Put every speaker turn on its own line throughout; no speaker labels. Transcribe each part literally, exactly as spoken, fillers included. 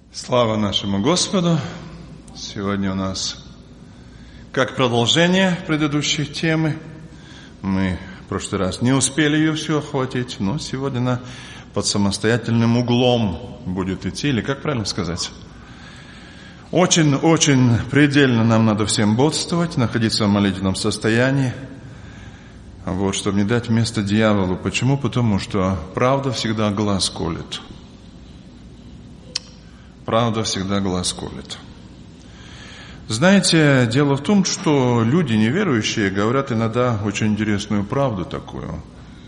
Слава нашему Господу! Сегодня у нас как продолжение предыдущей темы. Мы в прошлый раз не успели ее всю охватить, но сегодня она под самостоятельным углом будет идти, или как правильно сказать? Очень-очень предельно нам надо всем бодствовать, находиться в молитвенном состоянии, вот, чтобы не дать место дьяволу. Почему? Потому что правда всегда глаз колет. Правда всегда глаз колет. Знаете, дело в том, что люди неверующие говорят иногда очень интересную правду такую.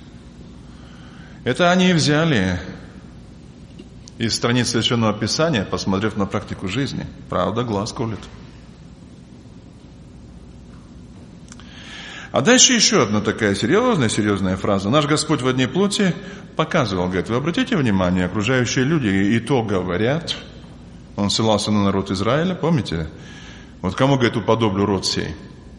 Это они взяли из страниц Священного Писания, посмотрев на практику жизни. Правда глаз колет. А дальше еще одна такая серьезная, серьезная фраза. Наш Господь в одной плоти показывал, говорит, вы обратите внимание, окружающие люди и то говорят. Он ссылался на народ Израиля, помните? Вот кому, говорит, уподоблю род сей?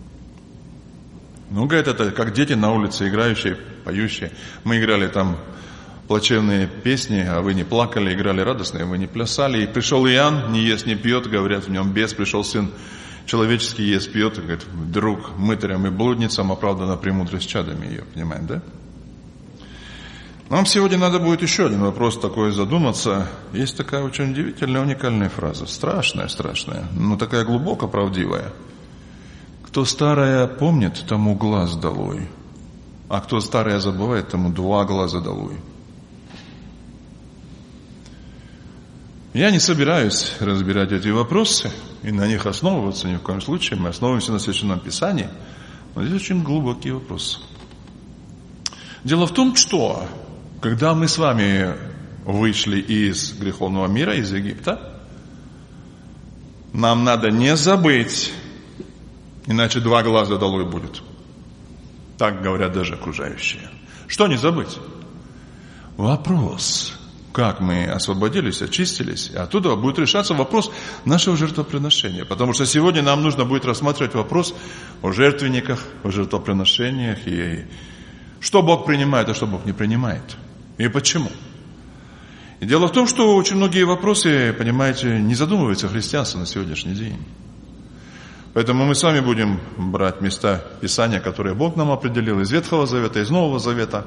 Ну, говорит, это как дети на улице, играющие, поющие. Мы играли там плачевные песни, а вы не плакали, играли радостные, вы не плясали. И пришел Иоанн, не ест, не пьет, говорят, в нем бес, пришел сын человеческий, ест, пьет, говорит, друг мытарям и блудницам, оправдана премудрость чадами ее, понимаем, да? Нам сегодня надо будет еще один вопрос такой задуматься. Есть такая очень удивительная, уникальная фраза. Страшная, страшная, но такая глубоко правдивая. Кто старое помнит, тому глаз долой. А кто старое забывает, тому два глаза долой. Я не собираюсь разбирать эти вопросы и на них основываться ни в коем случае. Мы основываемся на Священном Писании. Но здесь очень глубокий вопрос. Дело в том, что когда мы с вами вышли из греховного мира, из Египта, нам надо не забыть, иначе два глаза долой будет. Так говорят даже окружающие. Что не забыть? Вопрос, как мы освободились, очистились, и оттуда будет решаться вопрос нашего жертвоприношения. Потому что сегодня нам нужно будет рассматривать вопрос о жертвенниках, о жертвоприношениях, и что Бог принимает, а что Бог не принимает. И почему? И дело в том, что очень многие вопросы, понимаете, не задумываются христианство на сегодняшний день. Поэтому мы с вами будем брать места Писания, которые Бог нам определил, из Ветхого Завета, из Нового Завета.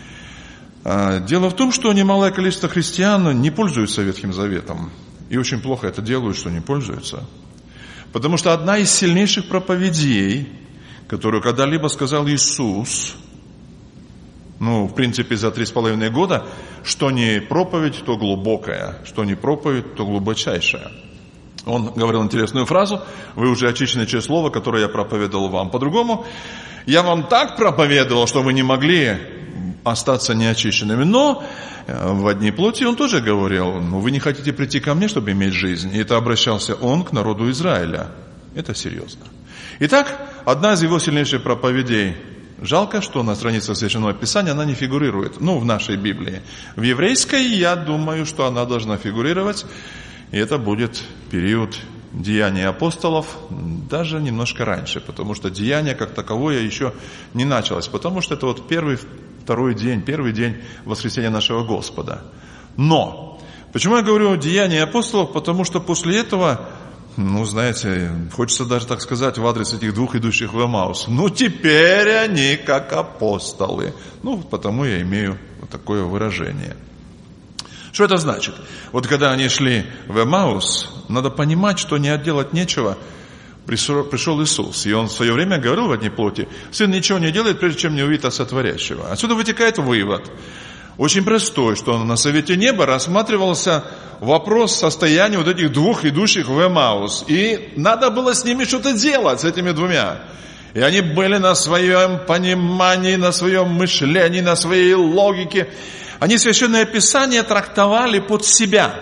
Дело в том, что немалое количество христиан не пользуются Ветхим Заветом. И очень плохо это делают, что не пользуются. Потому что одна из сильнейших проповедей, которую когда-либо сказал Иисус, ну, в принципе, за три с половиной года, что не проповедь, то глубокая, что не проповедь, то глубочайшая. Он говорил интересную фразу: вы уже очищены через слово, которое я проповедовал вам. По-другому, я вам так проповедовал, что вы не могли остаться неочищенными. Но в одной плоти он тоже говорил: ну, вы не хотите прийти ко мне, чтобы иметь жизнь. И это обращался он к народу Израиля. Это серьезно. Итак, одна из его сильнейших проповедей. Жалко, что на страницах Священного Писания она не фигурирует. Ну, в нашей Библии. В еврейской, я думаю, что она должна фигурировать. И это будет период Деяний апостолов, даже немножко раньше. Потому что деяние как таковое еще не началось. Потому что это вот первый, второй день, первый день воскресения нашего Господа. Но, почему я говорю о Деянии апостолов? Потому что после этого... Ну, знаете, хочется даже так сказать в адрес этих двух идущих в Эмаус. Ну, теперь они как апостолы. Ну, потому я имею вот такое выражение. Что это значит? Вот когда они шли в Эмаус, надо понимать, что не отделать нечего. Пришел, пришел Иисус, и Он в свое время говорил в одной плоти: Сын ничего не делает, прежде чем не увидит от сотворящего. Отсюда вытекает вывод. Очень простой, что на Совете Неба рассматривался вопрос состояния вот этих двух идущих в Эмаус. И надо было с ними что-то делать, с этими двумя. И они были на своем понимании, на своем мышлении, на своей логике. Они Священное Писание трактовали под себя.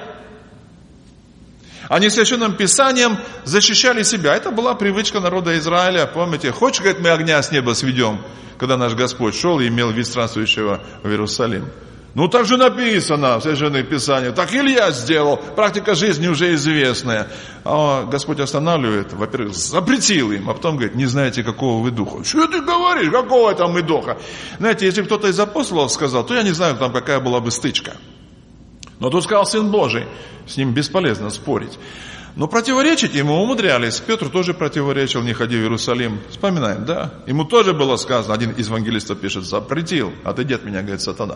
Они Священным Писанием защищали себя. Это была привычка народа Израиля. Помните, хочешь, говорит, мы огня с неба сведем, когда наш Господь шел и имел вид странствующего в Иерусалим. Ну, так же написано в Священном Писании. Так Илья сделал. Практика жизни уже известная. А Господь останавливает, во-первых, запретил им, а потом говорит: не знаете, какого вы духа. Что ты говоришь? Какого там мы духа? Знаете, если кто-то из апостолов сказал, то я не знаю, там какая была бы стычка. Но тут сказал Сын Божий, с ним бесполезно спорить. Но противоречить ему умудрялись. Петр тоже противоречил, не ходи в Иерусалим. Вспоминаем, да? Ему тоже было сказано, один из евангелистов пишет, запретил, отойди от меня, говорит, сатана.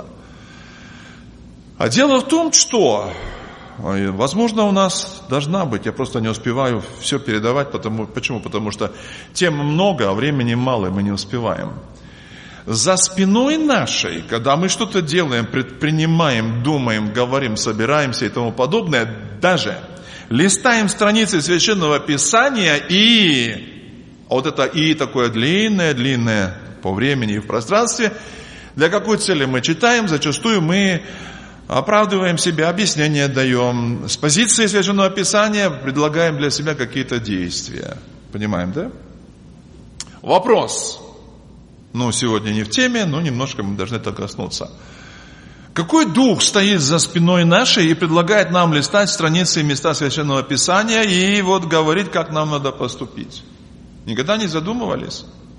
А дело в том, что, возможно, у нас должна быть, я просто не успеваю все передавать, потому, почему? Потому что тем много, а времени мало, и мы не успеваем. За спиной нашей, когда мы что-то делаем, предпринимаем, думаем, говорим, собираемся и тому подобное, даже листаем страницы Священного Писания и, вот это и такое длинное-длинное по времени и в пространстве, для какой цели мы читаем, зачастую мы оправдываем себя, объяснения даем, с позиции Священного Писания предлагаем для себя какие-то действия. Понимаем, да? Вопрос. Ну, сегодня не в теме, но немножко мы должны так коснуться. Какой дух стоит за спиной нашей и предлагает нам листать страницы и места Священного Писания и вот говорить, как нам надо поступить? Никогда не задумывались?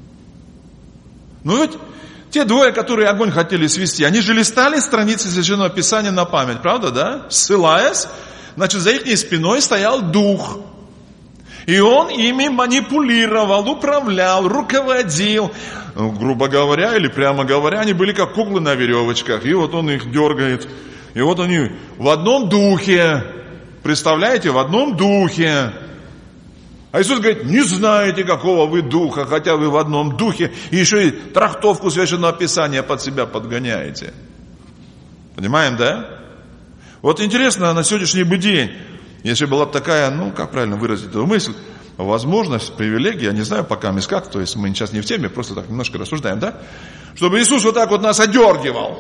Ну ведь те двое, которые огонь хотели свести, они же листали страницы Священного Писания на память, правда, да? Ссылаясь, значит, за их спиной стоял дух. И он ими манипулировал, управлял, руководил. Ну, грубо говоря, или прямо говоря, они были как куклы на веревочках. И вот он их дергает. И вот они в одном духе. Представляете, в одном духе. А Иисус говорит, не знаете, какого вы духа, хотя вы в одном духе. И еще и трактовку Священного Писания под себя подгоняете. Понимаем, да? Вот интересно, на сегодняшний бы день, если была бы такая, ну, как правильно выразить эту мысль, возможность, привилегия, я не знаю пока мы как, то есть мы сейчас не в теме, просто так немножко рассуждаем, да? Чтобы Иисус вот так вот нас одергивал.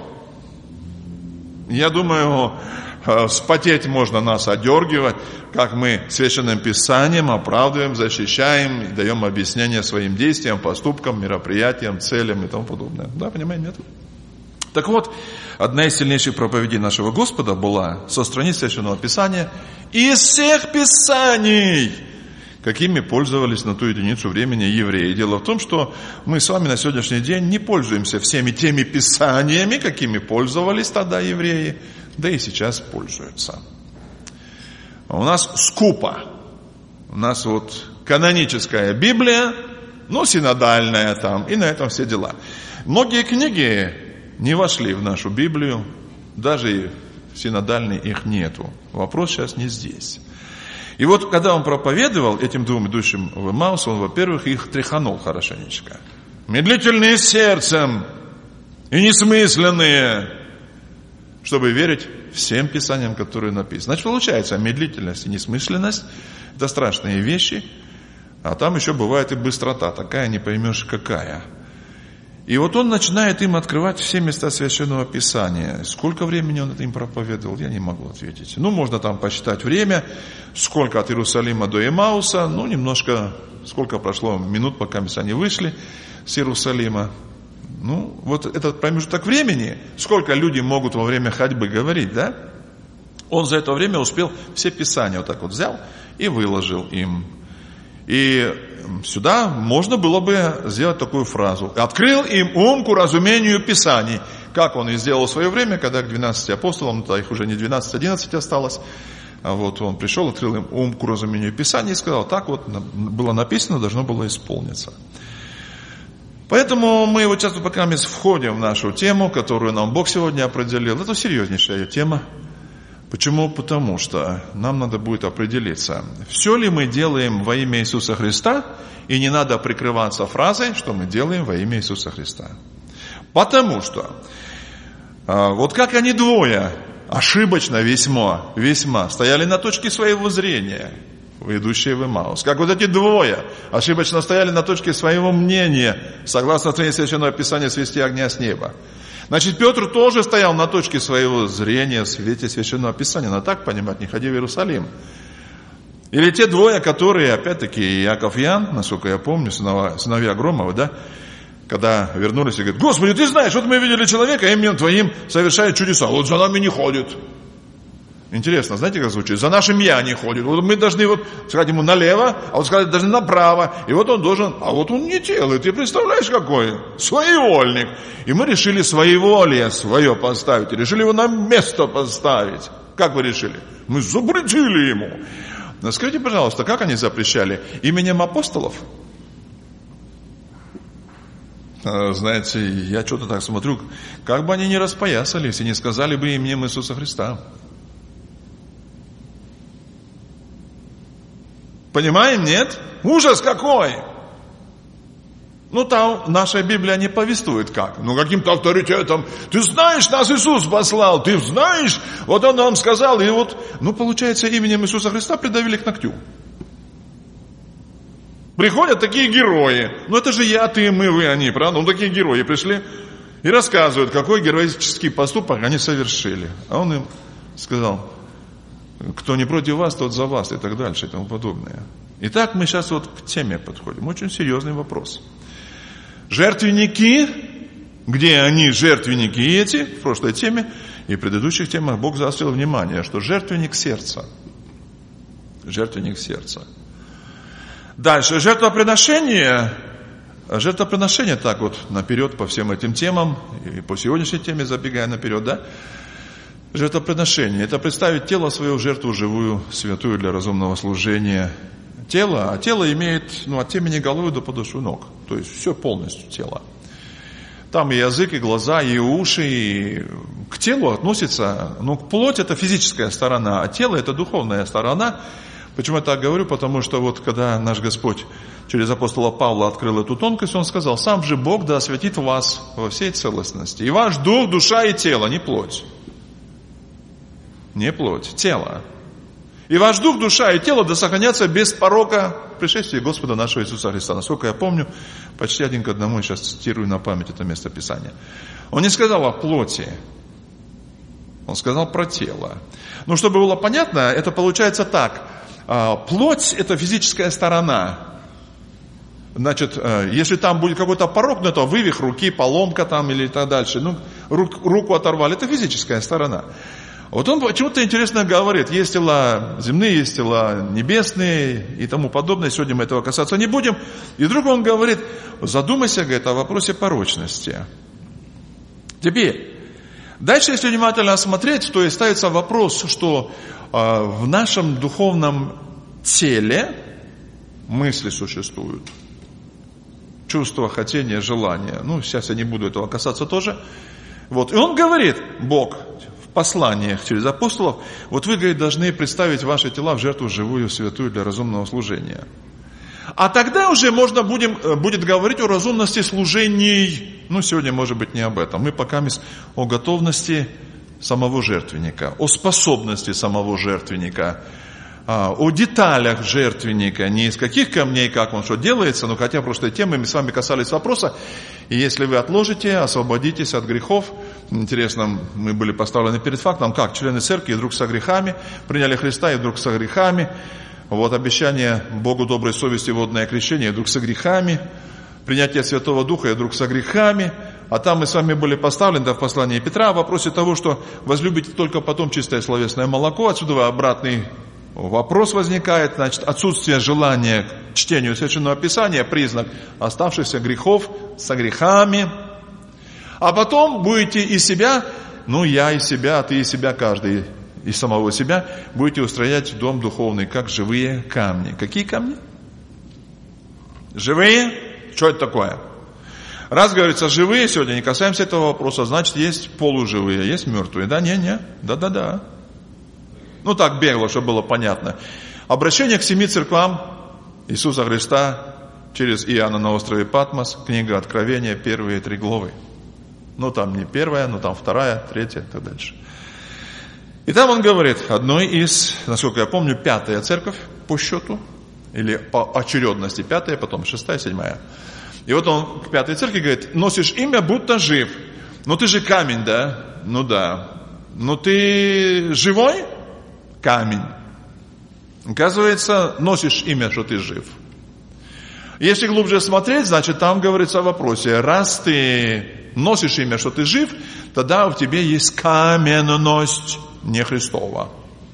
Я думаю, вспотеть можно нас одергивать, как мы Священным Писанием оправдываем, защищаем, и даем объяснение своим действиям, поступкам, мероприятиям, целям и тому подобное. Да, понимаете, нет? Так вот, одна из сильнейших проповедей нашего Господа была со страниц Священного Писания из всех Писаний, какими пользовались на ту единицу времени евреи. Дело в том, что мы с вами на сегодняшний день не пользуемся всеми теми Писаниями, какими пользовались тогда евреи, да и сейчас пользуются. У нас скупо. У нас вот каноническая Библия, ну, синодальная там, и на этом все дела. Многие книги не вошли в нашу Библию, даже и в синодальной их нету. Вопрос сейчас не здесь. И вот, когда он проповедовал этим двум идущим в Эмаус, он, во-первых, их тряханул хорошенечко. Медлительные сердцем и несмысленные, чтобы верить всем Писаниям, которые написаны. Значит, получается, медлительность и несмысленность – это страшные вещи, а там еще бывает и быстрота, такая не поймешь какая. И вот он начинает им открывать все места Священного Писания. Сколько времени он им проповедовал, я не могу ответить. Ну, можно там посчитать время, сколько от Иерусалима до Эмауса, ну, немножко, сколько прошло минут, пока они вышли с Иерусалима. Ну, вот этот промежуток времени, сколько люди могут во время ходьбы говорить, да? Он за это время успел все Писания вот так вот взял и выложил им. И сюда можно было бы сделать такую фразу. «Открыл им ум к уразумению Писаний». Как он и сделал в свое время, когда к двенадцати апостолам, то их уже не двенадцать, одиннадцать осталось. А вот он пришел, открыл им ум к уразумению Писаний и сказал, так вот было написано, должно было исполниться. Поэтому мы вот сейчас пока мы входим в нашу тему, которую нам Бог сегодня определил. Это серьезнейшая тема. Почему? Потому что нам надо будет определиться, все ли мы делаем во имя Иисуса Христа, и не надо прикрываться фразой, что мы делаем во имя Иисуса Христа. Потому что, вот как они двое, ошибочно весьма, весьма, стояли на точке своего зрения, идущие в Эмаус. Как вот эти двое ошибочно стояли на точке своего мнения, согласно странице Священного Писания, свести огня с неба. Значит, Петр тоже стоял на точке своего зрения в свете Священного Писания. Надо так понимать, не ходи в Иерусалим. Или те двое, которые, опять-таки, Иаков и Иоанн, насколько я помню, сыновья, сыновья Громовы, да, когда вернулись и говорят, Господи, ты знаешь, вот мы видели человека, именем Твоим совершает чудеса, вот за нами не ходит. Интересно, знаете, как звучит? За нашим я не ходит. Вот мы должны вот сказать ему налево, а вот сказать должны направо. И вот он должен, а вот он не делает. Ты представляешь, какой? Своевольник. И мы решили своеволие свое поставить. Решили его на место поставить. Как вы решили? Мы запретили ему. Но скажите, пожалуйста, как они запрещали? Именем апостолов? Знаете, я что-то так смотрю, как бы они не распоясались и не сказали бы именем Иисуса Христа. Понимаем, нет? Ужас какой! Ну, там наша Библия не повествует как. Ну, каким-то авторитетом. Ты знаешь, нас Иисус послал. Ты знаешь, вот Он нам сказал. И вот, ну, получается, именем Иисуса Христа придавили к ногтю. Приходят такие герои. Ну, это же я, ты, мы, вы, они, правда? Ну, такие герои пришли и рассказывают, какой героический поступок они совершили. А Он им сказал, кто не против вас, тот за вас, и так дальше, и тому подобное. Итак, мы сейчас вот к теме подходим. Очень серьезный вопрос. Жертвенники, где они, жертвенники эти, в прошлой теме и в предыдущих темах Бог заострил внимание, что жертвенник сердца. Жертвенник сердца. Дальше, жертвоприношение. Жертвоприношение, так вот, наперед по всем этим темам, и по сегодняшней теме забегая наперед, да? Жертвоприношение – это представить тело свое в жертву живую, святую для разумного служения. Тело, а тело имеет, ну, от темени головы до подошвы ног. То есть все полностью тело. Там и язык, и глаза, и уши, и к телу относится, ну, плоть это физическая сторона, а тело это духовная сторона. Почему я так говорю? Потому что вот когда наш Господь через апостола Павла открыл эту тонкость, Он сказал, сам же Бог да осветит вас во всей целостности. И ваш дух, душа и тело, не плоть. Не плоть, тело. И ваш дух, душа и тело да сохранятся без порока пришествия Господа нашего Иисуса Христа. Насколько я помню, почти один к одному, я сейчас цитирую на память это место Писания. Он не сказал о плоти, он сказал про тело. Но чтобы было понятно, это получается так. Плоть – это физическая сторона. Значит, если там будет какой-то порок, ну это вывих руки, поломка там или так дальше, ну, руку оторвали, это физическая сторона. Вот он почему-то интересно говорит, есть тела земные, есть тела небесные и тому подобное. Сегодня мы этого касаться не будем. И вдруг он говорит, задумайся, говорит, о вопросе порочности. Теперь, дальше, если внимательно осмотреть, то и ставится вопрос, что э, в нашем духовном теле мысли существуют. Чувства, хотения, желания. Ну, сейчас я не буду этого касаться тоже. Вот. И он говорит, Бог, в посланиях через апостолов, вот вы, говорит, должны представить ваши тела в жертву живую, святую для разумного служения. А тогда уже можно будем, будет говорить о разумности служений. Ну, сегодня, может быть, не об этом. Мы пока о готовности самого жертвенника, о способности самого жертвенника, о деталях жертвенника, не из каких камней, как он что делается, но хотя в прошлой теме мы с вами касались вопроса, и если вы отложите, освободитесь от грехов, интересно, мы были поставлены перед фактом, как члены церкви вдруг со грехами, приняли Христа и вдруг со грехами, вот обещание Богу доброй совести, водное крещение, и вдруг со грехами, принятие Святого Духа и вдруг со грехами, а там мы с вами были поставлены, да, в послании Петра, в вопросе того, что возлюбите только потом чистое словесное молоко, отсюда обратный вопрос возникает, значит, отсутствие желания к чтению Священного Писания, признак оставшихся грехов со грехами. А потом будете из себя, ну я из себя, ты из себя, каждый из самого себя, будете устроять дом духовный, как живые камни. Какие камни? Живые? Что это такое? Раз говорится живые, сегодня не касаемся этого вопроса, значит есть полуживые, есть мертвые. Да, не, не, да-да-да. Ну так бегло, чтобы было понятно. Обращение к семи церквам Иисуса Христа через Иоанна на острове Патмос, книга Откровения, первые три главы. Ну там не первая, но там вторая, третья и так дальше. И там он говорит, одной из, насколько я помню, пятая церковь по счету, или по очередности пятая, потом шестая, седьмая. И вот он к пятой церкви говорит, носишь имя, будто жив. Ну ты же камень, да? Ну да. Ну ты живой? Камень. Оказывается, носишь имя, что ты жив. Если глубже смотреть, значит, там говорится о вопросе. Раз ты носишь имя, что ты жив, тогда в тебе есть каменность, не Христова.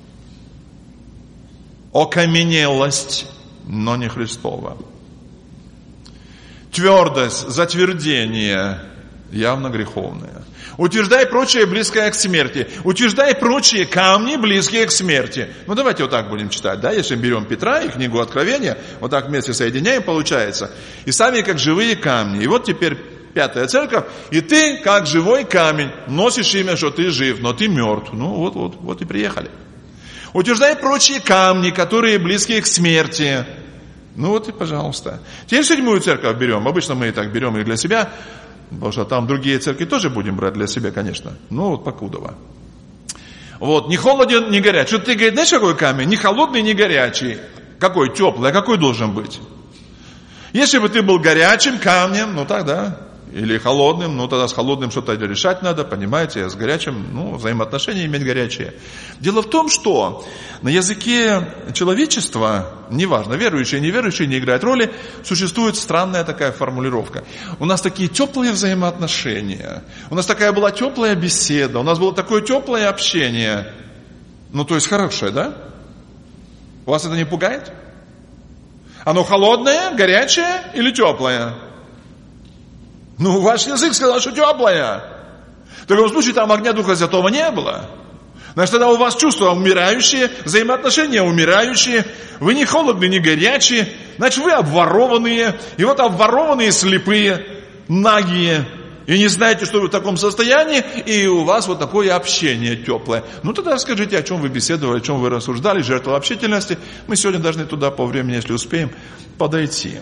Окаменелость, но не Христова. Твердость, затвердение, явно греховное. Утверждай прочее, близкое к смерти. Утверждай прочие камни, близкие к смерти. Ну, давайте вот так будем читать, да? Если берем Петра и книгу Откровения, вот так вместе соединяем, получается. И сами как живые камни. И вот теперь пятая церковь. И ты, как живой камень, носишь имя, что ты жив, но ты мертв. Ну, вот, вот, вот и приехали. Утверждай прочие камни, которые близкие к смерти. Ну, вот и пожалуйста. Теперь седьмую церковь берем. Обычно мы и так берем их для себя. Потому что там другие церкви тоже будем брать для себя, конечно. Ну, вот покудово. Вот, не холоден, не горячий. Что ты говоришь, знаешь, какой камень? Не холодный, не горячий. Какой? Теплый. А какой должен быть? Если бы ты был горячим камнем, ну тогда, или холодным, ну тогда с холодным что-то решать надо, понимаете, а с горячим, ну, взаимоотношения иметь горячие. Дело в том, что на языке человечества, неважно, верующие, неверующие, не играет роли, существует странная такая формулировка. У нас такие теплые взаимоотношения, у нас такая была теплая беседа, у нас было такое теплое общение. Ну, то есть хорошее, да? Вас это не пугает? Оно холодное, горячее или теплое? Ну, ваш язык сказал, что теплое. В таком случае там огня Духа Святого не было. Значит, тогда у вас чувства умирающие, взаимоотношения умирающие, вы не холодные, не горячие, значит, вы обворованные, и вот обворованные слепые, нагие, и не знаете, что вы в таком состоянии, и у вас вот такое общение теплое. Ну, тогда расскажите, о чем вы беседовали, о чем вы рассуждали, жертва общительности. Мы сегодня должны туда по времени, если успеем, подойти.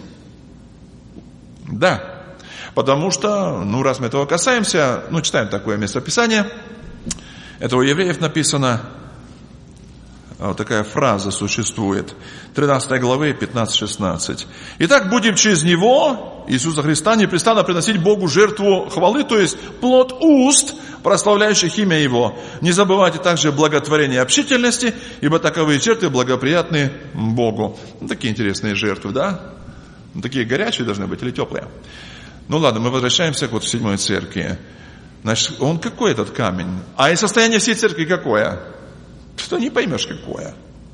Да. Потому что, ну, раз мы этого касаемся, ну, читаем такое местописание. Это у евреев написано, вот такая фраза существует. тринадцатой главы, пятнадцать-шестнадцать. «Итак, будем через Него, Иисуса Христа, непрестанно приносить Богу жертву хвалы, то есть плод уст, прославляющих имя Его. Не забывайте также благотворения общительности, ибо таковые жертвы благоприятны Богу». Ну, такие интересные жертвы, да? Ну, такие горячие должны быть или теплые? Ну ладно, мы возвращаемся к вот седьмой церкви. Значит, он какой этот камень? А и состояние всей церкви какое? Что не поймешь какое.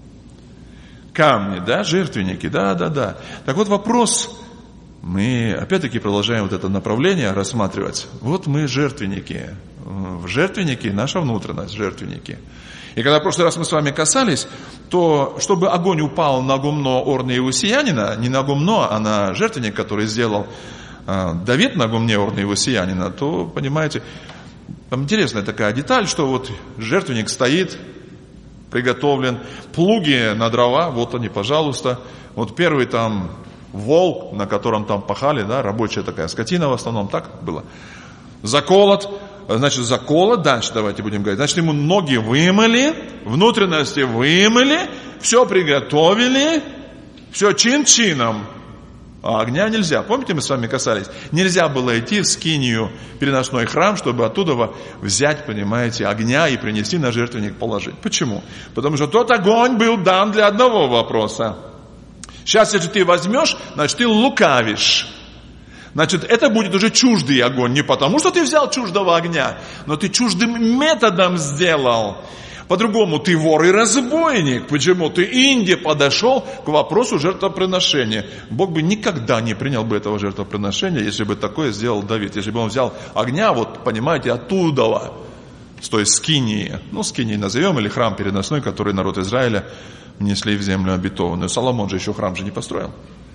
Камни, да, жертвенники, да, да, да. Так вот вопрос, мы опять-таки продолжаем вот это направление рассматривать. Вот мы жертвенники. В жертвеннике наша внутренность, жертвенники. И когда в прошлый раз мы с вами касались, то чтобы огонь упал на гумно Орна Иусиянина, не на гумно, а на жертвенник, который сделал Давид на гумне Орна Иусиянина, то, понимаете, там интересная такая деталь, что вот жертвенник стоит, приготовлен, плуги на дрова, вот они, пожалуйста. Вот первый там волк, на котором там пахали, да, рабочая такая скотина в основном, так было. Заколот, значит, заколот, дальше давайте будем говорить. Значит, ему ноги вымыли, внутренности вымыли, все приготовили, все чин-чином. А огня нельзя. Помните, мы с вами касались? Нельзя было идти в скинию, переносной храм, чтобы оттуда взять, понимаете, огня и принести на жертвенник положить. Почему? Потому что тот огонь был дан для одного вопроса. Сейчас, если ты возьмешь, значит, ты лукавишь. Значит, это будет уже чуждый огонь. Не потому, что ты взял чуждого огня, но ты чуждым методом сделал. По-другому, ты вор и разбойник. Почему? Ты инди подошел к вопросу жертвоприношения. Бог бы никогда не принял бы этого жертвоприношения, если бы такое сделал Давид. Если бы он взял огня, вот, понимаете, оттуда, с той скинии. Ну, скинии назовем, или храм переносной, который народ Израиля внесли в землю обетованную. Соломон же еще храм же не построил.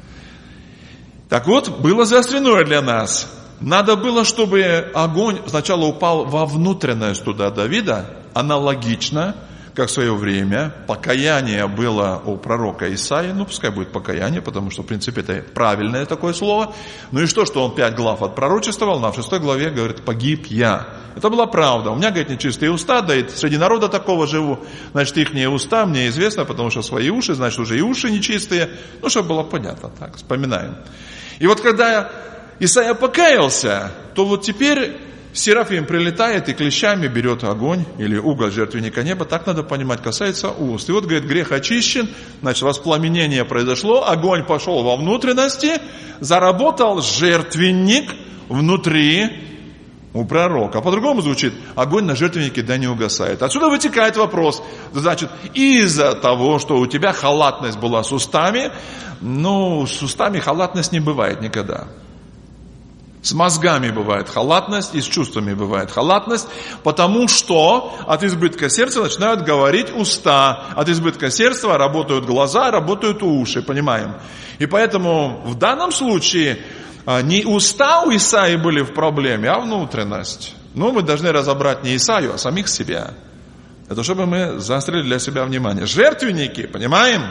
Так вот, было заостренное для нас. Надо было, чтобы огонь сначала упал во внутренность туда Давида, аналогично, как в свое время покаяние было у пророка Исаии. Ну, пускай будет покаяние, потому что, в принципе, это правильное такое слово. Ну и что, что он пять глав отпророчествовал, на в шестой главе говорит: «Погиб я». Это была правда. У меня, говорит, нечистые уста, да и среди народа такого живу. Значит, ихние уста мне известно, потому что свои уши, значит, уже и уши нечистые. Ну, чтобы было понятно, так, вспоминаем. И вот когда Исаия покаялся, то вот теперь Серафим прилетает и клещами берет огонь или уголь жертвенника неба. Так надо понимать, касается уст. И вот, говорит, грех очищен, значит, воспламенение произошло, огонь пошел во внутренности, заработал жертвенник внутри у пророка. А по-другому звучит: огонь на жертвеннике да не угасает. Отсюда вытекает вопрос. Значит, из-за того, что у тебя халатность была с устами, ну, с устами халатность не бывает никогда. С мозгами бывает халатность, и с чувствами бывает халатность, потому что от избытка сердца начинают говорить уста, от избытка сердца работают глаза, работают уши, понимаем? И поэтому в данном случае не уста у Исаии были в проблеме, а внутренность. Но мы должны разобрать не Исаию, а самих себя. Это чтобы мы заострили для себя внимание. Жертвенники, понимаем?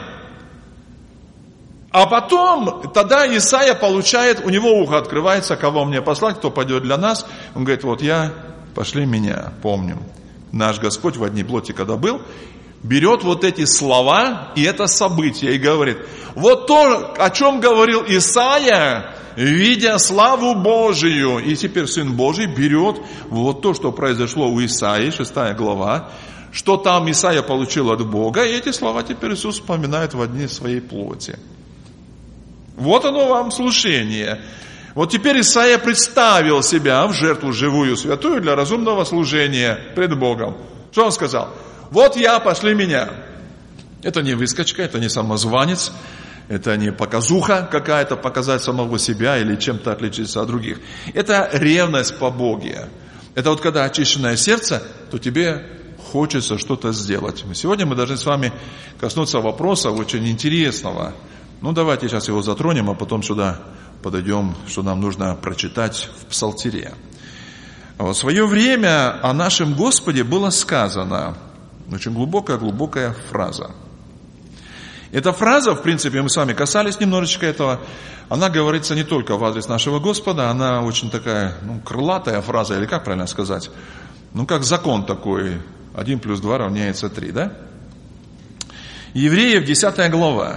А потом, тогда Исаия получает, у него ухо открывается, кого мне послать, кто пойдет для нас. Он говорит, вот я, пошли меня, помним. Наш Господь в одни плоти, когда был, берет вот эти слова и это событие и говорит, вот то, о чем говорил Исаия, видя славу Божию. И теперь Сын Божий берет вот то, что произошло у Исаии, шестая глава, что там Исаия получил от Бога, и эти слова теперь Иисус вспоминает в одни своей плоти. Вот оно вам служение. Вот теперь Исаия представил себя в жертву живую, святую для разумного служения пред Богом. Что он сказал? Вот я, пошли меня. Это не выскочка, это не самозванец, это не показуха какая-то, показать самого себя или чем-то отличиться от других. Это ревность по Боге. Это вот когда очищенное сердце, то тебе хочется что-то сделать. Сегодня мы должны с вами коснуться вопроса очень интересного. Ну, давайте сейчас его затронем, а потом сюда подойдем, что нам нужно прочитать в Псалтире. В свое время о нашем Господе было сказано, очень глубокая-глубокая фраза. Эта фраза, в принципе, мы с вами касались немножечко этого, она говорится не только в адрес нашего Господа, она очень такая, ну, крылатая фраза, или как правильно сказать? Ну, как закон такой, один плюс два равняется три, да? Евреев, десятая глава.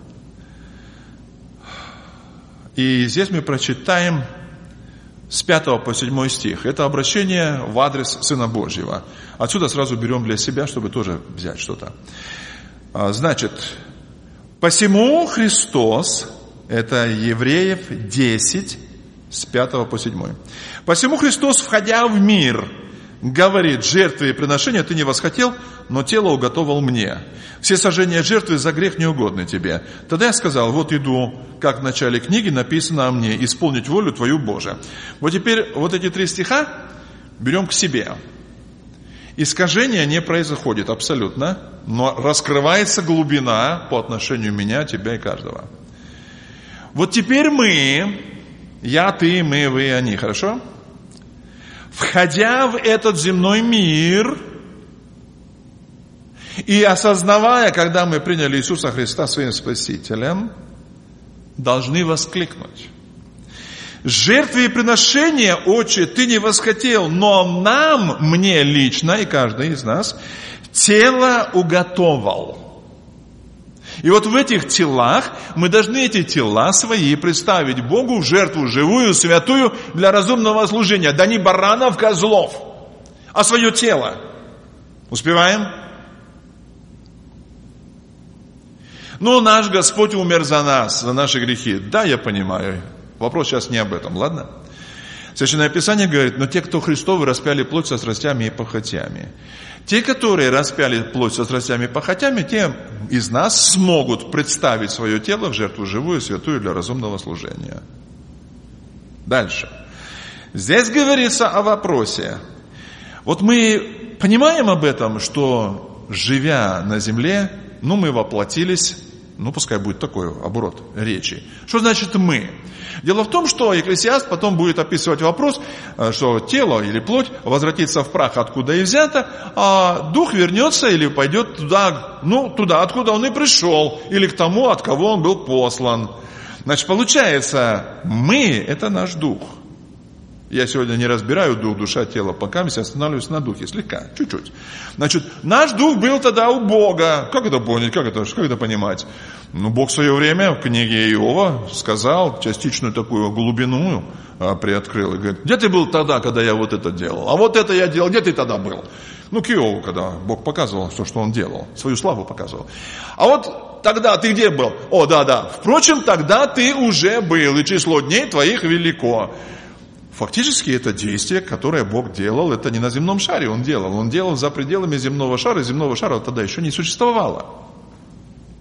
И здесь мы прочитаем с пятого по седьмой стих. Это обращение в адрес Сына Божьего. Отсюда сразу берем для себя, чтобы тоже взять что-то. Значит, посему Христос, это Евреев десять, с пятого по седьмой. Посему Христос, входя в мир, говорит, жертвы и приношения ты не восхотел, но тело уготовал мне. Все сожжения жертвы за грех не угодны тебе. Тогда я сказал, вот иду, как в начале книги написано о мне, исполнить волю твою, Боже. Вот теперь вот эти три стиха берем к себе. Искажение не происходит абсолютно, но раскрывается глубина по отношению меня, тебя и каждого. Вот теперь мы, я, ты, мы, вы, они, хорошо? Входя в этот земной мир и осознавая, когда мы приняли Иисуса Христа своим Спасителем, должны воскликнуть. Жертвы и приношения, Отче, ты не восхотел, но нам, мне лично и каждый из нас, тело уготовал. И вот в этих телах мы должны эти тела свои представить Богу в жертву живую, святую для разумного служения. Да не баранов, козлов, а свое тело. Успеваем? Ну, наш Господь умер за нас, за наши грехи. Да, я понимаю. Вопрос сейчас не об этом, ладно? Священное Писание говорит, но те, кто Христовы, распяли плоть со страстями и похотями. Те, которые распяли плоть со страстями и похотями, те из нас смогут представить свое тело в жертву живую, святую для разумного служения. Дальше. Здесь говорится о вопросе. Вот мы понимаем об этом, что, живя на земле, ну, мы воплотились, ну, пускай будет такой оборот речи. Что значит «мы»? Дело в том, что Екклесиаст потом будет описывать вопрос, что тело или плоть возвратится в прах, откуда и взято, а дух вернется или пойдет туда, ну, туда, откуда он и пришел, или к тому, от кого он был послан. Значит, получается, мы – это наш дух. Я сегодня не разбираю дух, душа, тело, пока я останавливаюсь на духе, слегка, чуть-чуть. Значит, наш дух был тогда у Бога. Как это понять, как это, как это понимать? Ну, Бог в свое время в книге Иова сказал, частичную такую глубину а, приоткрыл. И говорит, где ты был тогда, когда я вот это делал? А вот это я делал, где ты тогда был? Ну, к Иову, когда Бог показывал, что, что он делал, свою славу показывал. А вот тогда ты где был? О, да-да. Впрочем, тогда ты уже был, и число дней твоих велико. Фактически это действие, которое Бог делал, это не на земном шаре Он делал. Он делал за пределами земного шара, и земного шара тогда еще не существовало.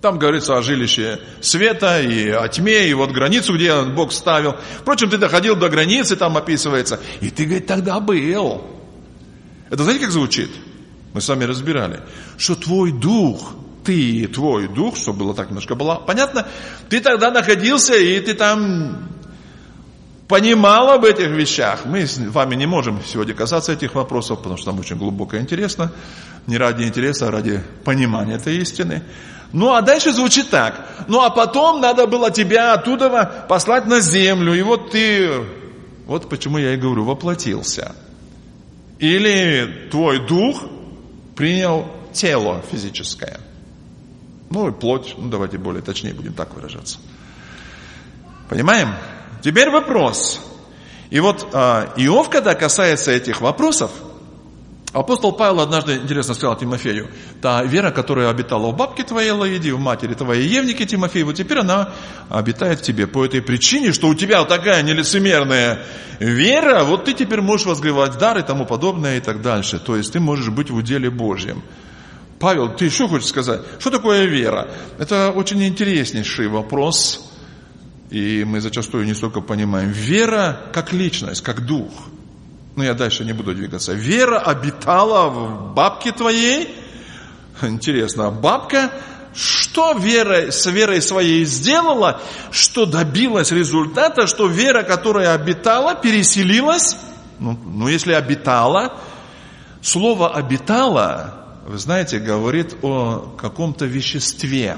Там говорится о жилище света и о тьме, и вот границу, где Бог ставил. Впрочем, ты доходил до границы, там описывается. И ты, говорит, тогда был. Это знаете, как звучит? Мы с вами разбирали. Что твой дух, ты, твой дух, чтобы было так немножко было понятно, ты тогда находился, и ты там понимал об этих вещах. Мы с вами не можем сегодня касаться этих вопросов, потому что нам очень глубоко интересно. Не ради интереса, а ради понимания этой истины. Ну, а дальше звучит так. Ну, а потом надо было тебя оттуда послать на землю. И вот ты, вот почему я и говорю, воплотился. Или твой дух принял тело физическое. Ну, и плоть, ну, давайте более точнее будем так выражаться. Понимаем? Теперь вопрос. И вот а, Иов, когда касается этих вопросов, апостол Павел однажды, интересно, сказал Тимофею: та вера, которая обитала в бабке твоей Лоиде, в матери твоей Евнике, Тимофей, вот теперь она обитает в тебе по этой причине, что у тебя вот такая нелицемерная вера, вот ты теперь можешь возгревать дар и тому подобное и так дальше. То есть ты можешь быть в уделе Божьем. Павел, ты что хочешь сказать? Что такое вера? Это очень интереснейший вопрос, и мы зачастую не столько понимаем. Вера как личность, как дух. Ну, я дальше не буду двигаться. Вера обитала в бабке твоей. Интересно, а бабка что вера, с верой своей сделала, что добилась результата, что вера, которая обитала, переселилась? Ну, ну если обитала, слово «обитала», вы знаете, говорит о каком-то веществе.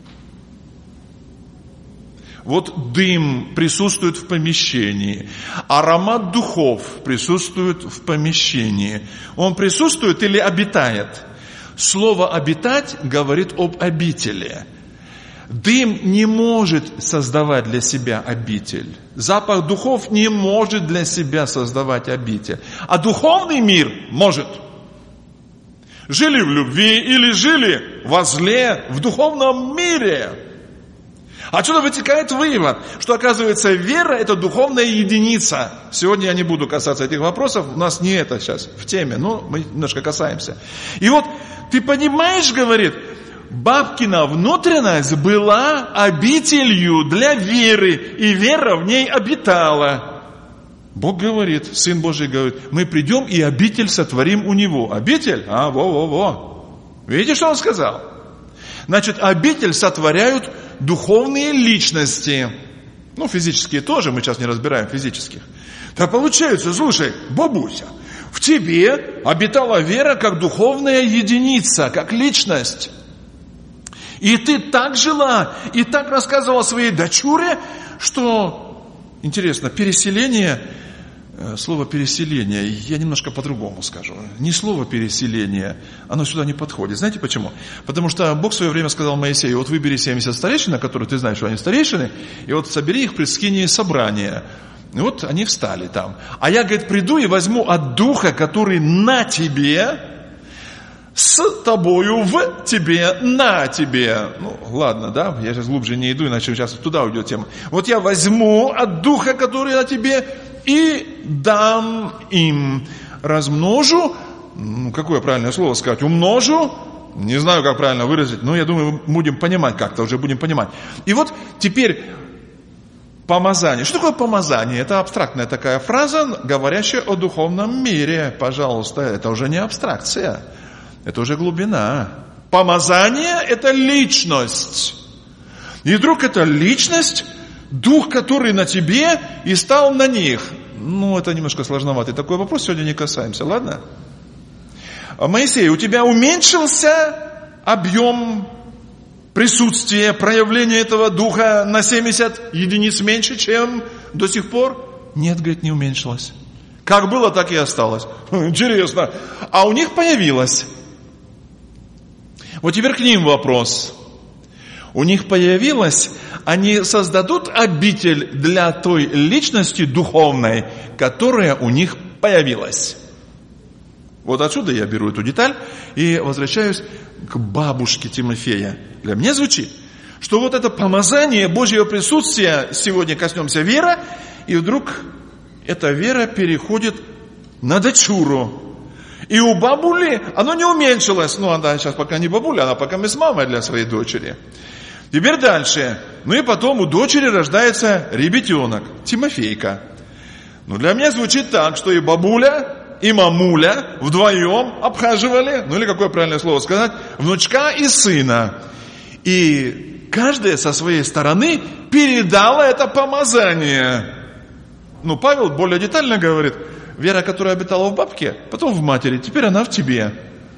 Вот дым присутствует в помещении, аромат духов присутствует в помещении. Он присутствует или обитает? Слово «обитать» говорит об обители. Дым не может создавать для себя обитель. Запах духов не может для себя создавать обитель. А духовный мир может. Жили в любви или жили во зле в духовном мире. Отсюда вытекает вывод, что, оказывается, вера – это духовная единица. Сегодня я не буду касаться этих вопросов, у нас не это сейчас в теме, но мы немножко касаемся. И вот ты понимаешь, говорит, бабкина внутренность была обителью для веры, и вера в ней обитала. Бог говорит, Сын Божий говорит, мы придем и обитель сотворим у Него. Обитель? А, во-во-во. Видите, что Он сказал? Значит, обитель сотворяют духовные личности. Ну, физические тоже, мы сейчас не разбираем физических. Так получается, слушай, бабуся, в тебе обитала вера как духовная единица, как личность. И ты так жила, и так рассказывала своей дочуре, что, интересно, переселение, слово переселение, я немножко по-другому скажу. Не слово переселение, оно сюда не подходит. Знаете почему? Потому что Бог в свое время сказал Моисею: вот выбери семьдесят старейшин, на которые ты знаешь, что они старейшины, и вот собери их при скинии собрания. И вот они встали там. А я, говорит, приду и возьму от духа, который на тебе, с тобою, в тебе, на тебе. Ну, ладно, да, я сейчас глубже не иду, иначе сейчас туда уйдет тема. Вот я возьму от духа, который на тебе, и дам им, размножу, ну, какое правильное слово сказать, умножу, не знаю, как правильно выразить, но я думаю, мы будем понимать как-то, уже будем понимать. И вот теперь помазание. Что такое помазание? Это абстрактная такая фраза, говорящая о духовном мире. Пожалуйста, это уже не абстракция, это уже глубина. Помазание – это личность. И вдруг эта личность, дух, который на тебе, и стал на них. Ну, это немножко сложноватый такой вопрос, сегодня не касаемся, ладно? Моисей, у тебя уменьшился объем присутствия, проявления этого духа на семьдесят единиц меньше, чем до сих пор? Нет, говорит, не уменьшилось. Как было, так и осталось. Интересно. А у них появилось. Вот теперь к ним вопрос. У них появилось, они создадут обитель для той личности духовной, которая у них появилась. Вот отсюда я беру эту деталь и возвращаюсь к бабушке Тимофея. Для меня звучит, что вот это помазание Божьего присутствия, сегодня коснемся вера, и вдруг эта вера переходит на дочуру. И у бабули оно не уменьшилось. Ну, она сейчас пока не бабуля, она пока мы с мамой для своей дочери. Теперь дальше. Ну и потом у дочери рождается ребятенок, Тимофейка. Ну, для меня звучит так, что и бабуля, и мамуля вдвоем обхаживали, ну или какое правильное слово сказать, внучка и сына. И каждая со своей стороны передала это помазание. Ну, Павел более детально говорит, вера, которая обитала в бабке, потом в матери, теперь она в тебе.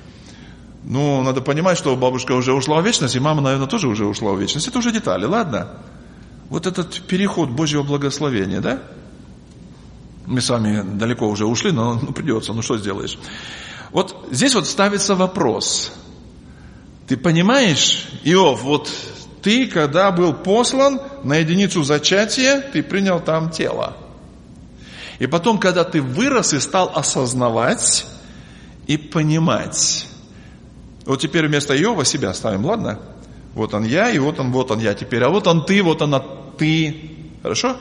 Ну, надо понимать, что бабушка уже ушла в вечность, и мама, наверное, тоже уже ушла в вечность. Это уже детали, ладно? Вот этот переход Божьего благословения, да? Мы с вами далеко уже ушли, но ну, придется, ну что сделаешь? Вот здесь вот ставится вопрос. Ты понимаешь, Иов, вот ты, когда был послан на единицу зачатия, ты принял там тело. И потом, когда ты вырос и стал осознавать и понимать. Вот теперь вместо Иова себя ставим, ладно? Вот он я, и вот он, вот он я теперь. А вот он ты, вот она ты. Хорошо?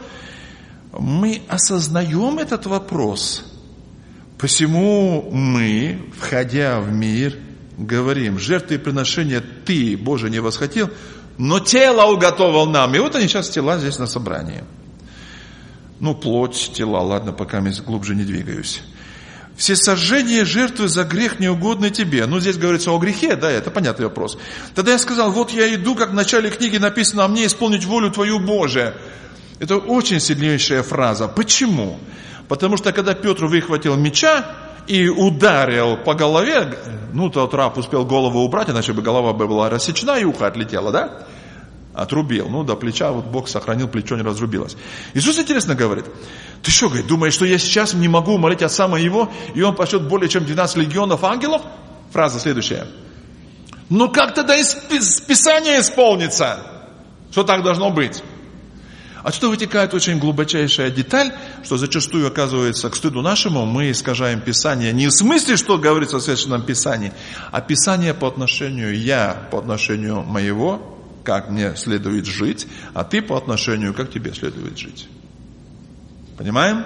Мы осознаем этот вопрос. Посему мы, входя в мир, говорим, жертвы и приношения ты, Боже, не восхотел, но тело уготовил нам. И вот они сейчас тела здесь на собрании. Ну, плоть, тела, ладно, пока я глубже не двигаюсь. Все сожжения жертвы за грех неугодны тебе. Ну, здесь говорится о грехе, да, это понятный вопрос. Тогда я сказал, вот я иду, как в начале книги написано, о мне исполнить волю твою, Боже. Это очень сильнейшая фраза. Почему? Потому что, когда Петр выхватил меча и ударил по голове, ну, тот раб успел голову убрать, иначе бы голова была рассечена и ухо отлетело, да? Отрубил. Ну, до плеча, вот Бог сохранил, плечо не разрубилось. Иисус, интересно, говорит, ты что, говорит, думаешь, что я сейчас не могу молить Отца моего, и Он пошлет более чем двенадцать легионов ангелов? Фраза следующая. Ну, как тогда из Писания исполнится, что так должно быть? Отсюда вытекает очень глубочайшая деталь, что зачастую, оказывается, к стыду нашему мы искажаем Писание не в смысле, что говорится в Священном Писании, а Писание по отношению я, по отношению моего, как мне следует жить, а ты по отношению, как тебе следует жить. Понимаем?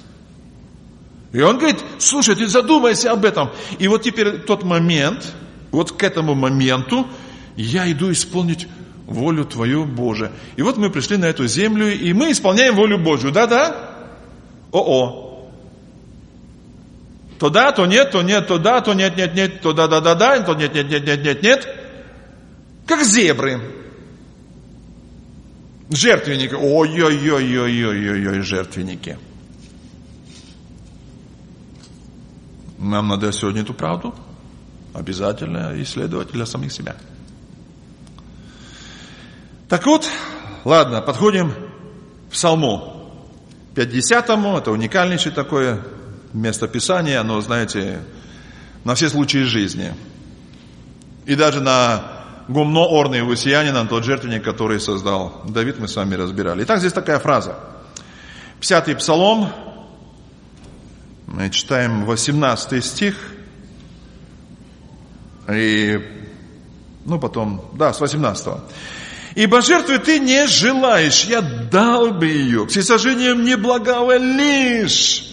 И он говорит, слушай, ты задумайся об этом. И вот теперь тот момент, вот к этому моменту я иду исполнить волю твою, Боже. И вот мы пришли на эту землю, и мы исполняем волю Божью. Да-да? О-о. То да, то нет, то нет, то да, то нет, нет, нет, то да-да-да-да, то нет, нет, нет, нет, нет, нет. Как зебры. Жертвенники. Ой-ой-ой-ой-ой-ой-ой, жертвенники. Нам надо сегодня эту правду обязательно исследовать для самих себя. Так вот, ладно, подходим к Псалму пятидесятому. Это уникальнейшее такое местописание. Оно, знаете, на все случаи жизни. И даже на гумно орный иусиянина, тот жертвенник, который создал Давид, мы с вами разбирали. Итак, здесь такая фраза. пятидесятый Псалом. Мы читаем восемнадцатый стих. И, ну, потом, да, с восемнадцатого. «Ибо жертвы ты не желаешь, я дал бы ее, к всесожжениям не благоволишь».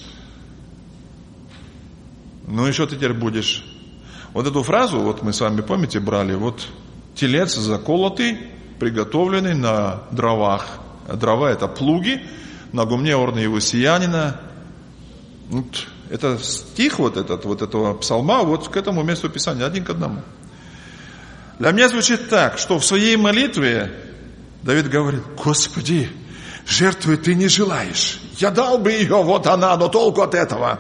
Ну, и что ты теперь будешь? Вот эту фразу, вот мы с вами, помните, брали, вот телец заколотый, приготовленный на дровах. Дрова – это плуги, на гумне орны иусиянина. Вот, это стих вот этот, вот этого псалма, вот к этому месту Писания, один к одному. Для меня звучит так, что в своей молитве Давид говорит, Господи, жертвы ты не желаешь. Я дал бы ее, вот она, но толку от этого.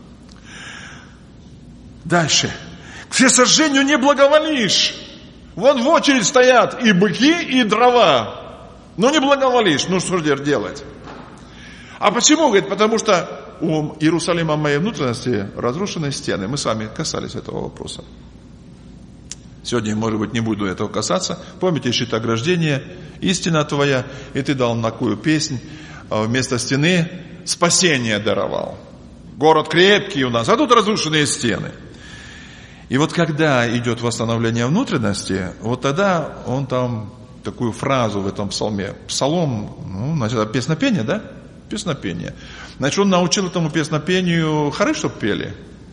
Дальше. К всесожжению не благоволишь. Вон в очередь стоят и быки, и дрова. Но не благоволишь. Ну что же делать? А почему? Говорит, потому что у Иерусалима моей внутренности разрушены стены. Мы с вами касались этого вопроса. Сегодня, может быть, не буду этого касаться. Помните щит ограждения, истина твоя, и ты дал такую песнь, вместо стены спасение даровал. Город крепкий у нас, а тут разрушенные стены. И вот когда идет восстановление внутренности, вот тогда он там такую фразу в этом псалме. Псалом, ну, значит, песнопение, да? Песнопение. Значит, он научил этому песнопению хоры, чтобы пели.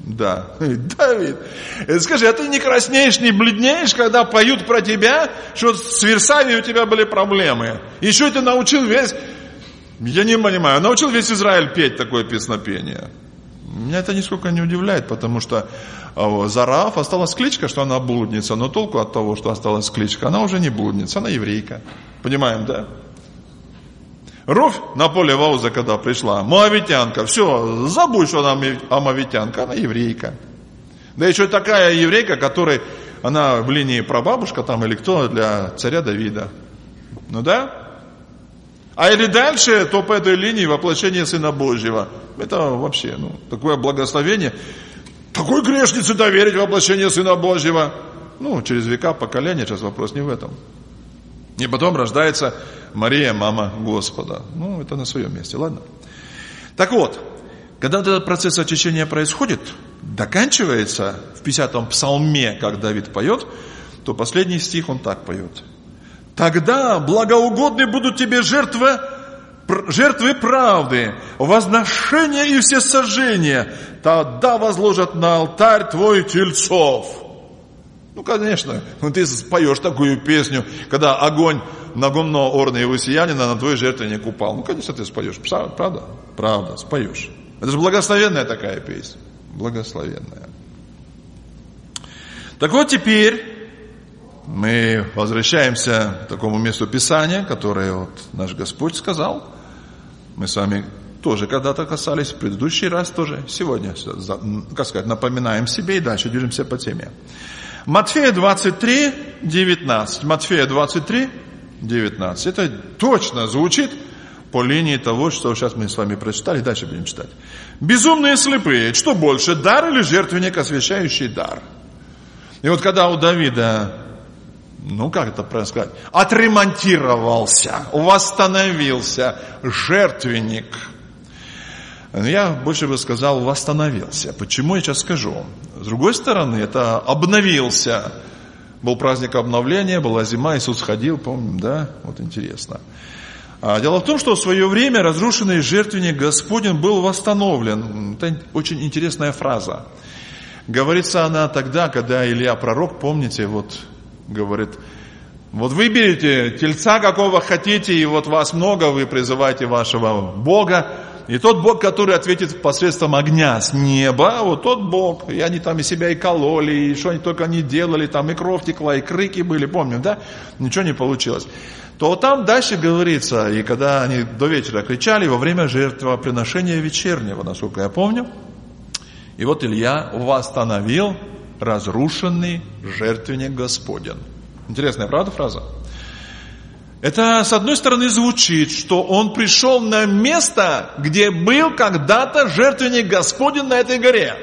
Да, Давид. Скажи, а ты не краснеешь, не бледнеешь, когда поют про тебя, что с Версавией у тебя были проблемы? Еще ты научил весь, я не понимаю, научил весь Израиль петь такое песнопение. Меня это нисколько не удивляет, потому что за Раав осталась кличка, что она блудница, но толку от того, что осталась кличка, она уже не блудница, она еврейка. Понимаем, да? Руфь на поле Вауза, когда пришла, моавитянка, все, забудь, что она моавитянка, она еврейка. Да еще такая еврейка, которой, она в линии прабабушка там или кто для царя Давида. Ну да? А или дальше, то по этой линии воплощение Сына Божьего. Это вообще, ну, такое благословение. Такой грешнице доверить воплощение Сына Божьего. Ну, через века, поколения, сейчас вопрос не в этом. И потом рождается Мария, мама Господа. Ну, это на своем месте, ладно? Так вот, когда этот процесс очищения происходит, доканчивается в пятидесятом псалме, как Давид поет, то последний стих он так поет. Тогда благоугодны будут тебе жертвы, жертвы правды, возношения и всесожжения. Тогда возложат на алтарь твой тельцов. Ну, конечно, ты споешь такую песню, когда огонь на гумно орна иусиянина на твой жертвенник упал. Ну, конечно, ты споешь. Правда? Правда, споешь. Это же благословенная такая песня. Благословенная. Так вот теперь мы возвращаемся к такому месту Писания, которое вот наш Господь сказал. Мы с вами тоже когда-то касались, в предыдущий раз тоже. Сегодня, как сказать, напоминаем себе и дальше движемся по теме. Матфея двадцать три, девятнадцать. Матфея двадцать три, девятнадцать. Это точно звучит по линии того, что сейчас мы с вами прочитали, дальше будем читать. Безумные слепые, что больше, дар или жертвенник, освящающий дар? И вот когда у Давида, ну как это правильно сказать, отремонтировался, восстановился жертвенник, я больше бы сказал, восстановился. Почему, я сейчас скажу. С другой стороны, это обновился. Был праздник обновления, была зима, Иисус ходил, помним, да? Вот интересно. А дело в том, что в свое время разрушенный жертвенник Господень был восстановлен. Это очень интересная фраза. Говорится она тогда, когда Илья пророк, помните, вот говорит, вот выберите тельца, какого хотите, и вот вас много, вы призываете вашего Бога. И тот Бог, который ответит посредством огня с неба, вот тот Бог, и они там и себя и кололи, и что они только не делали, там и кровь текла, и крики были, помним, да? Ничего не получилось. То там дальше говорится, и когда они до вечера кричали, во время жертвоприношения вечернего, насколько я помню, и вот Илья восстановил разрушенный жертвенник Господень. Интересная, правда, фраза? Это, с одной стороны, звучит, что он пришел на место, где был когда-то жертвенник Господень на этой горе.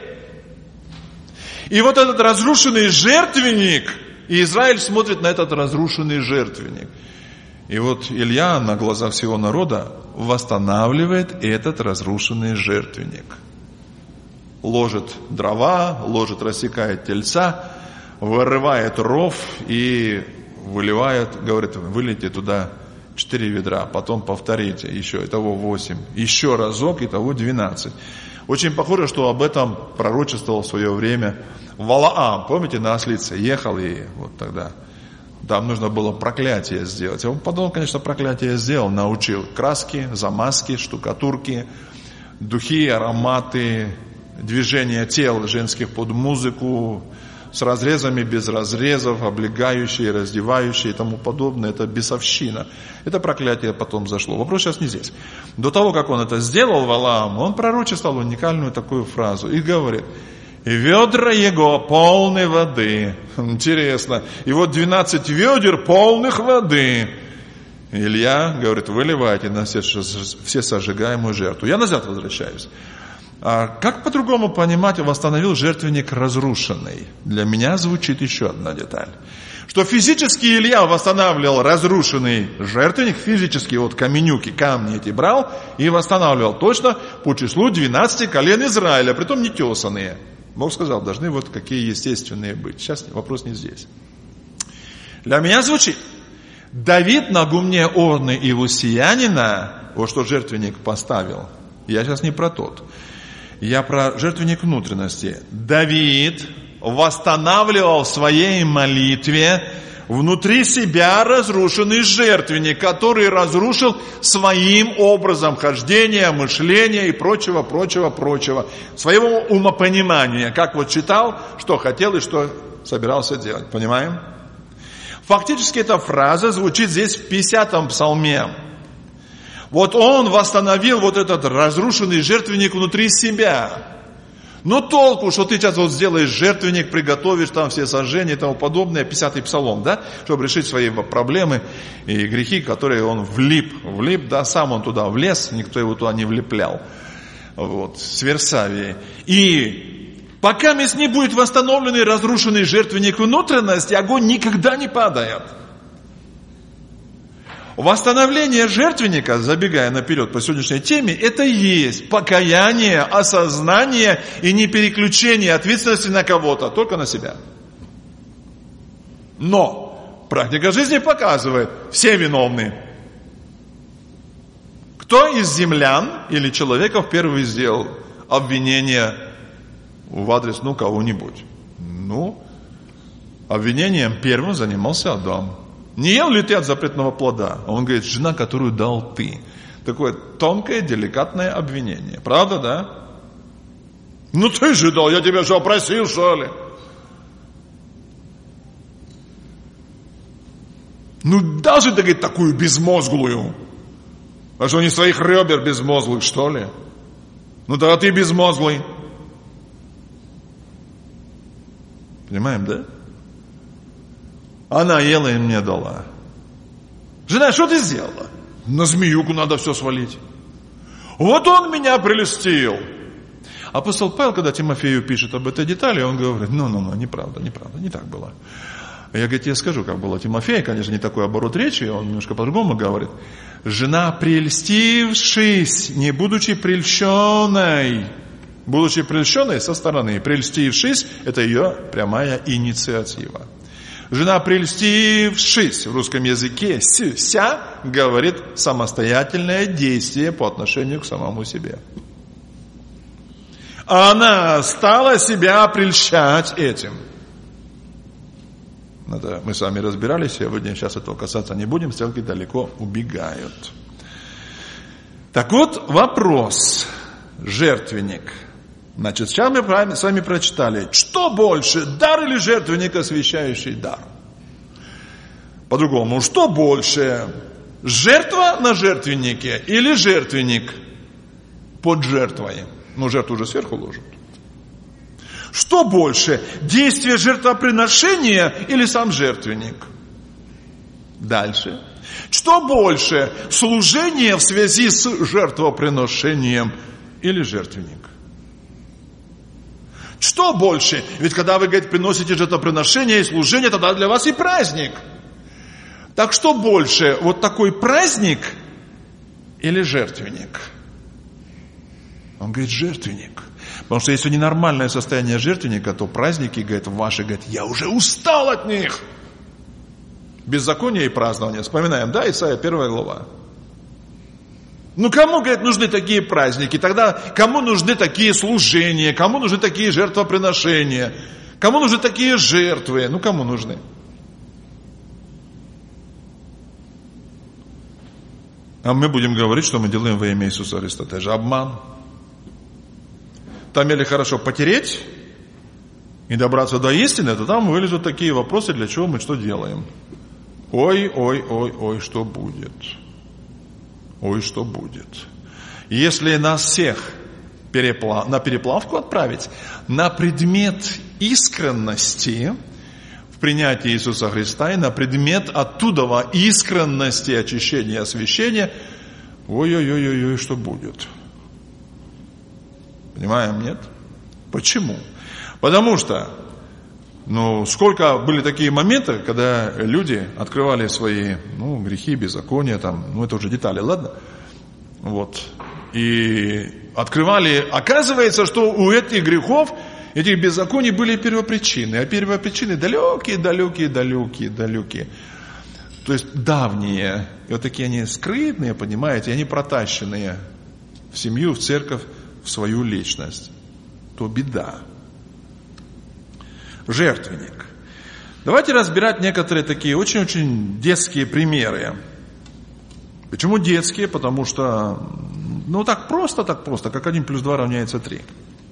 И вот этот разрушенный жертвенник, и Израиль смотрит на этот разрушенный жертвенник. И вот Илья на глазах всего народа восстанавливает этот разрушенный жертвенник. Ложит дрова, ложит, рассекает тельца, вырывает ров и выливает, говорит, вылейте туда четыре ведра, потом повторите еще, итого восемь, еще разок, итого двенадцать. Очень похоже, что об этом пророчествовал в свое время Валаам, помните, на ослице ехал, и вот тогда там нужно было проклятие сделать. Он потом, конечно, проклятие сделал, научил краски, замазки, штукатурки, духи, ароматы, движения тел женских под музыку, с разрезами, без разрезов, облегающие, раздевающие и тому подобное. Это бесовщина. Это проклятие потом зашло. Вопрос сейчас не здесь. До того, как он это сделал, Валаам, он пророчествовал уникальную такую фразу. И говорит, и ведра его полны воды. Интересно. И вот двенадцать ведер полных воды. Илья говорит, выливайте на все, все сожигаемую жертву. Я назад возвращаюсь. А как по-другому понимать, восстановил жертвенник разрушенный? Для меня звучит еще одна деталь. Что физически Илья восстанавливал разрушенный жертвенник, физически вот каменюки, камни эти брал и восстанавливал точно по числу двенадцати колен Израиля, притом не тесанные. Бог сказал, должны вот какие естественные быть. Сейчас вопрос не здесь. Для меня звучит, Давид на гумне орны иусиянина, вот что жертвенник поставил, я сейчас не про тот. Я про жертвенник внутренности. Давид восстанавливал в своей молитве внутри себя разрушенный жертвенник, который разрушил своим образом хождения, мышления и прочего, прочего, прочего. Своего умопонимания, как вот читал, что хотел и что собирался делать. Понимаем? Фактически эта фраза звучит здесь в пятидесятом псалме. Вот он восстановил вот этот разрушенный жертвенник внутри себя. Но толку, что ты сейчас вот сделаешь жертвенник, приготовишь там все сожжения и тому подобное, пятидесятый псалом, да, чтобы решить свои проблемы и грехи, которые он влип, влип, да, сам он туда влез, никто его туда не влеплял, вот, с Версавии. И пока не будет восстановленный разрушенный жертвенник внутренности, огонь никогда не падает. Восстановление жертвенника, забегая наперед по сегодняшней теме, это и есть покаяние, осознание и не переключение ответственности на кого-то, только на себя. Но практика жизни показывает, все виновны. Кто из землян или человеков первый сделал обвинение в адрес, ну, кого-нибудь? Ну, обвинением первым занимался Адам. Не ел ли ты от запретного плода? Он говорит, жена, которую дал ты. Такое тонкое, деликатное обвинение. Правда, да? Ну ты же дал, я тебя что, просил, что ли? Ну даже, ты, говорит, такую безмозглую. А что, не своих ребер безмозглых, что ли? Ну да, ты безмозглый. Понимаем, да? Она ела и мне дала. Жена, что ты сделала? На змеюку надо все свалить. Вот он меня прелестил. Апостол Павел, когда Тимофею пишет об этой детали, он говорит, ну-ну-ну, неправда, неправда, не так было. Я, говорит, тебе скажу, как было. Тимофей, конечно, не такой оборот речи, он немножко по-другому говорит. Жена, прельстившись, не будучи прельщенной, будучи прельщенной со стороны, прельстившись, это ее прямая инициатива. Жена, прельстившись, в русском языке, ся, говорит самостоятельное действие по отношению к самому себе. Она стала себя прельщать этим. Это мы с вами разбирались, сегодня сейчас этого касаться не будем, стрелки далеко убегают. Так вот, вопрос, жертвенник. Значит, сейчас мы с вами прочитали, что больше, дар или жертвенник, освящающий дар? По-другому, что больше, жертва на жертвеннике или жертвенник под жертвой? Ну, жертву уже сверху ложат. Что больше, действие жертвоприношения или сам жертвенник? Дальше. Что больше, служение в связи с жертвоприношением или жертвенник? Что больше? Ведь когда вы, говорит, приносите жертвоприношение и служение, тогда для вас и праздник. Так что больше? Вот такой праздник или жертвенник? Он говорит, жертвенник. Потому что если ненормальное состояние жертвенника, то праздники, говорит, ваши, говорит, я уже устал от них. Беззаконие и празднование. Вспоминаем, да, Исайя первая глава. Ну, кому, говорит, нужны такие праздники? Тогда кому нужны такие служения? Кому нужны такие жертвоприношения? Кому нужны такие жертвы? Ну, кому нужны? А мы будем говорить, что мы делаем во имя Иисуса Христа. Это же обман. Там или хорошо потереть и добраться до истины, то там вылезут такие вопросы, для чего мы что делаем. Ой, ой, ой, ой, что будет? Ой, что будет? Если нас всех переплав... на переплавку отправить, на предмет искренности в принятии Иисуса Христа и на предмет оттуда искренности очищения и освящения, ой-ой-ой-ой, что будет? Понимаем, нет? Почему? Потому что, ну, сколько были такие моменты, когда люди открывали свои, ну, грехи, беззакония, там, ну, это уже детали, ладно? Вот. И открывали, оказывается, что у этих грехов, этих беззаконий были первопричины, а первопричины далекие, далекие, далекие, далекие. То есть давние. И вот такие они скрытные, понимаете, они протащенные в семью, в церковь, в в свою личность, то беда. Жертвенник. Давайте разбирать некоторые такие очень-очень детские примеры. Почему детские? Потому что, ну так просто, так просто, как один плюс два равняется три.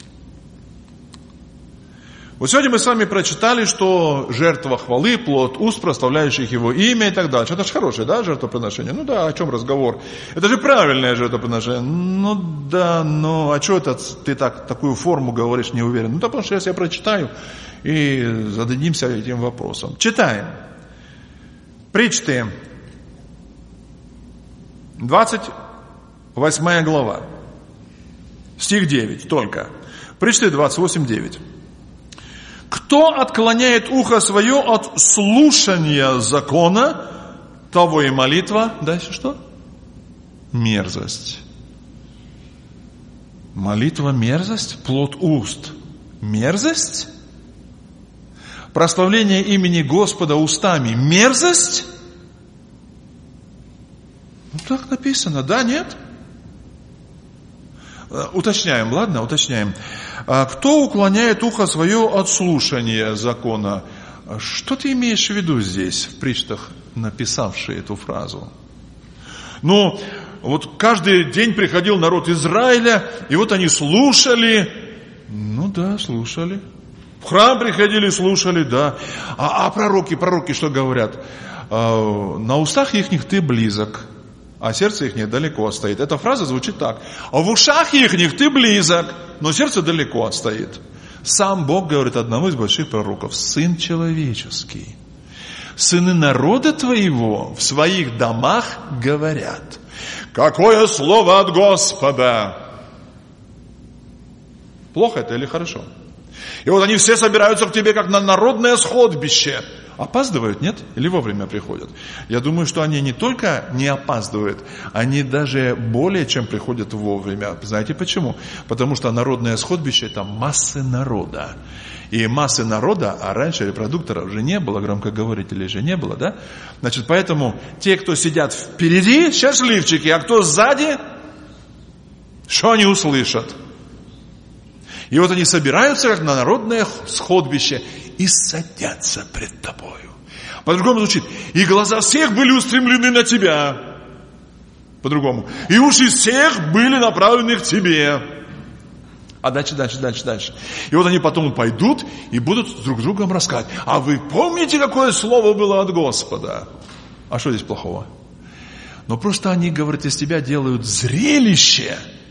Вот сегодня мы с вами прочитали, что жертва хвалы, плод уст, прославляющих его имя и так дальше. Это же хорошее, да, жертвоприношение? Ну да, о чем разговор? Это же правильное жертвоприношение. Ну да, но а что это ты так, такую форму говоришь, не уверен? Ну да, потому что сейчас я прочитаю и зададимся этим вопросом. Читаем. Притчи, двадцать восьмая глава, стих девять только. Притчи двадцать восемь девять. Кто отклоняет ухо свое от слушания закона, того и молитва. Дальше что? Мерзость. Молитва мерзость, плод уст. Мерзость? Прославление имени Господа устами. Мерзость? Ну так написано, да, нет? Уточняем, ладно, уточняем. Кто уклоняет ухо свое от слушания закона? Что ты имеешь в виду здесь, в притчах, написавший эту фразу? Ну, вот каждый день приходил народ Израиля, и вот они слушали. Ну да, слушали. В храм приходили, слушали, да. А, а пророки, пророки что говорят? А, на устах ихних ты близок, а сердце их далеко отстоит. Эта фраза звучит так. А в ушах ихних ты близок, но сердце далеко отстоит. Сам Бог говорит одному из больших пророков: Сын человеческий, сыны народа твоего в своих домах говорят: какое слово от Господа? Плохо это или хорошо? И вот они все собираются к тебе, как на народное сходбище. Опаздывают, нет? Или вовремя приходят? Я думаю, что они не только не опаздывают, они даже более чем приходят вовремя. Знаете почему? Потому что народное сходбище – это массы народа. И массы народа, а раньше репродукторов же не было, громкоговорителей же не было, да? Значит, поэтому те, кто сидят впереди, счастливчики, а кто сзади, что они услышат? И вот они собираются, как на народное сходбище, и садятся пред тобою. По-другому звучит: и глаза всех были устремлены на тебя. По-другому: и уши всех были направлены к тебе. А дальше, дальше, дальше, дальше. И вот они потом пойдут и будут друг другом рассказывать: а вы помните, какое слово было от Господа? А что здесь плохого? Но просто они, говорят, из тебя делают зрелище.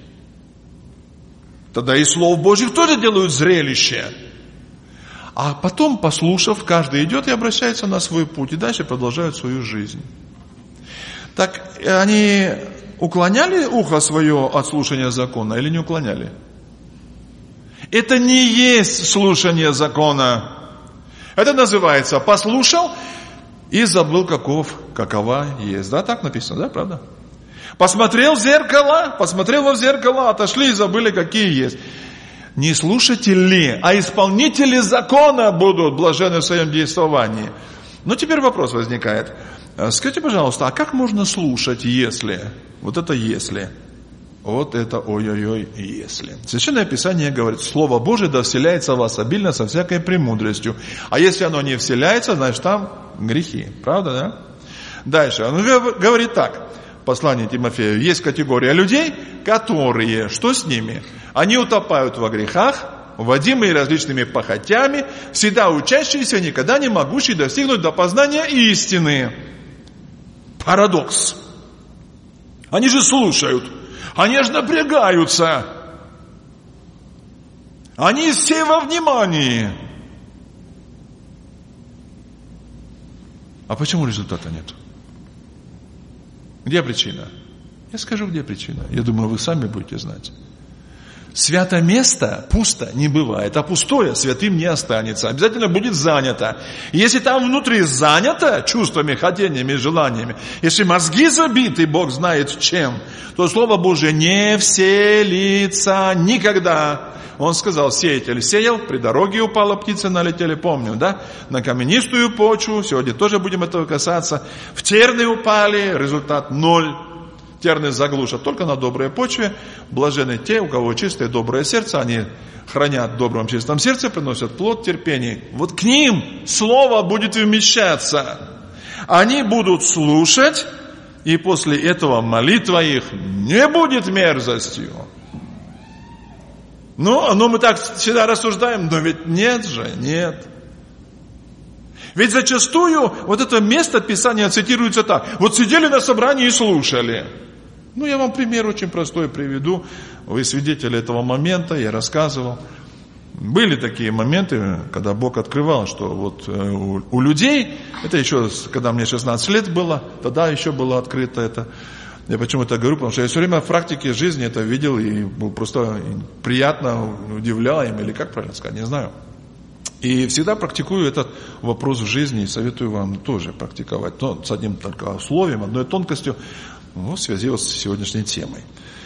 Тогда и слов Божьих тоже делают зрелище. А потом, послушав, каждый идет и обращается на свой путь, и дальше продолжают свою жизнь. Так они уклоняли ухо свое от слушания закона или не уклоняли? Это не есть слушание закона. Это называется: послушал и забыл, каков, какова есть. Да, так написано, да, правда? Посмотрел в зеркало, посмотрел в зеркало, отошли и забыли, какие есть. Не слушатели, а исполнители закона будут блаженны в своем действовании. Но теперь вопрос возникает. Скажите, пожалуйста, а как можно слушать, если? Вот это если. Вот это ой-ой-ой, если. Священное Писание говорит: Слово Божие да вселяется в вас обильно со всякой премудростью. А если оно не вселяется, значит там грехи. Правда, да? Дальше. Он говорит так. Послание Тимофею: есть категория людей, которые, что с ними? Они утопают во грехах, водимые различными похотями, всегда учащиеся, никогда не могущие достигнуть до познания истины. Парадокс. Они же слушают, они же напрягаются, они все во внимании. А почему результата нет? Где причина? Я скажу, где причина. Я думаю, вы сами будете знать. Свято место пусто не бывает, а пустое святым не останется. Обязательно будет занято. Если там внутри занято чувствами, хотениями, желаниями, если мозги забиты, Бог знает чем, то Слово Божие не вселится никогда. Он сказал: сеятель сеял, при дороге упала птица, налетели, помню, да? На каменистую почву, сегодня тоже будем этого касаться. В терны упали, результат ноль. терны заглушат только на доброй почве. Блаженны те, у кого чистое доброе сердце, они хранят в добром чистом сердце, приносят плод терпения. Вот к ним слово будет вмещаться. Они будут слушать, и после этого молитва их не будет мерзостью. Ну, ну мы так всегда рассуждаем, но ведь нет же, нет. Ведь зачастую вот это место Писания цитируется так. Вот сидели на собрании и слушали. Ну, я вам пример очень простой приведу. Вы свидетели этого момента, я рассказывал. Были такие моменты, когда Бог открывал, что вот у, у людей, это еще, когда мне шестнадцать лет было, тогда еще было открыто это. Я почему это говорю, потому что я все время в практике жизни это видел, и был просто приятно удивляем, или как правильно сказать, не знаю. И всегда практикую этот вопрос в жизни, и советую вам тоже практиковать. Но с одним только условием, одной тонкостью, ну, в связи вот с сегодняшней темой.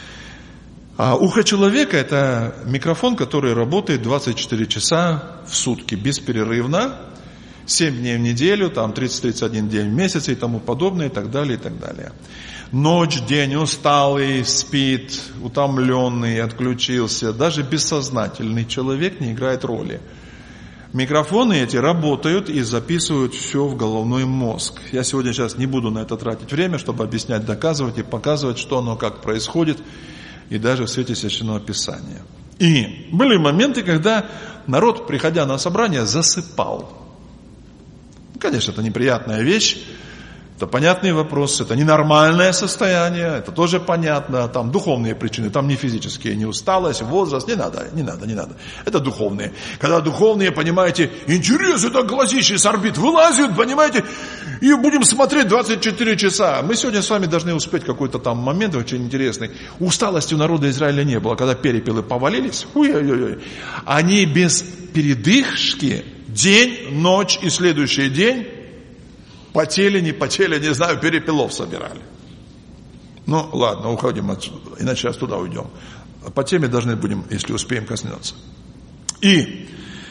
А ухо человека – это микрофон, который работает двадцать четыре часа в сутки, бесперерывно, семь дней в неделю, там тридцать-тридцать один день в месяц и тому подобное, и так далее, и так далее. Ночь, день, усталый, спит, утомленный, отключился. Даже бессознательный человек не играет роли. Микрофоны эти работают и записывают все в головной мозг. Я сегодня сейчас не буду на это тратить время, чтобы объяснять, доказывать и показывать, что оно как происходит, и даже в свете Священного Писания. И были моменты, когда народ, приходя на собрание, засыпал. Конечно, это неприятная вещь, это понятный вопрос, это ненормальное состояние, это тоже понятно, там духовные причины, там не физические, не усталость, возраст, не надо, не надо, не надо. Это духовные. Когда духовные, понимаете, интерес, это глазище с орбит вылазит, понимаете, и будем смотреть двадцать четыре часа. Мы сегодня с вами должны успеть какой-то там момент очень интересный. Усталости у народа Израиля не было, когда перепелы повалились, ой-ой-ой, они без передышки, день, ночь и следующий день, потели, не потели, не знаю, перепелов собирали. Ну, ладно, уходим отсюда, иначе сейчас туда уйдем. По теме должны будем, если успеем, коснуться. И,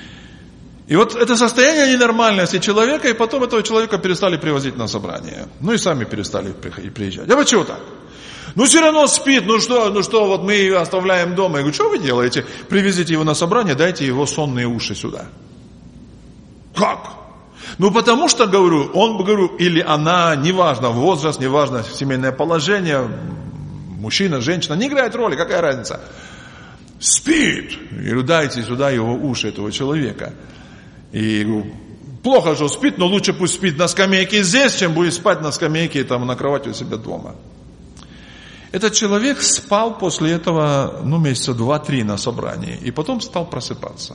и вот это состояние ненормальности человека, и потом этого человека перестали привозить на собрание. Ну и сами перестали приезжать. А почему так? Ну все равно спит, ну что, ну что, вот мы ее оставляем дома. Я говорю, что вы делаете? Привезите его на собрание, дайте его сонные уши сюда. Как? Ну, потому что, говорю, он, говорю, или она, неважно, возраст, неважно, семейное положение, мужчина, женщина, не играет роли, какая разница? Спит. Я говорю, дайте сюда его уши, этого человека. И говорю, плохо, что спит, но лучше пусть спит на скамейке здесь, чем будет спать на скамейке там, на кровати у себя дома. Этот человек спал после этого, ну, месяца два-три на собрании, и потом стал просыпаться.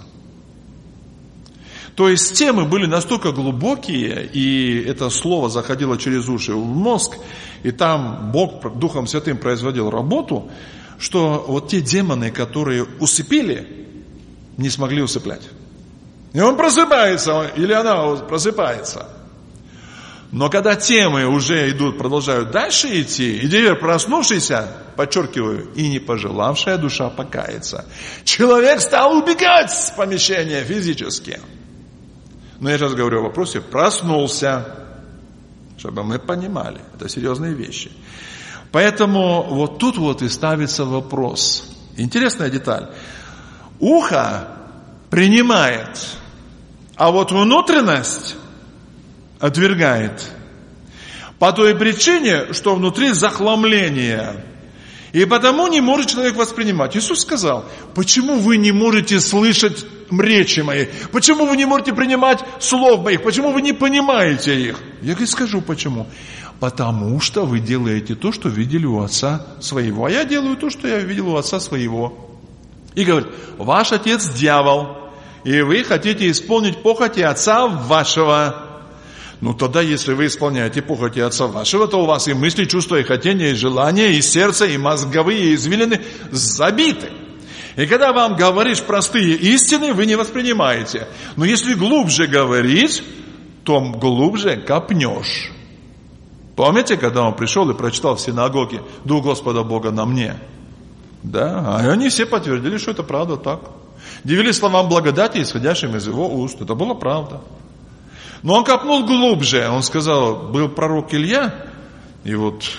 То есть темы были настолько глубокие, и это слово заходило через уши в мозг, и там Бог Духом Святым производил работу, что вот те демоны, которые усыпили, не смогли усыплять. И он просыпается, или она просыпается. Но когда темы уже идут, продолжают дальше идти, и теперь проснувшийся, подчеркиваю, и не пожелавшая душа покаяться, человек стал убегать с помещения физически. Но я сейчас говорю о вопросе «проснулся», чтобы мы понимали, это серьезные вещи. Поэтому вот тут вот и ставится вопрос. Интересная деталь. Ухо принимает, а вот внутренность отвергает. По той причине, что внутри захламление. И потому не может человек воспринимать. Иисус сказал, почему вы не можете слышать речи моей? Почему вы не можете принимать слов моих? Почему вы не понимаете их? Я говорю, скажу почему. Потому что вы делаете то, что видели у отца своего. А я делаю то, что я видел у отца своего. И говорит, ваш отец дьявол, и вы хотите исполнить похоти отца вашего. Ну тогда, если вы исполняете похоти отца вашего, то у вас и мысли, чувства, и хотения, и желания, и сердце, и мозговые извилины забиты. И когда вам говоришь простые истины, вы не воспринимаете. Но если глубже говорить, то глубже копнешь. Помните, когда он пришел и прочитал в синагоге «Дух Господа Бога на мне»? Да, а они все подтвердили, что это правда так. Дивились словам благодати, исходящим из его уст. Это была правда. Но он копнул глубже. Он сказал, был пророк Илья, и вот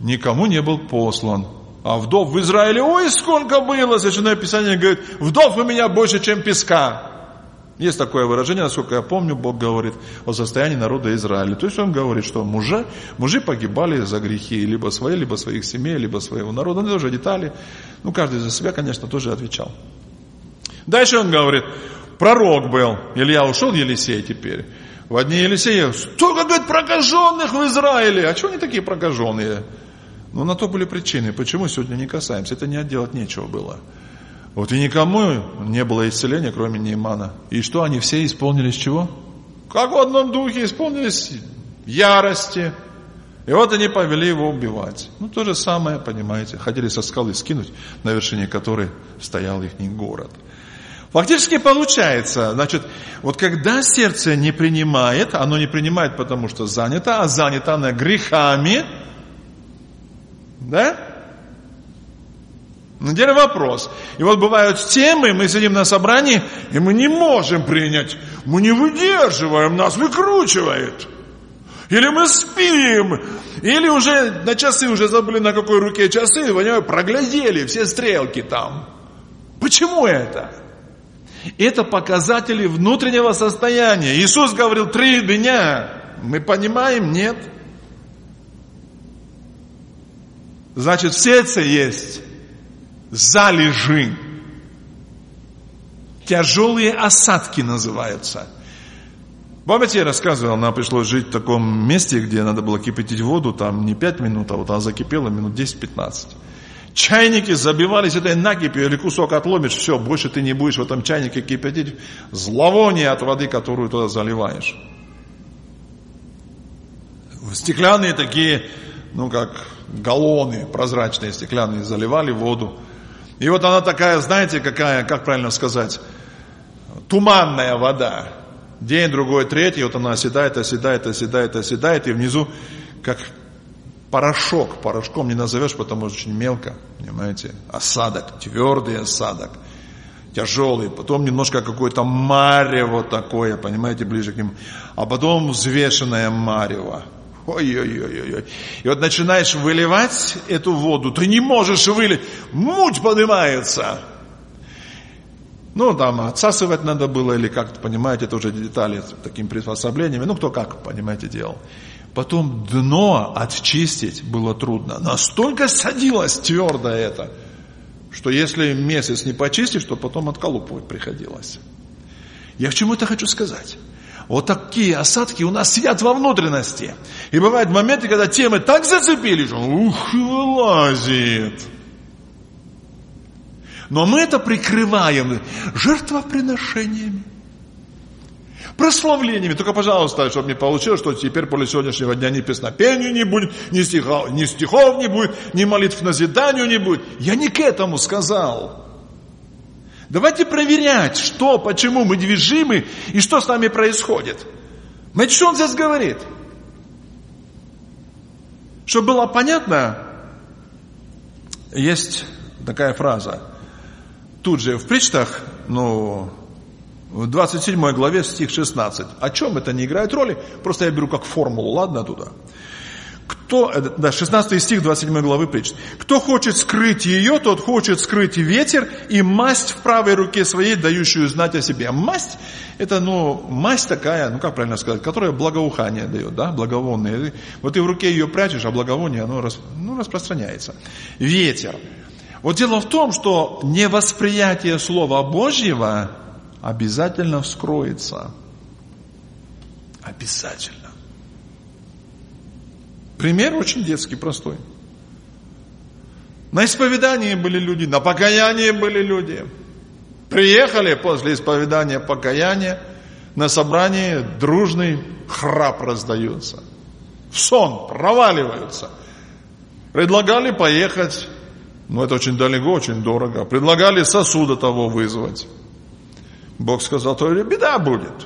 никому не был послан. А вдов в Израиле, ой, сколько было! Священное Писание говорит, вдов у меня больше, чем песка. Есть такое выражение, насколько я помню, Бог говорит о состоянии народа Израиля. То есть Он говорит, что мужи, мужи погибали за грехи, либо свои, либо своих семей, либо своего народа. Ну, тоже детали. Ну, каждый за себя, конечно, тоже отвечал. Дальше Он говорит, пророк был, Илья ушел, Елисей теперь. В одни Елисея, столько, говорит, прокаженных в Израиле. А чего они такие прокаженные? Ну, на то были причины. Почему сегодня не касаемся? Это не отделать нечего было. Вот и никому не было исцеления, кроме Неймана. И что, они все исполнились чего? Как в одном духе, исполнились ярости. И вот они повели его убивать. Ну, то же самое, понимаете. Хотели со скалы скинуть, на вершине которой стоял их город. Фактически получается, значит, вот когда сердце не принимает, оно не принимает, потому что занято, а занято оно грехами, да? Но теперь вопрос. И вот бывают темы, мы сидим на собрании, и мы не можем принять, мы не выдерживаем, нас выкручивает. Или мы спим, или уже на часы уже забыли, на какой руке часы, и проглядели все стрелки там. Почему это? Это показатели внутреннего состояния. Иисус говорил три дня. Мы понимаем? Нет. Значит, в сердце есть залежи. Тяжелые осадки называются. Помните, я рассказывал, нам пришлось жить в таком месте, где надо было кипятить воду, там не пять минут, а вот она закипела минут десять-пятнадцать. Чайники забивались этой накипью, или кусок отломишь, все, больше ты не будешь в этом чайнике кипятить. Зловоние от воды, которую туда заливаешь. Стеклянные такие, ну как галлоны, прозрачные стеклянные, заливали воду. И вот она такая, знаете, какая, как правильно сказать, туманная вода. День, другой, третий, вот она оседает, оседает, оседает, оседает, и внизу как порошок. Порошком не назовешь, потому что очень мелко, понимаете, осадок, твердый осадок, тяжелый, потом немножко какое-то марево такое, понимаете, ближе к нему, а потом взвешенное марево. Ой-ой-ой-ой. И вот начинаешь выливать эту воду, ты не можешь вылить, муть поднимается. Ну, там, отсасывать надо было, или как-то, понимаете, это уже детали с такими приспособлениями, ну, кто как, понимаете, делал. Потом дно очистить было трудно. Настолько садилось твердо это, что если месяц не почистишь, то потом отколупывать приходилось. Я к чему это хочу сказать? Вот такие осадки у нас сидят во внутренности. И бывают моменты, когда темы так зацепили, что ух, вылазит. Но мы это прикрываем жертвоприношениями, прославлениями. Только, пожалуйста, чтобы не получилось, что теперь после сегодняшнего дня ни песнопения не будет, ни стихов, ни стихов не будет, ни молитв к назиданию не будет. Я не к этому сказал. Давайте проверять, что, почему мы движимы и что с нами происходит. Знаете, что он здесь говорит? Чтобы было понятно, есть такая фраза. Тут же в притчах, ну, в двадцать седьмой главе, стих шестнадцать. О чем это не играет роли? Просто я беру как формулу, ладно, туда. Кто, да, шестнадцатый стих двадцать седьмой главы притч. Кто хочет скрыть ее, тот хочет скрыть ветер и масть в правой руке своей, дающую знать о себе. Масть, это, ну, масть такая, ну, как правильно сказать, которая благоухание дает, да, благовонное. Вот ты в руке ее прячешь, а благовоние, оно рас, ну, распространяется. Ветер. Вот дело в том, что невосприятие Слова Божьего обязательно вскроется. Обязательно. Пример очень детский, простой. На исповедании были люди, на покаянии были люди. Приехали после исповедания, покаяния, на собрании дружный храп раздается. В сон проваливаются. Предлагали поехать. Но это очень далеко, очень дорого. Предлагали сосуда того вызвать. Бог сказал, то беда будет.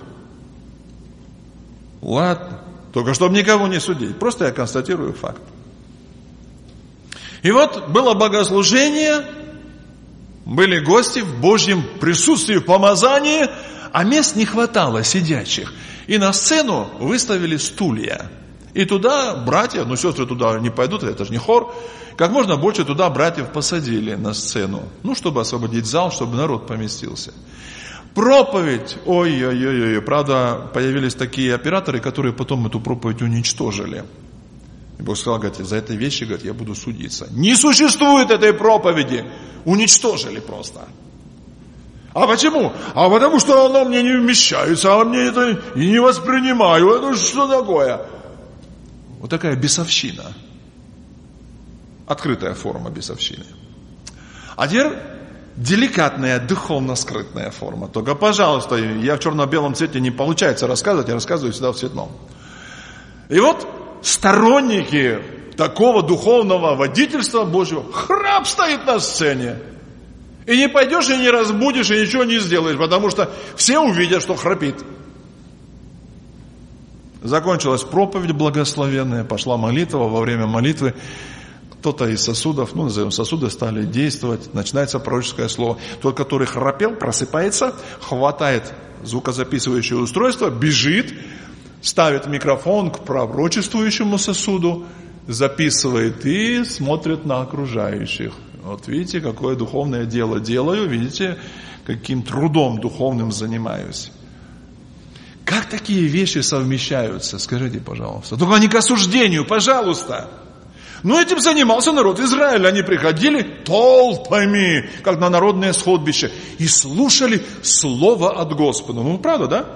Ладно. Только чтобы никого не судить. Просто я констатирую факт. И вот было богослужение. Были гости в Божьем присутствии, в помазании. А мест не хватало сидячих. И на сцену выставили стулья. И туда братья, ну сестры туда не пойдут, это же не хор, как можно больше туда братьев посадили на сцену, ну, чтобы освободить зал, чтобы народ поместился. Проповедь, ой-ой-ой, правда, появились такие операторы, которые потом эту проповедь уничтожили. И Бог сказал, говорит, за этой вещи, говорит, я буду судиться. Не существует этой проповеди, уничтожили просто. А почему? А потому что оно мне не вмещается, а мне это и не воспринимаю, это что такое? Вот такая бесовщина. Открытая форма бесовщины. А теперь деликатная, духовно-скрытная форма. Только, пожалуйста, я в черно-белом цвете не получается рассказывать, я рассказываю всегда в цветном. И вот сторонники такого духовного водительства Божьего, храп стоит на сцене. И не пойдешь, и не разбудишь, и ничего не сделаешь, потому что все увидят, что храпит. Закончилась проповедь благословенная, пошла молитва, во время молитвы кто-то из сосудов, ну, назовем сосуды, стали действовать, начинается пророческое слово. Тот, который храпел, просыпается, хватает звукозаписывающее устройство, бежит, ставит микрофон к пророчествующему сосуду, записывает и смотрит на окружающих. Вот видите, какое духовное дело делаю, видите, каким трудом духовным занимаюсь. Как такие вещи совмещаются? Скажите, пожалуйста. Только не к осуждению, пожалуйста. Но этим занимался народ Израиля. Они приходили толпами, как на народное сходбище, и слушали слово от Господа. Ну, правда, да?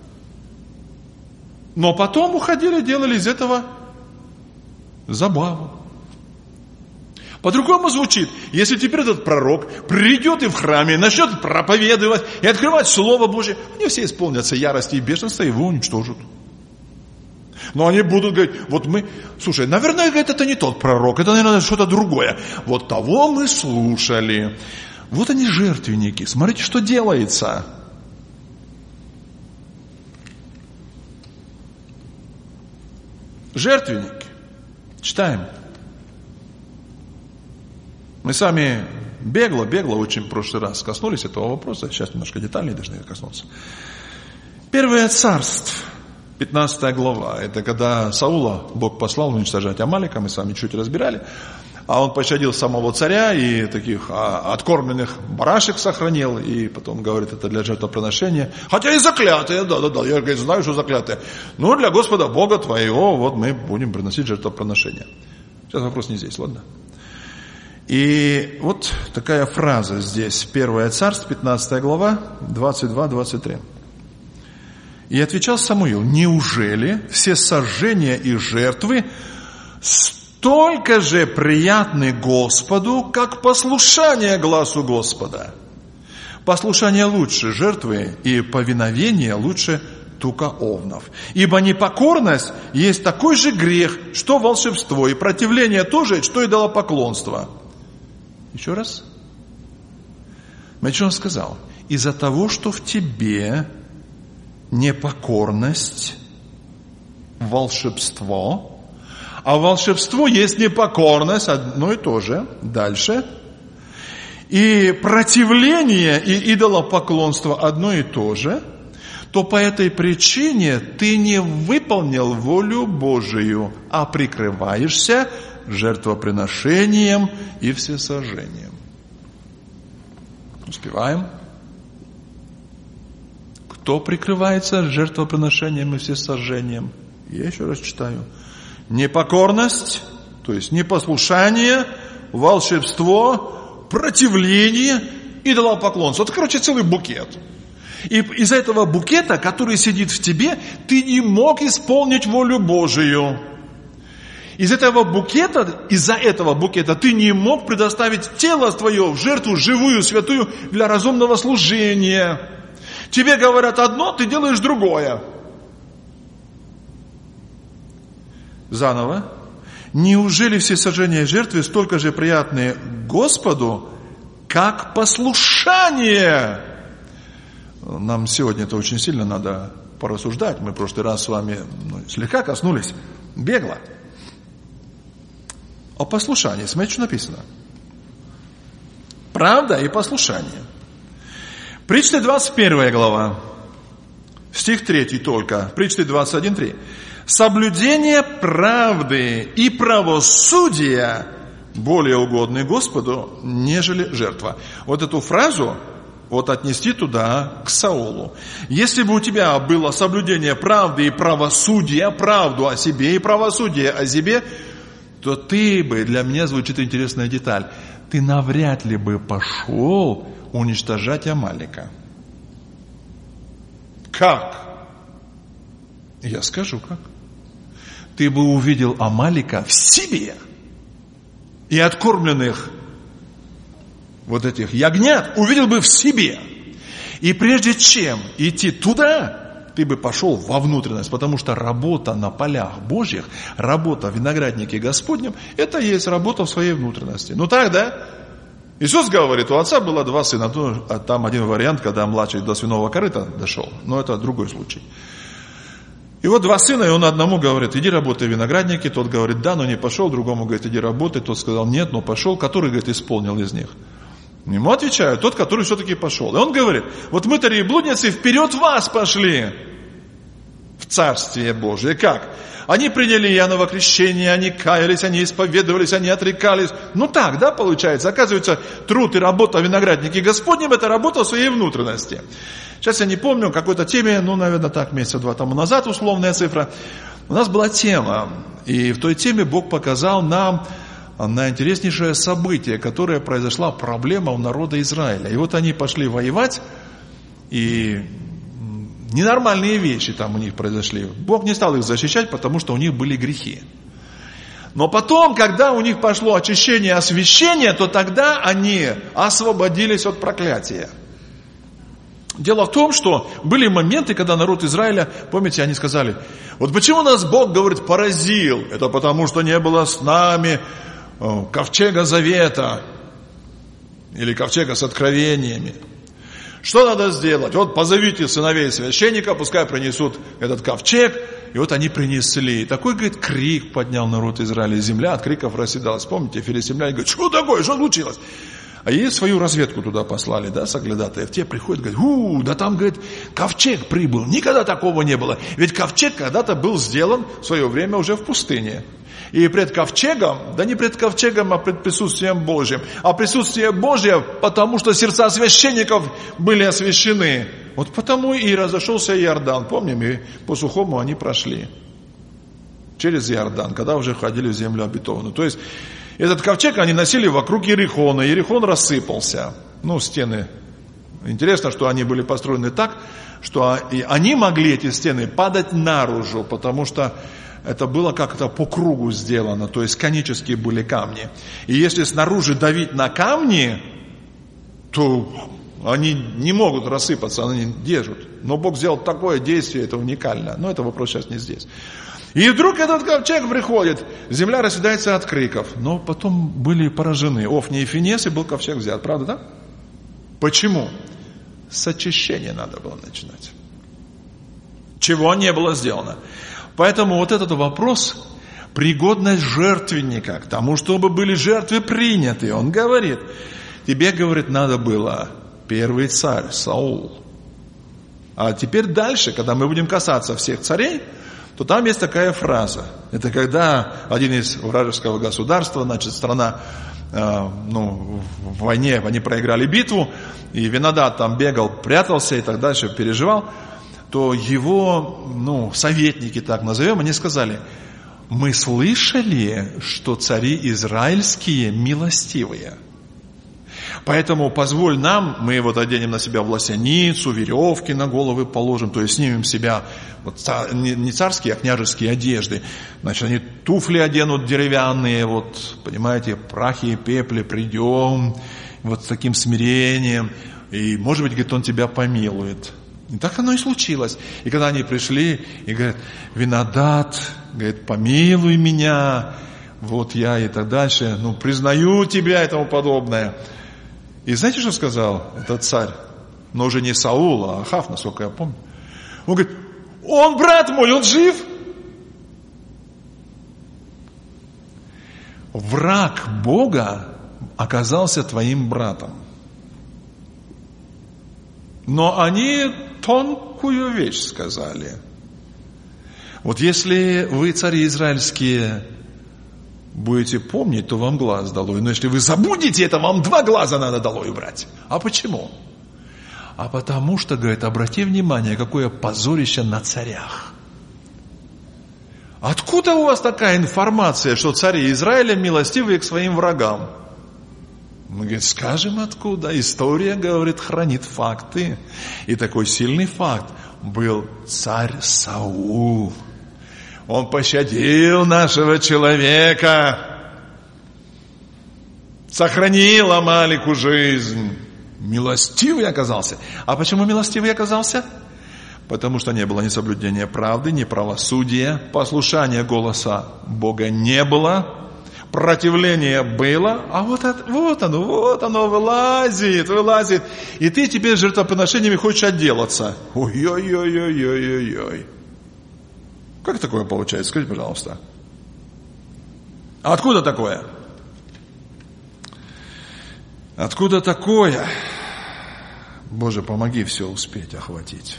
Но потом уходили, делали из этого забаву. По-другому звучит, если теперь этот пророк придет и в храме, начнет проповедовать и открывать Слово Божие, они все исполнятся ярости и бешенства, и его уничтожат. Но они будут говорить, вот мы, слушай, наверное, говорит, это не тот пророк, это, наверное, что-то другое. Вот того мы слушали. Вот они жертвенники, смотрите, что делается. Жертвенники. Читаем. Мы с вами бегло, бегло очень в прошлый раз коснулись этого вопроса, сейчас немножко детальнее должны коснуться. Первое царство, пятнадцатая глава, это когда Саула Бог послал уничтожать Амалика, мы с вами чуть разбирали, а он пощадил самого царя и таких а, откормленных барашек сохранил, и потом говорит, это для жертвоприношения, хотя и заклятые, да-да-да, я говорит, знаю, что заклятые, но для Господа Бога твоего вот мы будем приносить жертвоприношения. Сейчас вопрос не здесь, ладно? И вот такая фраза здесь, первое царство, пятнадцатая глава, двадцать два двадцать три. И отвечал Самуил, неужели все сожжения и жертвы столько же приятны Господу, как послушание гласу Господа? Послушание лучше жертвы, и повиновение лучше тука овнов. Ибо непокорность есть такой же грех, что волшебство, и противление тоже, что идолопоклонство. Еще раз. Смотрите, что он сказал. Из-за того, что в тебе непокорность, волшебство, а волшебство есть непокорность, одно и то же. Дальше. И противление, и идолопоклонство одно и то же, то по этой причине ты не выполнил волю Божию, а прикрываешься жертвоприношением и всесожжением. Успеваем? Кто прикрывается жертвоприношением и всесожжением? Я еще раз читаю. Непокорность, то есть непослушание, волшебство, противление, идолопоклонство. Это, короче, целый букет. И из этого букета, который сидит в тебе, ты не мог исполнить волю Божию. Из этого букета, из-за этого букета ты не мог предоставить тело твое в жертву живую, святую для разумного служения. Тебе говорят одно, ты делаешь другое. Заново. Неужели все сожжения и жертвы столько же приятны Господу, как послушание? Нам сегодня это очень сильно надо порассуждать. Мы в прошлый раз с вами ну, слегка коснулись, бегло. О послушании. Смотрите, что написано. Правда и послушание. Притчи двадцать первая глава. Стих третий только. Притчи двадцать один три. Соблюдение правды и правосудия более угодны Господу, нежели жертва. Вот эту фразу вот отнести туда, к Саулу. Если бы у тебя было соблюдение правды и правосудия, правду о себе и правосудие о себе, то ты бы, для меня звучит интересная деталь, ты навряд ли бы пошел уничтожать Амалика. Как? Я скажу как. Ты бы увидел Амалика в себе и откормленных вот этих ягнят увидел бы в себе. И прежде чем идти туда, ты бы пошел во внутренность, потому что работа на полях Божьих, работа в винограднике Господнем, это есть работа в своей внутренности. Ну так, да? Иисус говорит, у отца было два сына, там один вариант, когда младший до свиного корыта дошел, но это другой случай. И вот два сына, и он одному говорит, иди работай в винограднике, тот говорит, да, но не пошел, другому говорит, иди работай, тот сказал, нет, но пошел, который, говорит, исполнил из них. Ему отвечают, тот, который все-таки пошел. И он говорит, вот мытари и блудницы вперед вас пошли в Царствие Божие. Как? Они приняли Иоанново крещение, они каялись, они исповедовались, они отрекались. Ну так, да, получается? Оказывается, труд и работа в винограднике Господнем – это работа в своей внутренности. Сейчас я не помню, в какой-то теме, ну, наверное, так, месяца два тому назад, условная цифра, у нас была тема, и в той теме Бог показал нам на интереснейшее событие, которое произошла проблема у народа Израиля. И вот они пошли воевать, и ненормальные вещи там у них произошли. Бог не стал их защищать, потому что у них были грехи. Но потом, когда у них пошло очищение, освящение, то тогда они освободились от проклятия. Дело в том, что были моменты, когда народ Израиля, помните, они сказали, вот почему нас Бог, говорит, поразил? Это потому, что не было с нами ковчега завета или ковчега с откровениями. Что надо сделать? Вот позовите сыновей священника, пускай принесут этот ковчег. И вот они принесли. И такой, говорит, крик поднял народ Израиля. Земля от криков расседалась. Помните, филистимляне говорят, что такое, что случилось? А ей свою разведку туда послали, да, соглядатаев. Те приходят, говорят, у, да там, говорит, ковчег прибыл. Никогда такого не было. Ведь ковчег когда-то был сделан в свое время уже в пустыне. И пред ковчегом, да не пред ковчегом, а пред присутствием Божьим. А присутствие Божье, потому что сердца священников были освящены. Вот потому и разошелся Иордан. Помним, и по сухому они прошли. Через Иордан, когда уже входили в землю обетованную. То есть, этот ковчег они носили вокруг Иерихона. Иерихон рассыпался. Ну, стены. Интересно, что они были построены так, что они могли, эти стены, падать наружу, потому что это было как-то по кругу сделано, то есть конические были камни. И если снаружи давить на камни, то они не могут рассыпаться, они держат. Но Бог сделал такое действие, это уникально. Но это вопрос сейчас не здесь. И вдруг этот ковчег приходит, земля расседается от криков. Но потом были поражены Офни и Финес, и был ковчег взят. Правда, да? Почему? С очищения надо было начинать. Чего не было сделано. Поэтому вот этот вопрос, пригодность жертвенника к тому, чтобы были жертвы приняты. Он говорит, тебе, говорит, надо было первый царь Саул. А теперь дальше, когда мы будем касаться всех царей, то там есть такая фраза. Это когда один из вражеского государства, значит, страна, э, ну, в войне, они проиграли битву, и Винодад там бегал, прятался и так дальше, переживал, то его, ну, советники, так назовем, они сказали, мы слышали, что цари израильские милостивые. Поэтому позволь нам, мы вот оденем на себя власяницу, веревки на головы положим, то есть снимем с себя вот, не царские, а княжеские одежды. Значит, они туфли оденут деревянные, вот, понимаете, прахи и пепли, придем, вот с таким смирением, и, может быть, говорит, он тебя помилует. И так оно и случилось. И когда они пришли и говорят, Винодад, говорит, помилуй меня, вот я и так дальше, ну, признаю тебя и тому подобное. И знаете, что сказал этот царь? Но уже не Саул, а Ахав, насколько я помню. Он говорит, он брат мой, он жив. Враг Бога оказался твоим братом. Но они тонкую вещь сказали. Вот если вы, цари израильские, будете помнить, то вам глаз долой. Но если вы забудете это, вам два глаза надо долой убрать. А почему? А потому что, говорит, обрати внимание, какое позорище на царях. Откуда у вас такая информация, что цари Израиля милостивые к своим врагам? Мы, говорит, скажем откуда. История, говорит, хранит факты. И такой сильный факт был царь Саул. Он пощадил нашего человека, сохранил Амалику жизнь. Милостивый оказался. А почему милостивый оказался? Потому что не было ни соблюдения правды, ни правосудия, послушания голоса Бога не было, противление было, а вот, это, вот оно, вот оно вылазит, вылазит. И ты теперь жертвоприношениями хочешь отделаться. Ой-ой-ой-ой-ой-ой. Как такое получается? Скажите, пожалуйста. А откуда такое? Откуда такое? Боже, помоги все успеть охватить.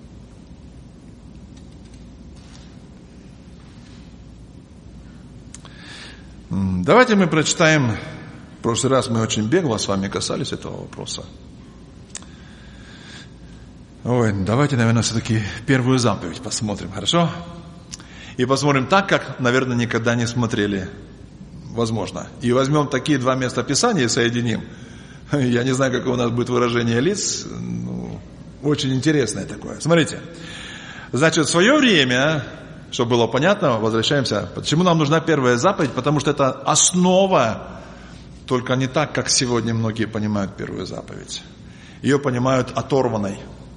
Давайте мы прочитаем. В прошлый раз мы очень бегло с вами касались этого вопроса. Ой, давайте, наверное, все-таки первую заповедь посмотрим, хорошо? И посмотрим так, как, наверное, никогда не смотрели, возможно. И возьмем такие два места Писания и соединим. Я не знаю, какое у нас будет выражение лиц. Ну, очень интересное такое. Смотрите. Значит, в свое время, чтобы было понятно, возвращаемся. Почему нам нужна первая заповедь? Потому что это основа, только не так, как сегодня многие понимают первую заповедь. Ее понимают оторванной.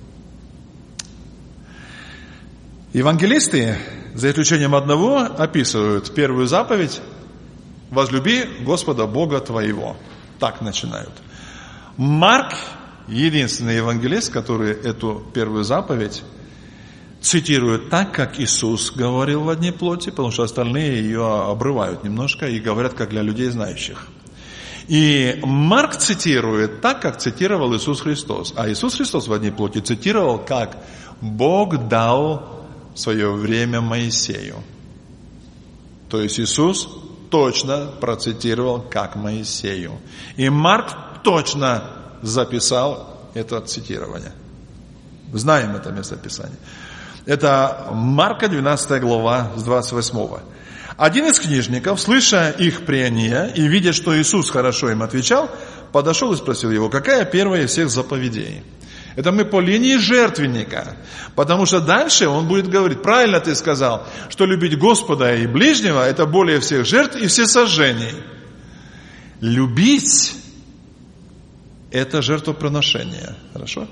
Евангелисты, за исключением одного, описывают первую заповедь: возлюби Господа Бога твоего. Так начинают. Марк, единственный евангелист, который эту первую заповедь цитирует так, как Иисус говорил в одни плоти, потому что остальные ее обрывают немножко и говорят, как для людей знающих. И Марк цитирует так, как цитировал Иисус Христос. А Иисус Христос в одни плоти цитировал, как Бог дал в свое время Моисею. То есть Иисус точно процитировал, как Моисею. И Марк точно записал это цитирование. Знаем это местописание. Это Марка двенадцатая глава с двадцать восьмого. Один из книжников, слыша их прения и видя, что Иисус хорошо им отвечал, подошел и спросил его, какая первая из всех заповедей? Это мы по линии жертвенника. Потому что дальше он будет говорить, правильно ты сказал, что любить Господа и ближнего – это более всех жертв и всесожжений. Любить – это жертвоприношение. Хорошо?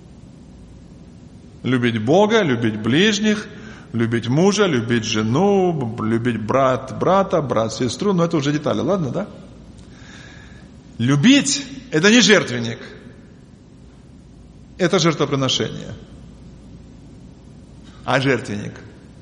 Любить Бога, любить ближних, любить мужа, любить жену, любить брат, брата, брат, сестру. Но это уже детали, ладно, да? Любить – это не жертвенник. Это жертвоприношение. А жертвенник?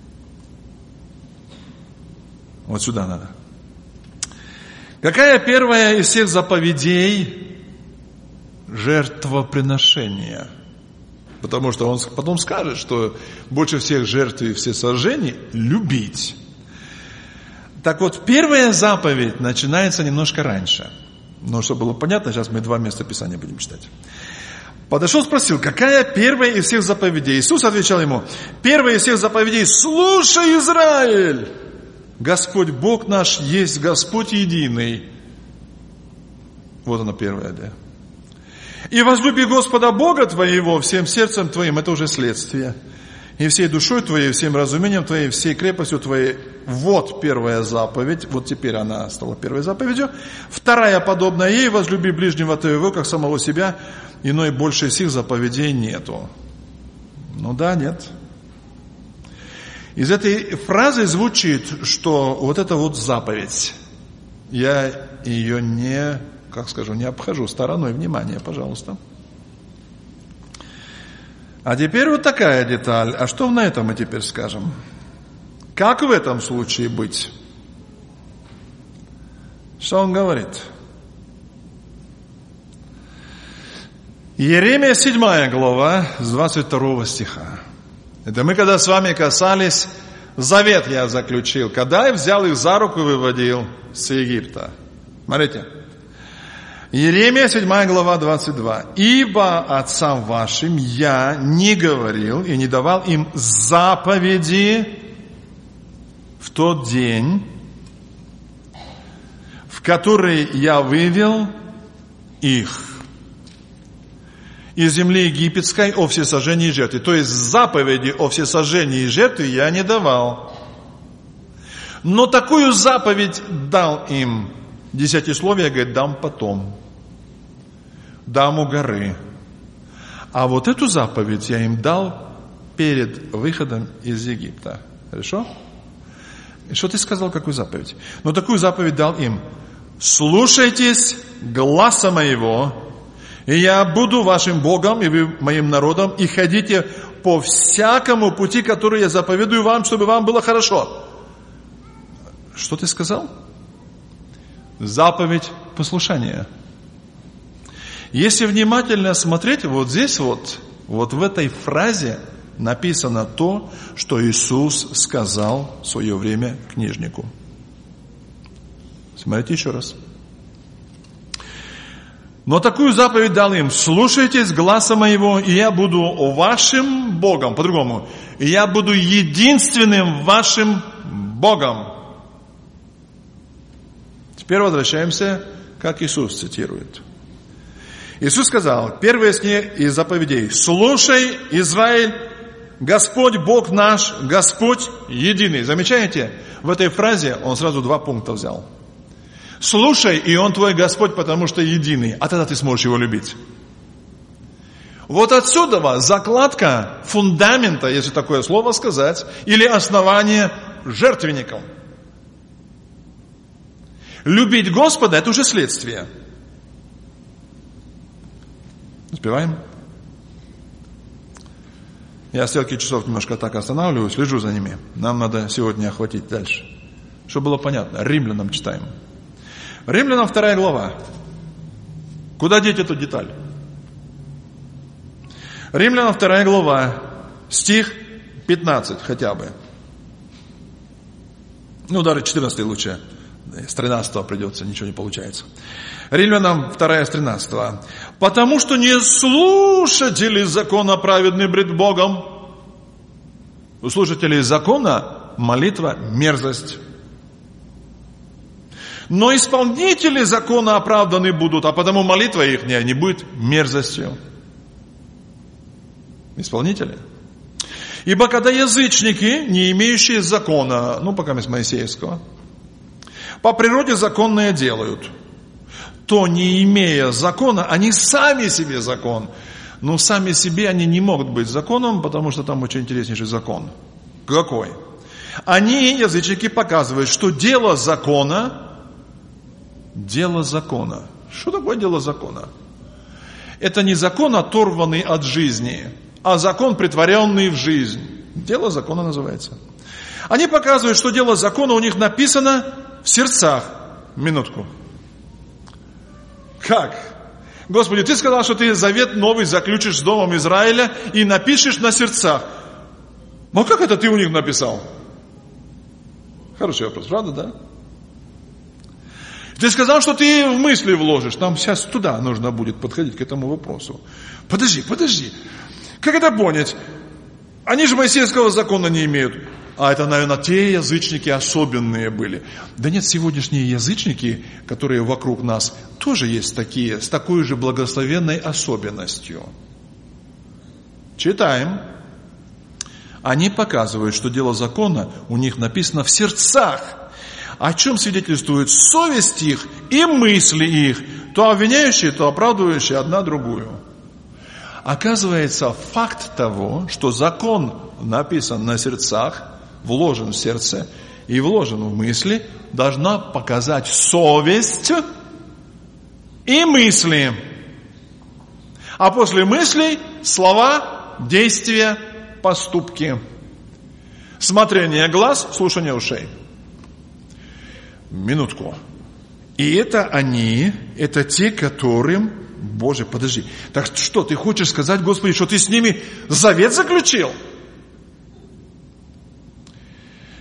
Вот сюда надо. Какая первая из всех заповедей жертвоприношения? Потому что он потом скажет, что больше всех жертв и всесожжений любить. Так вот, первая заповедь начинается немножко раньше. Но чтобы было понятно, сейчас мы два места Писания будем читать. Подошел, спросил, какая первая из всех заповедей? Иисус отвечал ему, первая из всех заповедей: слушай, Израиль! Господь Бог наш есть Господь единый. Вот она первая, да. И возлюби Господа Бога твоего всем сердцем твоим, это уже следствие. И всей душой твоей, всем разумением твоей, всей крепостью твоей. Вот первая заповедь. Вот теперь она стала первой заповедью. Вторая, подобная ей: возлюби ближнего твоего, как самого себя. Иной больше сих заповедей нету. Ну да, нет. Из этой фразы звучит, что вот это вот заповедь. Я ее не, как скажу, не обхожу стороной. Внимание, пожалуйста. А теперь вот такая деталь. А что на этом мы теперь скажем? Как в этом случае быть? Что он говорит? Иеремия седьмая глава с двадцать второго стиха. Это мы когда с вами касались завет я заключил, когда я взял их за руку и выводил с Египта. Смотрите. Иеремия, седьмая глава, двадцать два. «Ибо отцам вашим я не говорил и не давал им заповеди в тот день, в который я вывел их из земли египетской о всесожжении жертвы». То есть заповеди о всесожжении жертвы я не давал. Но такую заповедь дал им. Десятисловие, говорит, дам потом. Дам у горы. А вот эту заповедь я им дал перед выходом из Египта. Хорошо? И что ты сказал, какую заповедь? Но такую заповедь дал им. «Слушайтесь гласа моего, и я буду вашим Богом, и вы моим народом, и ходите по всякому пути, который я заповедую вам, чтобы вам было хорошо». Что ты сказал? Заповедь послушания. Если внимательно смотреть, вот здесь вот, вот в этой фразе написано то, что Иисус сказал в свое время книжнику. Смотрите еще раз. «Но такую заповедь дал им: слушайтесь гласа моего, и я буду вашим Богом». По-другому. «И я буду единственным вашим Богом». Теперь возвращаемся, как Иисус цитирует. Иисус сказал, первое из заповедей: «Слушай, Израиль, Господь Бог наш, Господь единый». Замечаете? В этой фразе он сразу два пункта взял. Слушай, и Он твой Господь, потому что единый, а тогда ты сможешь Его любить. Вот отсюда закладка фундамента, если такое слово сказать, или основание жертвенников. Любить Господа – это уже следствие. Успеваем? Я стрелки часов немножко так останавливаю, слежу за ними. Нам надо сегодня охватить дальше. Чтобы было понятно. Римлянам читаем. Римлянам вторая глава. Куда деть эту деталь? Римлянам вторая глава, стих пятнадцать хотя бы. Ну, даже четырнадцатый лучше. С тринадцатого придется, ничего не получается. Римлянам вторая с тринадцатого. «Потому что не слушатели закона праведны пред Богом». У слушателей закона молитва – мерзость. «Но исполнители закона оправданы будут, а потому молитва их не будет мерзостью». Исполнители. «Ибо когда язычники, не имеющие закона», ну, пока с Моисеевского, «по природе законное делают, то, не имея закона, они сами себе закон». Но сами себе они не могут быть законом, потому что там очень интереснейший закон. Какой? Они, язычники, показывают, что дело закона, дело закона. Что такое дело закона? Это не закон, оторванный от жизни, а закон, притворенный в жизнь. Дело закона называется. Они показывают, что дело закона у них написано в сердцах. Минутку. Как? Господи, Ты сказал, что Ты завет новый заключишь с домом Израиля и напишешь на сердцах. Но как это Ты у них написал? Хороший вопрос, правда, да? Ты сказал, что Ты в мысли вложишь. Нам сейчас туда нужно будет подходить к этому вопросу. Подожди, подожди. Как это понять? Они же Моисеевского закона не имеют. А это, наверное, те язычники особенные были. Да нет, сегодняшние язычники, которые вокруг нас, тоже есть такие, с такой же благословенной особенностью. Читаем. Они показывают, что дело закона у них написано в сердцах. О чем свидетельствует совесть их и мысли их, то обвиняющие, то оправдывающие одна другую. Оказывается, факт того, что закон написан на сердцах, вложен в сердце и вложен в мысли, должна показать совесть и мысли. А после мыслей слова, действия, поступки. Смотрение глаз, слушание ушей. Минутку. И это они, это те, которым... Боже, подожди. Так что, ты хочешь сказать, Господи, что Ты с ними завет заключил?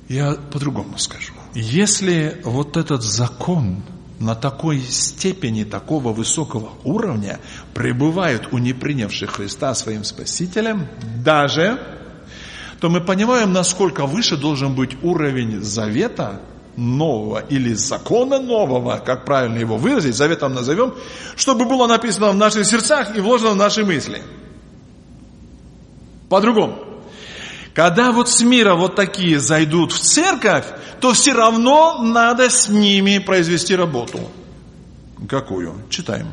Я по-другому скажу. Если вот этот закон на такой степени, такого высокого уровня пребывает у непринявших Христа своим Спасителем, даже, то мы понимаем, насколько выше должен быть уровень завета нового или закона нового, как правильно его выразить, заветом назовем, чтобы было написано в наших сердцах и вложено в наши мысли. По-другому. Когда вот с мира вот такие зайдут в церковь, то все равно надо с ними произвести работу. Какую? Читаем.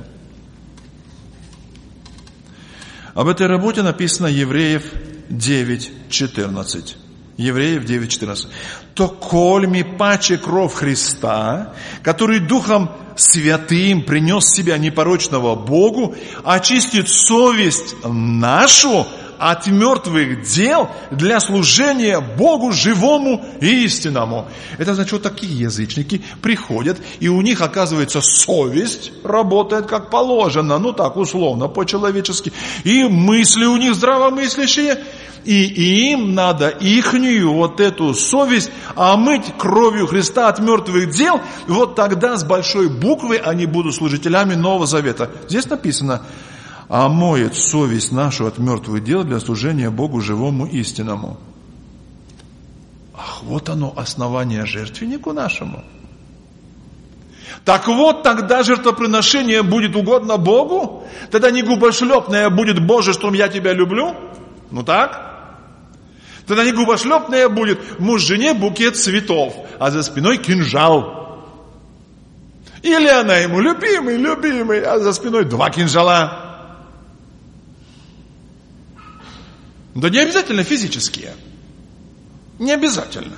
Об этой работе написано Евреев девять четырнадцать. Евреев девять четырнадцать. То коль ми паче кровь Христа, который Духом Святым принес себя непорочного Богу, очистит совесть нашу от мертвых дел для служения Богу живому и истинному. Это значит, вот такие язычники приходят, и у них, оказывается, совесть работает как положено, ну так, условно, по-человечески, и мысли у них здравомыслящие, и им надо ихнюю вот эту совесть омыть кровью Христа от мертвых дел, вот тогда с большой буквы они будут служителями Нового Завета. Здесь написано: омоет совесть нашу от мертвых дел для служения Богу живому истинному. Ах, вот оно, основание жертвеннику нашему. Так вот, тогда жертвоприношение будет угодно Богу? Тогда не губошлепное будет: Боже, что я тебя люблю? Ну так? Тогда не губошлепное будет: муж жене букет цветов, а за спиной кинжал. Или она ему: любимый, любимый, а за спиной два кинжала. Да не обязательно физические. Не обязательно.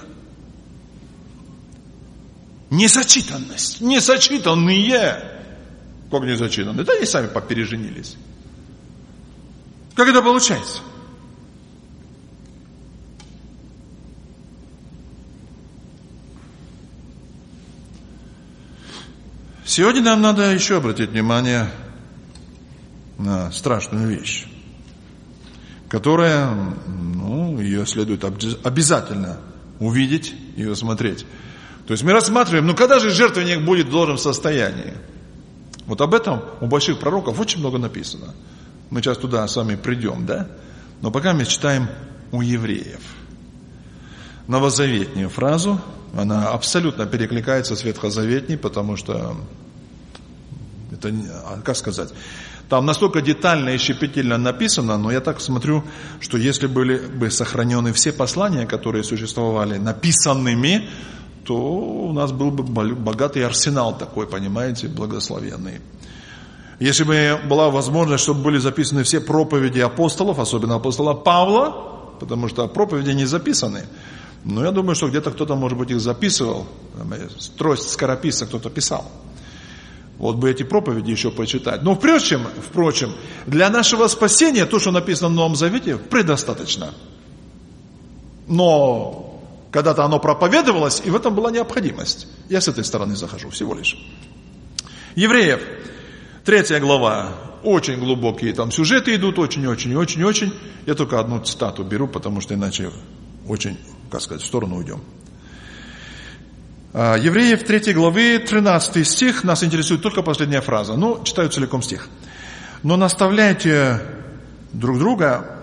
Несочетанность. Несочетанные. Как несочетанные? Да они сами попереженились. Как это получается? Сегодня нам надо еще обратить внимание на страшную вещь, которая, ну, ее следует обязательно увидеть и рассмотреть. То есть мы рассматриваем, ну когда же жертвенник будет в должном состоянии? Вот об этом у больших пророков очень много написано. Мы сейчас туда с вами придем, да? Но пока мы читаем у евреев. Новозаветнюю фразу, она абсолютно перекликается с ветхозаветней, потому что, это, как сказать, там настолько детально и щепетильно написано, но я так смотрю, что если были бы сохранены все послания, которые существовали написанными, то у нас был бы богатый арсенал такой, понимаете, благословенный. Если бы была возможность, чтобы были записаны все проповеди апостолов, особенно апостола Павла, потому что проповеди не записаны, но я думаю, что где-то кто-то, может быть, их записывал, трость скорописца кто-то писал. Вот бы эти проповеди еще почитать. Но, впрочем, впрочем, для нашего спасения то, что написано в Новом Завете, предостаточно. Но когда-то оно проповедовалось, и в этом была необходимость. Я с этой стороны захожу всего лишь. Евреев, третья глава, очень глубокие там сюжеты идут, очень-очень-очень-очень. Я только одну цитату беру, потому что иначе очень, как сказать, в сторону уйдем. Евреев третьей главы, тринадцатый стих, нас интересует только последняя фраза. Ну, читаю целиком стих. Но наставляйте друг друга,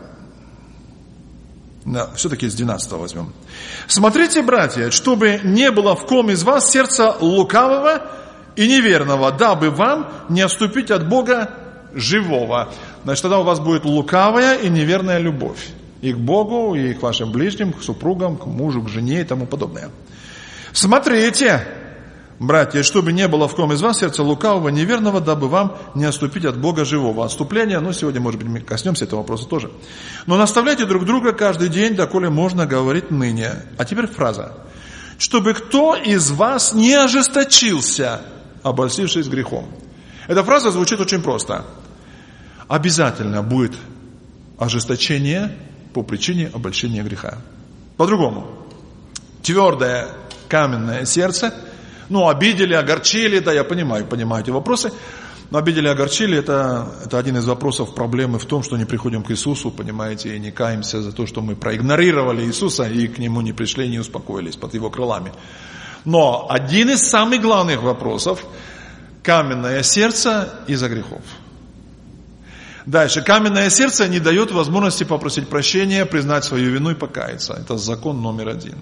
да, все-таки с двенадцатого возьмем. Смотрите, братья, чтобы не было в ком из вас сердца лукавого и неверного, дабы вам не отступить от Бога живого. Значит, тогда у вас будет лукавая и неверная любовь. И к Богу, и к вашим ближним, к супругам, к мужу, к жене и тому подобное. Смотрите, братья, чтобы не было в ком из вас сердца лукавого, неверного, дабы вам не отступить от Бога живого. Отступление, ну, сегодня, может быть, мы коснемся этого вопроса тоже. Но наставляйте друг друга каждый день, доколе можно говорить ныне. А теперь фраза. Чтобы кто из вас не ожесточился, обольстившись грехом. Эта фраза звучит очень просто. Обязательно будет ожесточение по причине обольщения греха. По-другому. Твердое каменное сердце, ну, обидели, огорчили, да, я понимаю, понимаю эти вопросы, Но обидели, огорчили, это, это один из вопросов проблемы в том, что не приходим к Иисусу, понимаете, и не каемся за то, что мы проигнорировали Иисуса и к Нему не пришли, не успокоились под Его крылами. Но один из самых главных вопросов – каменное сердце из-за грехов. Дальше. Каменное сердце не дает возможности попросить прощения, признать свою вину и покаяться. Это закон номер один.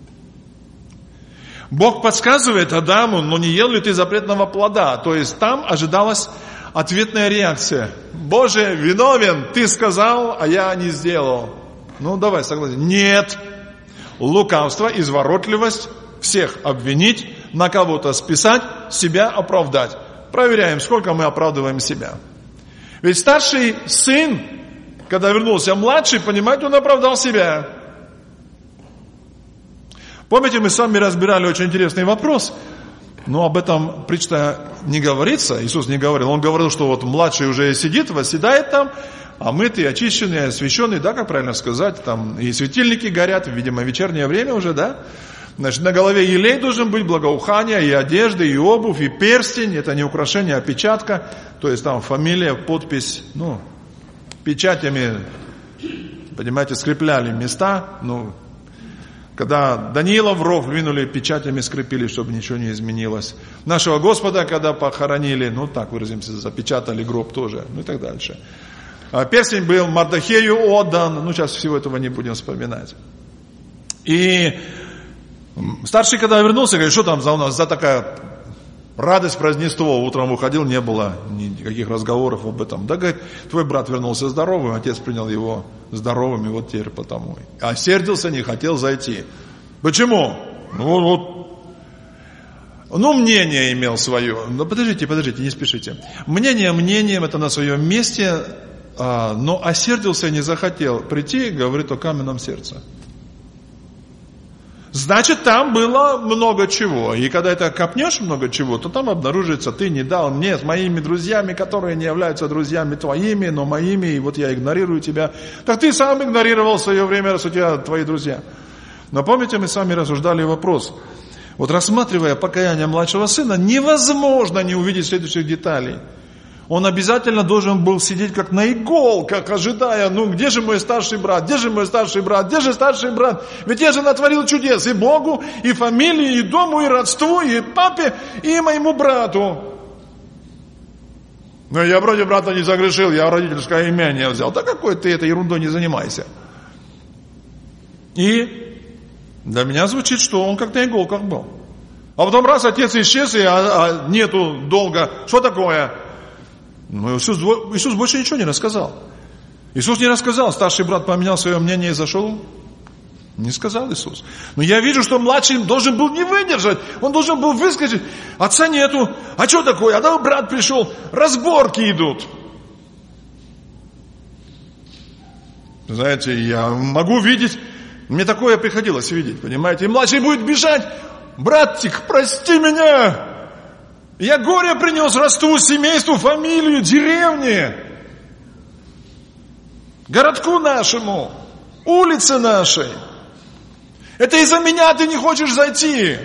Бог подсказывает Адаму, но не ел ли ты запретного плода? То есть там ожидалась ответная реакция. Боже, виновен, ты сказал, а я не сделал. Ну давай, согласен. Нет. Лукавство, изворотливость, всех обвинить, на кого-то списать, себя оправдать. Проверяем, сколько мы оправдываем себя. Ведь старший сын, когда вернулся младший, понимаете, он оправдал себя. Помните, мы с вами разбирали очень интересный вопрос, но об этом притча не говорится, Иисус не говорил. Он говорил, что вот младший уже сидит, восседает там, а мытый, очищенный, освященный, да, как правильно сказать, там и светильники горят, видимо, вечернее время уже, да. Значит, на голове елей должен быть, благоухание, и одежда, и обувь, и перстень. Это не украшение, а печатка. То есть там фамилия, подпись, ну, печатями, понимаете, скрепляли места. Ну, когда Даниила в ров двинули, печатями скрепили, чтобы ничего не изменилось. Нашего Господа, когда похоронили, ну, так выразимся, запечатали гроб тоже, ну и так дальше. А перстень был Мардохею отдан. Ну, сейчас всего этого не будем вспоминать. И старший, когда вернулся, говорит, что там за у нас за такая радость про Рождество. Утром уходил, не было никаких разговоров об этом. Да, говорит, твой брат вернулся здоровым, отец принял его здоровым, и вот теперь потому. А сердился, не хотел зайти. Почему? Ну, вот. Ну, мнение имел свое. Ну, подождите, подождите, не спешите. Мнение мнением, это на своем месте, но осердился и не захотел прийти, говорит о каменном сердце. Значит, там было много чего. И когда это копнешь много чего, то там обнаружится, ты не дал мне с моими друзьями, которые не являются друзьями твоими, но моими, и вот я игнорирую тебя. Так ты сам игнорировал в свое время, раз у тебя твои друзья. Но помните, мы с вами рассуждали вопрос. Вот рассматривая покаяние младшего сына, невозможно не увидеть следующих деталей. Он обязательно должен был сидеть как на иголках, ожидая, ну где же мой старший брат, где же мой старший брат, где же старший брат? Ведь я же натворил чудес и Богу, и фамилии, и дому, и родству, и папе, и моему брату. Но я вроде брата не загрешил, я родительское имение взял. Да какой ты этой ерундой не занимайся. И для меня звучит, что он как на иголках был. А потом раз отец исчез, и а, а нету долга. Что такое? Но Иисус, Иисус больше ничего не рассказал. Иисус не рассказал, старший брат поменял свое мнение и зашел. Не сказал Иисус. Но я вижу, что младший должен был не выдержать. Он должен был выскочить. Отца нету. А что такое? А да брат пришел. Разборки идут. Знаете, я могу видеть. Мне такое приходилось видеть, понимаете. И младший будет бежать. Братик, прости меня. Я горе принес родству, семейству, фамилию, деревне, городку нашему, улице нашей. Это из-за меня ты не хочешь зайти.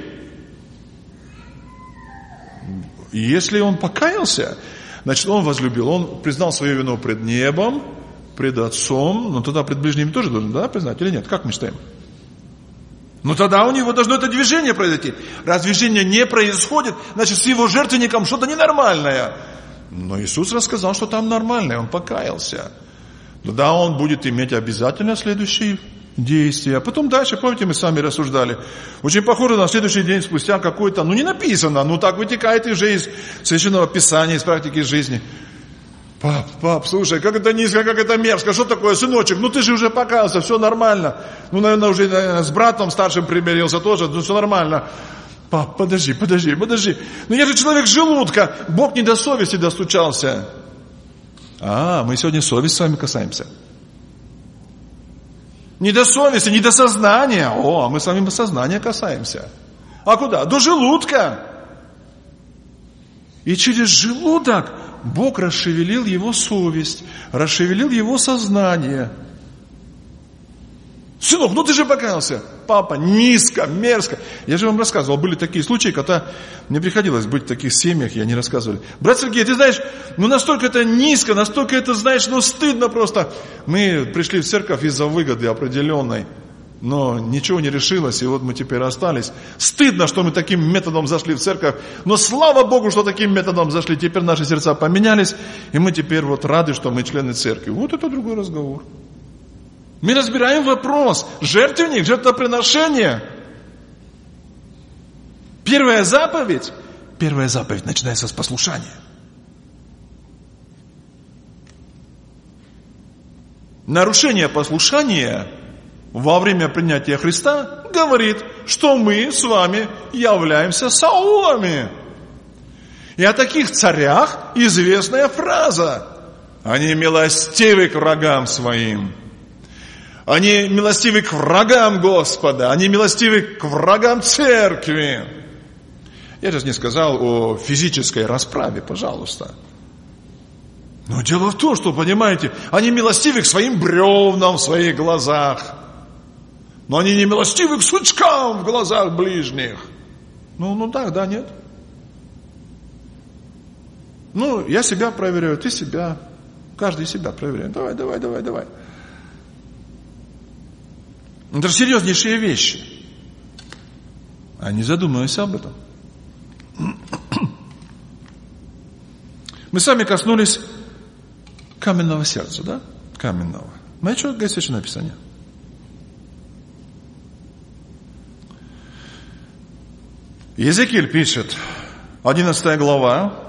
И если он покаялся, значит, он возлюбил, он признал свою вину пред небом, пред Отцом, но тогда пред ближними тоже должен, да, признать или нет? Как мы считаем? Но тогда у него должно это движение произойти. Раз движение не происходит, значит, с его жертвенником что-то ненормальное. Но Иисус рассказал, что там нормальное, он покаялся. Тогда он будет иметь обязательно следующие действия. А потом дальше, помните, мы с вами рассуждали. Очень похоже на следующий день спустя какой-то, ну не написано, ну так вытекает уже из Священного Писания, из практики жизни. Пап, пап, слушай, как это низко, как это мерзко, что такое, сыночек, ну ты же уже покаялся, все нормально. Ну, наверное, уже наверное, с братом старшим примирился тоже, ну все нормально. Пап, подожди, подожди, подожди. Ну я же человек желудка, Бог не до совести достучался. А, мы сегодня совесть с вами касаемся. Не до совести, не до сознания. О, а мы с вами сознания касаемся. А куда? До желудка. И через желудок Бог расшевелил его совесть, расшевелил его сознание. Сынок, ну ты же покаялся. Папа, низко, мерзко. Я же вам рассказывал, были такие случаи, когда мне приходилось быть в таких семьях, и они рассказывали. Брат Сергей, ты знаешь, ну настолько это низко, настолько это, знаешь, ну стыдно просто. Мы пришли в церковь из-за выгоды определенной, но ничего не решилось, и вот мы теперь остались. Стыдно, что мы таким методом зашли в церковь, но слава Богу, что таким методом зашли. Теперь наши сердца поменялись, и мы теперь вот рады, что мы члены церкви. Вот это другой разговор. Мы разбираем вопрос. Жертвенник, жертвоприношение. Первая заповедь. Первая заповедь начинается с послушания. Нарушение послушания во время принятия Христа говорит, что мы с вами являемся Саулами. И о таких царях известная фраза. Они милостивы к врагам своим. Они милостивы к врагам Господа. Они милостивы к врагам церкви. Я сейчас не сказал о физической расправе, пожалуйста. Но дело в том, что, понимаете, они милостивы к своим бревнам в своих глазах. Но они не милостивы к сучкам в глазах ближних. Ну, ну так, да, нет? Ну, я себя проверяю, ты себя. Каждый себя проверяет. Давай, давай, давай, давай. Это же серьезнейшие вещи. А не задумывайся об этом. Мы сами коснулись каменного сердца, да? Каменного. Знаете, что говорит Священное Писание? Иезекииль пишет, одиннадцатая глава,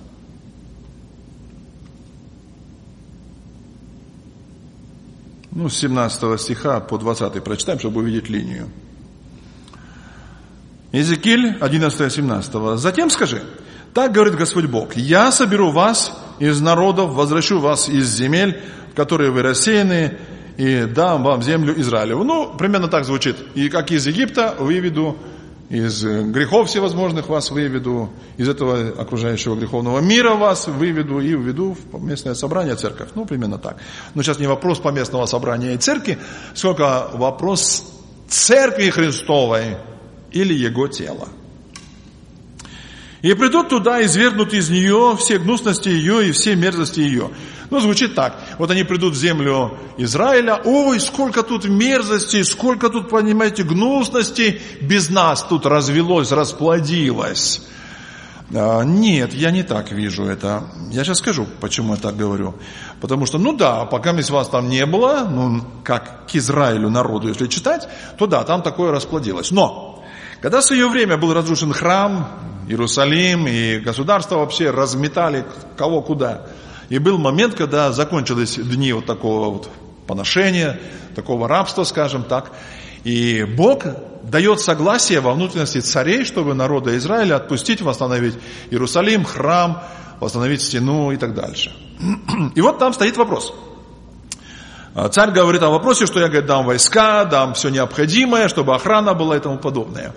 ну, с семнадцатого стиха по двадцатый прочитаем, чтобы увидеть линию. Иезекииль, одиннадцатое семнадцатого. Затем скажи, так говорит Господь Бог, я соберу вас из народов, возвращу вас из земель, в которые вы рассеяны, и дам вам землю Израилеву. Ну, примерно так звучит. И как из Египта выведу, из грехов всевозможных вас выведу, из этого окружающего греховного мира вас выведу и введу в местное собрание, церковь. Ну, примерно так. Но сейчас не вопрос поместного собрания и церкви, сколько вопрос церкви Христовой или его тела. И придут туда, и извергнут из нее все гнусности ее и все мерзости ее. Ну, звучит так. Вот они придут в землю Израиля. Ой, сколько тут мерзостей, сколько тут, понимаете, гнусностей без нас тут развелось, расплодилось. А, нет, я не так вижу это. Я сейчас скажу, почему я так говорю. Потому что, ну да, пока вас там не было, ну, как к Израилю, народу, если читать, то да, там такое расплодилось. Но, когда в свое время был разрушен храм, Иерусалим и государство вообще разметали кого куда. И был момент, когда закончились дни вот такого вот поношения, такого рабства, скажем так. И Бог дает согласие во внутренности царей, чтобы народа Израиля отпустить, восстановить Иерусалим, храм, восстановить стену и так дальше. И вот там стоит вопрос. Царь говорит о вопросе, что я, говорит, дам войска, дам все необходимое, чтобы охрана была и тому подобное.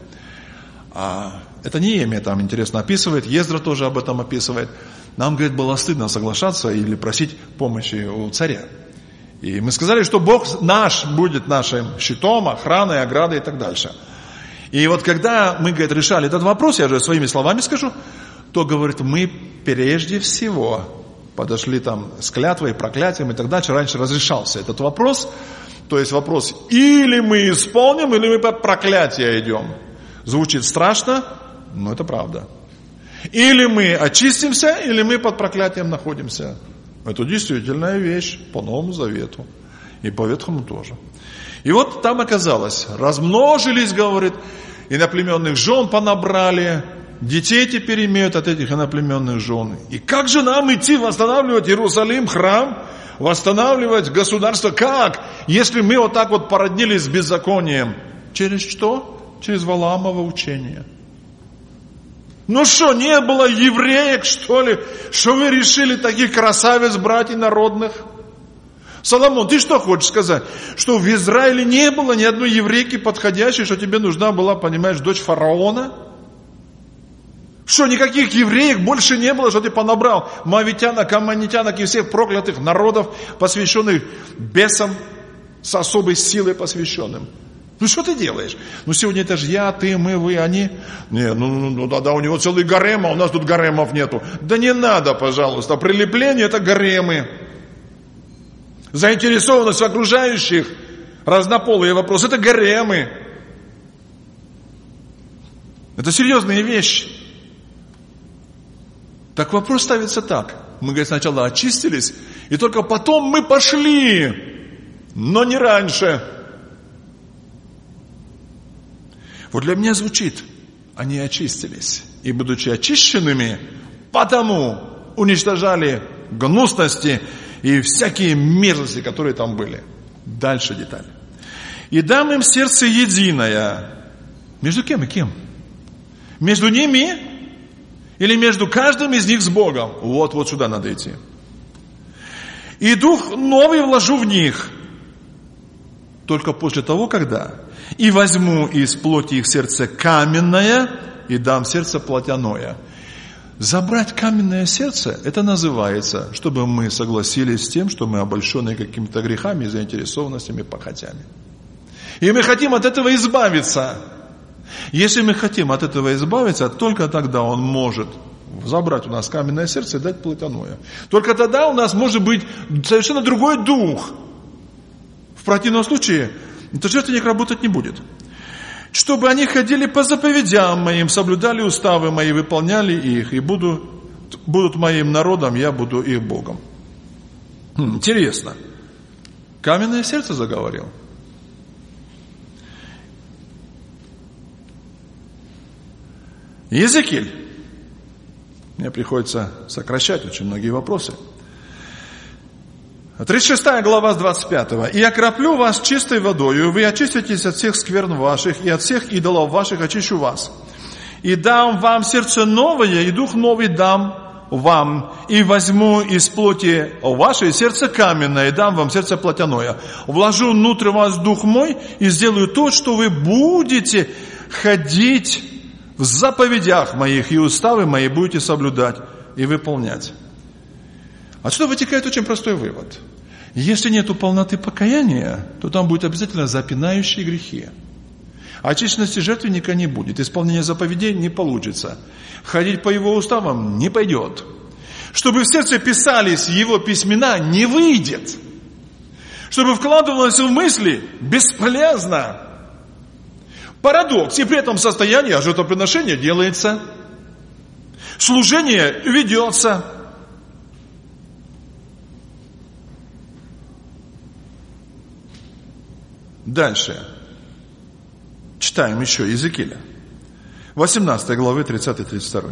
Это Неемия там интересно описывает, Ездра тоже об этом описывает. Нам, говорит, было стыдно соглашаться или просить помощи у царя. И мы сказали, что Бог наш будет нашим щитом, охраной, оградой и так дальше. И вот когда мы, говорит, решали этот вопрос, я же своими словами скажу, то, говорит, мы прежде всего подошли там с клятвой, проклятием и так дальше. Раньше разрешался этот вопрос. То есть вопрос, или мы исполним, или мы под проклятие идем. Звучит страшно, но это правда. Или мы очистимся, или мы под проклятием находимся. Это действительная вещь по Новому Завету. И по Ветхому тоже. И вот там оказалось, размножились, говорит, иноплеменных жен понабрали, детей теперь имеют от этих иноплеменных жен. И как же нам идти восстанавливать Иерусалим, храм, восстанавливать государство? Как? Если мы вот так вот породнились с беззаконием. Через что? Через Валаамово учение. Ну что, не было евреек, что ли? Что вы решили таких красавиц брать инородных? Соломон, ты что хочешь сказать? Что в Израиле не было ни одной еврейки подходящей, что тебе нужна была, понимаешь, дочь фараона? Что, никаких евреек больше не было, что ты понабрал моавитянок, аммонитянок и всех проклятых народов, посвященных бесам, с особой силой посвященным. Ну что ты делаешь? Ну сегодня это же я, ты, мы, вы, они. Не, ну, ну, ну да, да, у него целый гарем, а у нас тут гаремов нету. Да не надо, пожалуйста. Прилепление — это гаремы. Заинтересованность в окружающих, разнополые вопросы — это гаремы. Это серьезные вещи. Так вопрос ставится так. Мы, говорит, сначала очистились, и только потом мы пошли, но не раньше. Вот для меня звучит: они очистились, и, будучи очищенными, потому уничтожали гнусности и всякие мерзости, которые там были. Дальше деталь. И дам им сердце единое. Между кем и кем? Между ними или между каждым из них с Богом? Вот, вот сюда надо идти. И дух новый вложу в них. Только после того, когда и возьму из плоти их сердце каменное и дам сердце плотяное. Забрать каменное сердце, это называется, чтобы мы согласились с тем, что мы обольщены какими-то грехами, заинтересованностями, похотями. И мы хотим от этого избавиться. Если мы хотим от этого избавиться, только тогда Он может забрать у нас каменное сердце и дать плотяное. Только тогда у нас может быть совершенно другой дух. В противном случае этот жертвенник работать не будет. Чтобы они ходили по заповедям моим, соблюдали уставы мои, выполняли их, и буду, будут моим народом, я буду их Богом. Хм, интересно. Каменное сердце заговорил. Иезекииль. Мне приходится сокращать очень многие вопросы. тридцать шестая глава с двадцать пятого. «И окроплю вас чистой водою, и вы очиститесь от всех скверн ваших, и от всех идолов ваших очищу вас. И дам вам сердце новое, и дух новый дам вам, и возьму из плоти вашей сердце каменное, и дам вам сердце плотяное. Вложу внутрь вас дух мой, и сделаю то, что вы будете ходить в заповедях моих, и уставы мои будете соблюдать и выполнять». Отсюда вытекает очень простой вывод. Если нету полноты покаяния, то там будут обязательно запинающие грехи. Очищенности жертвенника не будет, исполнение заповедей не получится, ходить по его уставам не пойдет. Чтобы в сердце писались его письмена, не выйдет. Чтобы вкладывалось в мысли, бесполезно. Парадокс, и при этом состояние жертвоприношения делается. Служение ведется. Дальше. Читаем еще Иезекииля. восемнадцатой главы, тридцатый тридцать второй.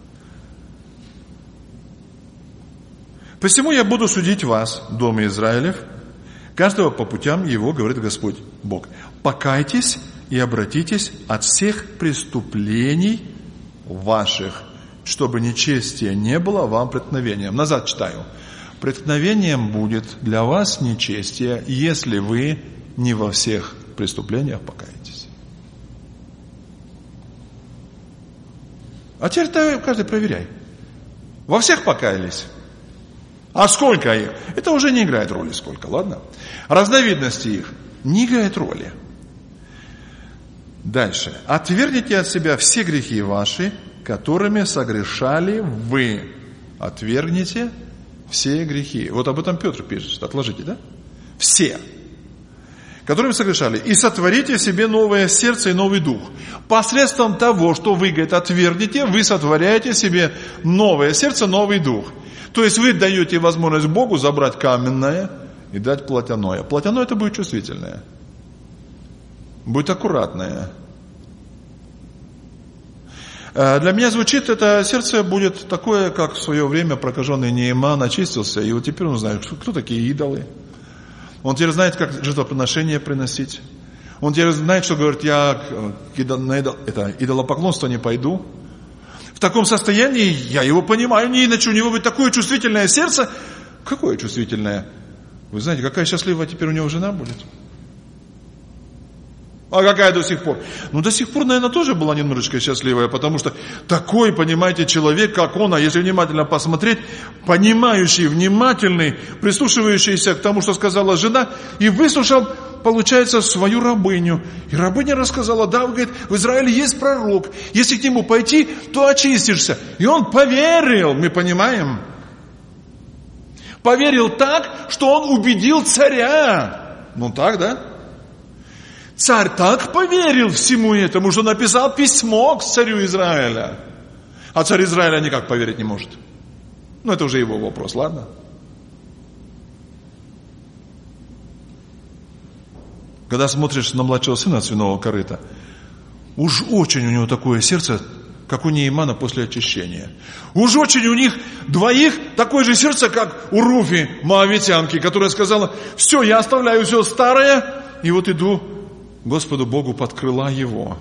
«Посему я буду судить вас, дом Израилев, каждого по путям его, говорит Господь Бог. Покайтесь и обратитесь от всех преступлений ваших, чтобы нечестие не было вам преткновением». Назад читаю. «Преткновением будет для вас нечестие, если вы не во всех преступлениях покаетесь». А теперь каждый проверяй. Во всех покаялись? А сколько их? Это уже не играет роли сколько, ладно? Разновидности их не играет роли. Дальше. «Отвергните от себя все грехи ваши, которыми согрешали вы». Отвергните все грехи. Вот об этом Петр пишет. Отложите, да? Все. Которыми согрешали. «И сотворите себе новое сердце и новый дух». Посредством того, что вы, говорит, отвергнете, вы сотворяете себе новое сердце, новый дух. То есть вы даете возможность Богу забрать каменное и дать плотяное. Плотяное это будет чувствительное. Будет аккуратное. Для меня звучит, это сердце будет такое, как в свое время прокаженный Нееман очистился, и вот теперь он знает, кто такие идолы. Он теперь знает, как жертвоприношение приносить. Он теперь знает, что говорит, я на идол, это, идолопоклонство не пойду. В таком состоянии я его понимаю, не иначе у него будет такое чувствительное сердце. Какое чувствительное? Вы знаете, какая счастливая теперь у него жена будет? А какая до сих пор? Ну, до сих пор, наверное, тоже была немножечко счастливая, потому что такой, понимаете, человек, как он, а если внимательно посмотреть, понимающий, внимательный, прислушивающийся к тому, что сказала жена, и выслушал, получается, свою рабыню. И рабыня рассказала: да, говорит, в Израиле есть пророк, если к нему пойти, то очистишься. И он поверил, мы понимаем. Поверил так, что он убедил царя. Ну так, да? Царь так поверил всему этому, что написал письмо к царю Израиля. А царь Израиля никак поверить не может. Ну, это уже его вопрос, ладно? Когда смотришь на младшего сына свиного корыта, уж очень у него такое сердце, как у Неймана после очищения. Уж очень у них двоих такое же сердце, как у Руфи, моавитянки, которая сказала: все, я оставляю все старое, и вот иду Господу Богу под крыла его.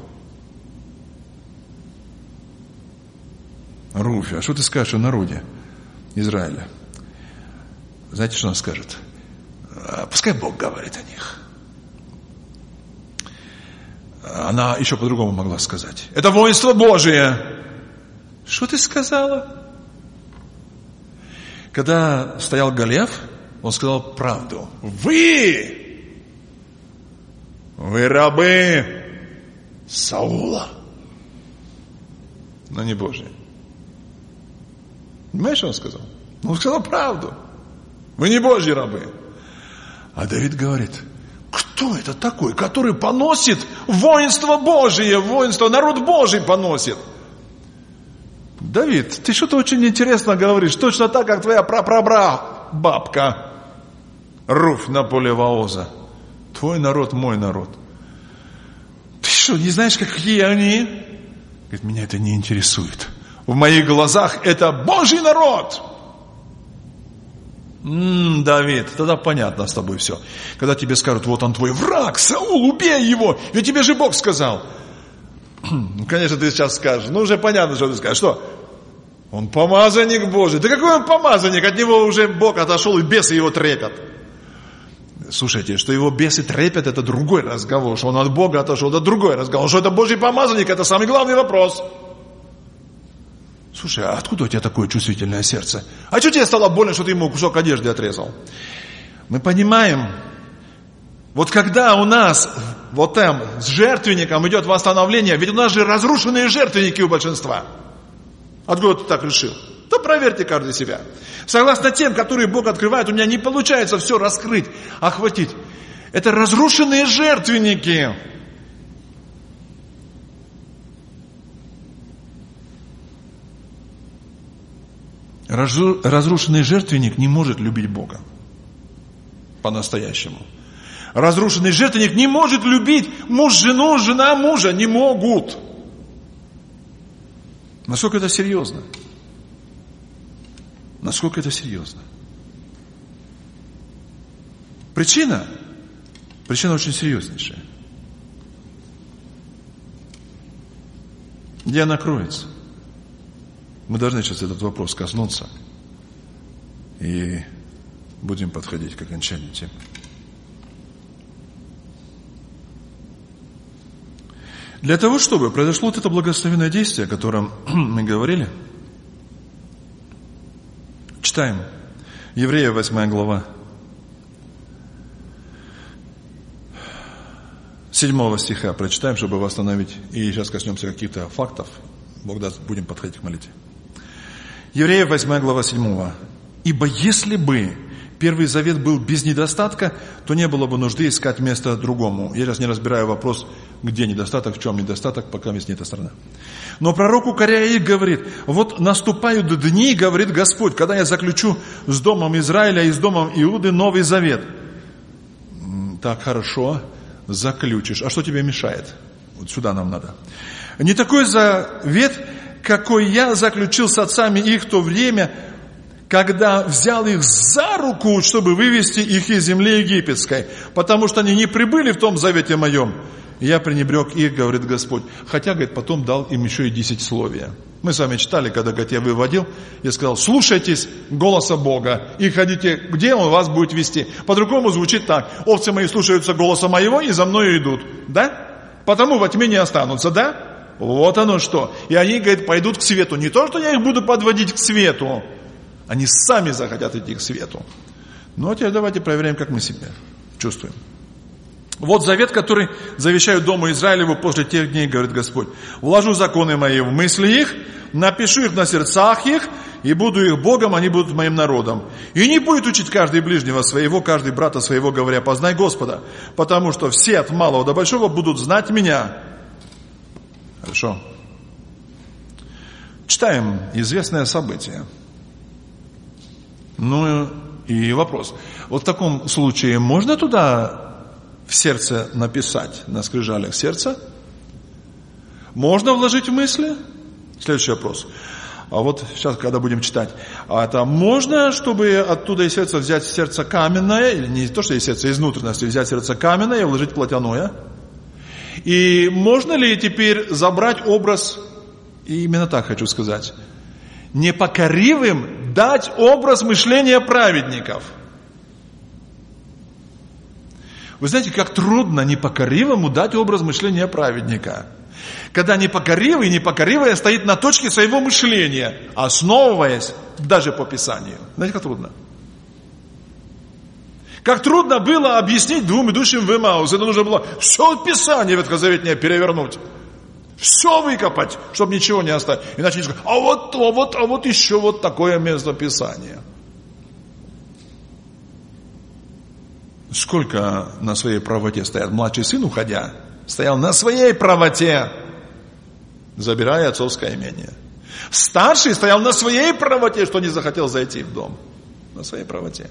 Руфи, а что ты скажешь о народе Израиля? Знаете, что она скажет? Пускай Бог говорит о них. Она еще по-другому могла сказать: это воинство Божие. Что ты сказала? Когда стоял Голиаф, он сказал правду. Вы Вы рабы Саула, но не Божьи. Понимаешь, что он сказал? Он сказал правду. Вы не Божьи рабы. А Давид говорит: кто это такой, который поносит воинство Божие, воинство, народ Божий поносит? Давид, ты что-то очень интересно говоришь, точно так, как твоя прапрабабка Руфь на поле Ваоза. Твой народ, мой народ. Ты что, не знаешь, какие они? Говорит, меня это не интересует. В моих глазах это Божий народ. М-м, Давид, тогда понятно с тобой все. Когда тебе скажут: вот он твой враг, Саул, убей его. Ведь тебе же Бог сказал. Ну, конечно, ты сейчас скажешь. Ну, уже понятно, что ты скажешь. Что? Он помазанник Божий. Да какой он помазанник? От него уже Бог отошел, и бесы его трепят. Слушайте, что его бесы трепят, это другой разговор. Что он от Бога отошел, это другой разговор. Что это Божий помазанник, это самый главный вопрос. Слушай, а откуда у тебя такое чувствительное сердце? А что тебе стало больно, что ты ему кусок одежды отрезал? Мы понимаем, вот когда у нас вот там с жертвенником идет восстановление, ведь у нас же разрушенные жертвенники у большинства. Откуда ты так решил? То проверьте каждый себя. Согласно тем, которые Бог открывает, у меня не получается все раскрыть, охватить. Это разрушенные жертвенники. Разрушенный жертвенник не может любить Бога по-настоящему. Разрушенный жертвенник не может любить муж жену, жена мужа. Не могут. Насколько это серьезно? Насколько это серьезно? Причина? Причина очень серьезнейшая. Где она кроется? Мы должны сейчас этот вопрос коснуться и будем подходить к окончанию темы. Для того, чтобы произошло вот это благословенное действие, о котором мы говорили, читаем Евреев восьмая глава, седьмого стиха прочитаем, чтобы восстановить, и сейчас коснемся каких-то фактов. Бог даст, будем подходить к молитве. Евреев восьмая глава седьмого. «Ибо если бы Первый Завет был без недостатка, то не было бы нужды искать место другому». Я сейчас не разбираю вопрос, где недостаток, в чем недостаток, пока здесь не эта сторона. «Но пророк, укоряя их, говорит: вот наступают дни, говорит Господь, когда я заключу с домом Израиля и с домом Иуды Новый Завет». Так, хорошо, заключишь. А что тебе мешает? Вот сюда нам надо. «Не такой завет, какой я заключил с отцами их в то время, когда взял их за руку, чтобы вывести их из земли египетской, потому что они не прибыли в том завете моем. Я пренебрег их, говорит Господь». Хотя, говорит, потом дал им еще и десятисловие. Мы с вами читали, когда, говорит, я выводил, я сказал: слушайтесь голоса Бога и ходите, где Он вас будет вести. По-другому звучит так: овцы мои слушаются голоса моего и за мною идут. Да? потому во тьме не останутся, да? Вот оно что. И они, говорит, пойдут к свету. Не то, что я их буду подводить к свету. Они сами захотят идти к свету. Ну, а теперь давайте проверяем, как мы себя чувствуем. Вот завет, который завещаю дому Израилеву после тех дней, говорит Господь. Вложу законы мои в мысли их, напишу их на сердцах их, и буду их Богом, они будут моим народом. И не будет учить каждый ближнего своего, каждый брата своего, говоря, познай Господа, потому что все от малого до большого будут знать меня. Хорошо. Читаем известное событие. Ну и вопрос. Вот в таком случае можно туда в сердце написать, на скрижалях сердца? Можно вложить в мысли? Следующий вопрос. А вот сейчас, когда будем читать, а это можно, чтобы оттуда из сердца взять сердце каменное, или не то, что из сердца, из внутренности взять сердце каменное и вложить плотяное? И можно ли теперь забрать образ, и именно так хочу сказать, непокоривым дать образ мышления праведников? Вы знаете, как трудно непокоривому дать образ мышления праведника. Когда непокоривый, непокоривая стоит на точке своего мышления, основываясь даже по Писанию. Знаете, как трудно? Как трудно было объяснить двум идущим в Эмаус. Это нужно было все Писание ветхозаветное перевернуть. Все выкопать, чтобы ничего не оставить. Иначе не сказать, а вот, а вот, а вот еще вот такое место Писания. Сколько на своей правоте стоят? Младший сын, уходя, стоял на своей правоте, забирая отцовское имение. Старший стоял на своей правоте, что не захотел зайти в дом. На своей правоте.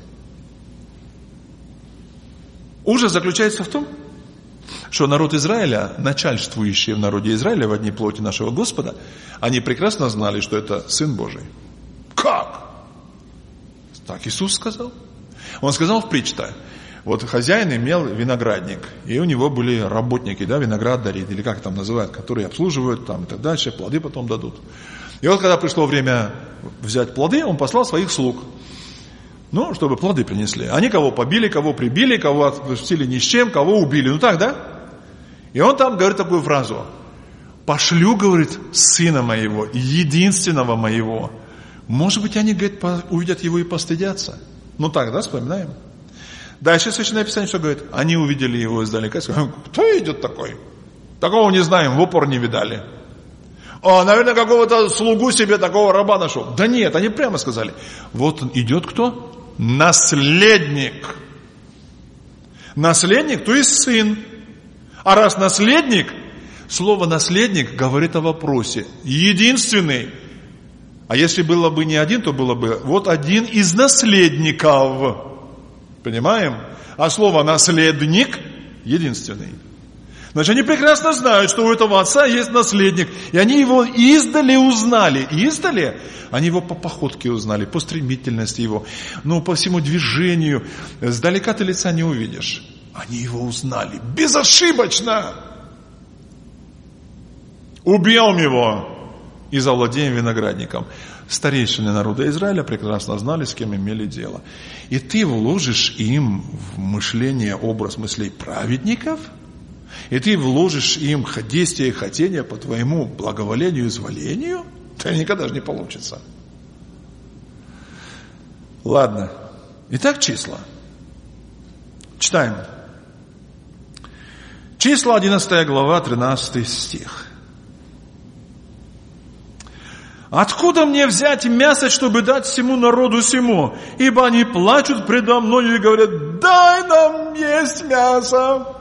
Ужас заключается в том, что народ Израиля, начальствующие в народе Израиля в одни плоти нашего Господа, они прекрасно знали, что это Сын Божий. Как? Так Иисус сказал. Он сказал в притче-то, вот хозяин имел виноградник, и у него были работники, да, виноградари, или как там называют, которые обслуживают там и так дальше, плоды потом дадут. И вот когда пришло время взять плоды, он послал своих слуг, ну, чтобы плоды принесли. Они кого побили, кого прибили, кого отпустили ни с чем, кого убили. Ну так, да? И он там говорит такую фразу. Пошлю, говорит, сына моего, единственного моего. Может быть, они, говорит, увидят его и постыдятся. Ну так, да, вспоминаем. Дальше Священное Писание что говорит? Они увидели его издалека и сказали, кто идет такой? Такого не знаем, в упор не видали. А, наверное, какого-то слугу себе такого раба нашел. Да нет, они прямо сказали. Вот он идет кто? Наследник. Наследник, то есть сын. А раз наследник, слово наследник говорит о вопросе. Единственный. А если было бы не один, то было бы вот один из наследников. Понимаем? А слово наследник единственный. Значит, они прекрасно знают, что у этого отца есть наследник. И они его издали узнали. Издали? Они его по походке узнали, по стремительности его, ну, по всему движению. Сдалека ты лица не увидишь. Они его узнали. Безошибочно! Убьем его и завладеем виноградником. Старейшины народа Израиля прекрасно знали, с кем имели дело. И ты вложишь им в мышление образ мыслей праведников, и ты вложишь им действия и хотения по твоему благоволению и изволению, это никогда же не получится. Ладно. Итак, числа. Читаем. Числа, одиннадцатая глава, тринадцатый стих. Откуда мне взять мясо, чтобы дать всему народу сему? Ибо они плачут предо мною и говорят, дай нам есть мясо.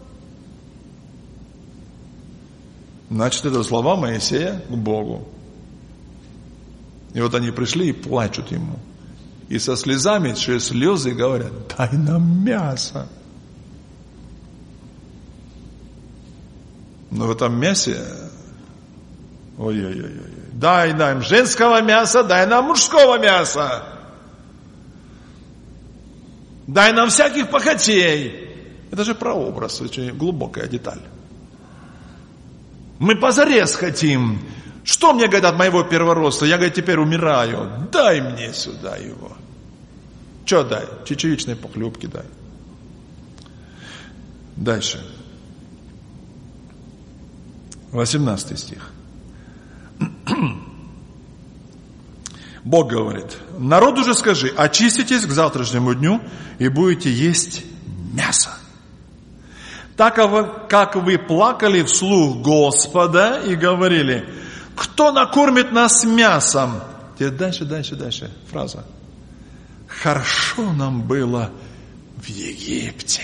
Значит, это слова Моисея к Богу. И вот они пришли и плачут ему. И со слезами, через слезы говорят, дай нам мясо. Но в этом мясе, ой-ой-ой, дай нам женского мяса, дай нам мужского мяса. Дай нам всяких похотей. Это же прообраз, очень глубокая деталь. Мы позарез хотим. Что мне, говорят, от моего первородства? Я, говорит, теперь умираю. Дай мне сюда его. Что дай? Чечевичные похлебки дай. Дальше. восемнадцатый стих. Бог говорит: народу же скажи, очиститесь к завтрашнему дню и будете есть мясо. Так как вы плакали вслух Господа и говорили: кто накормит нас мясом? Теперь дальше, дальше, дальше фраза. Хорошо нам было в Египте.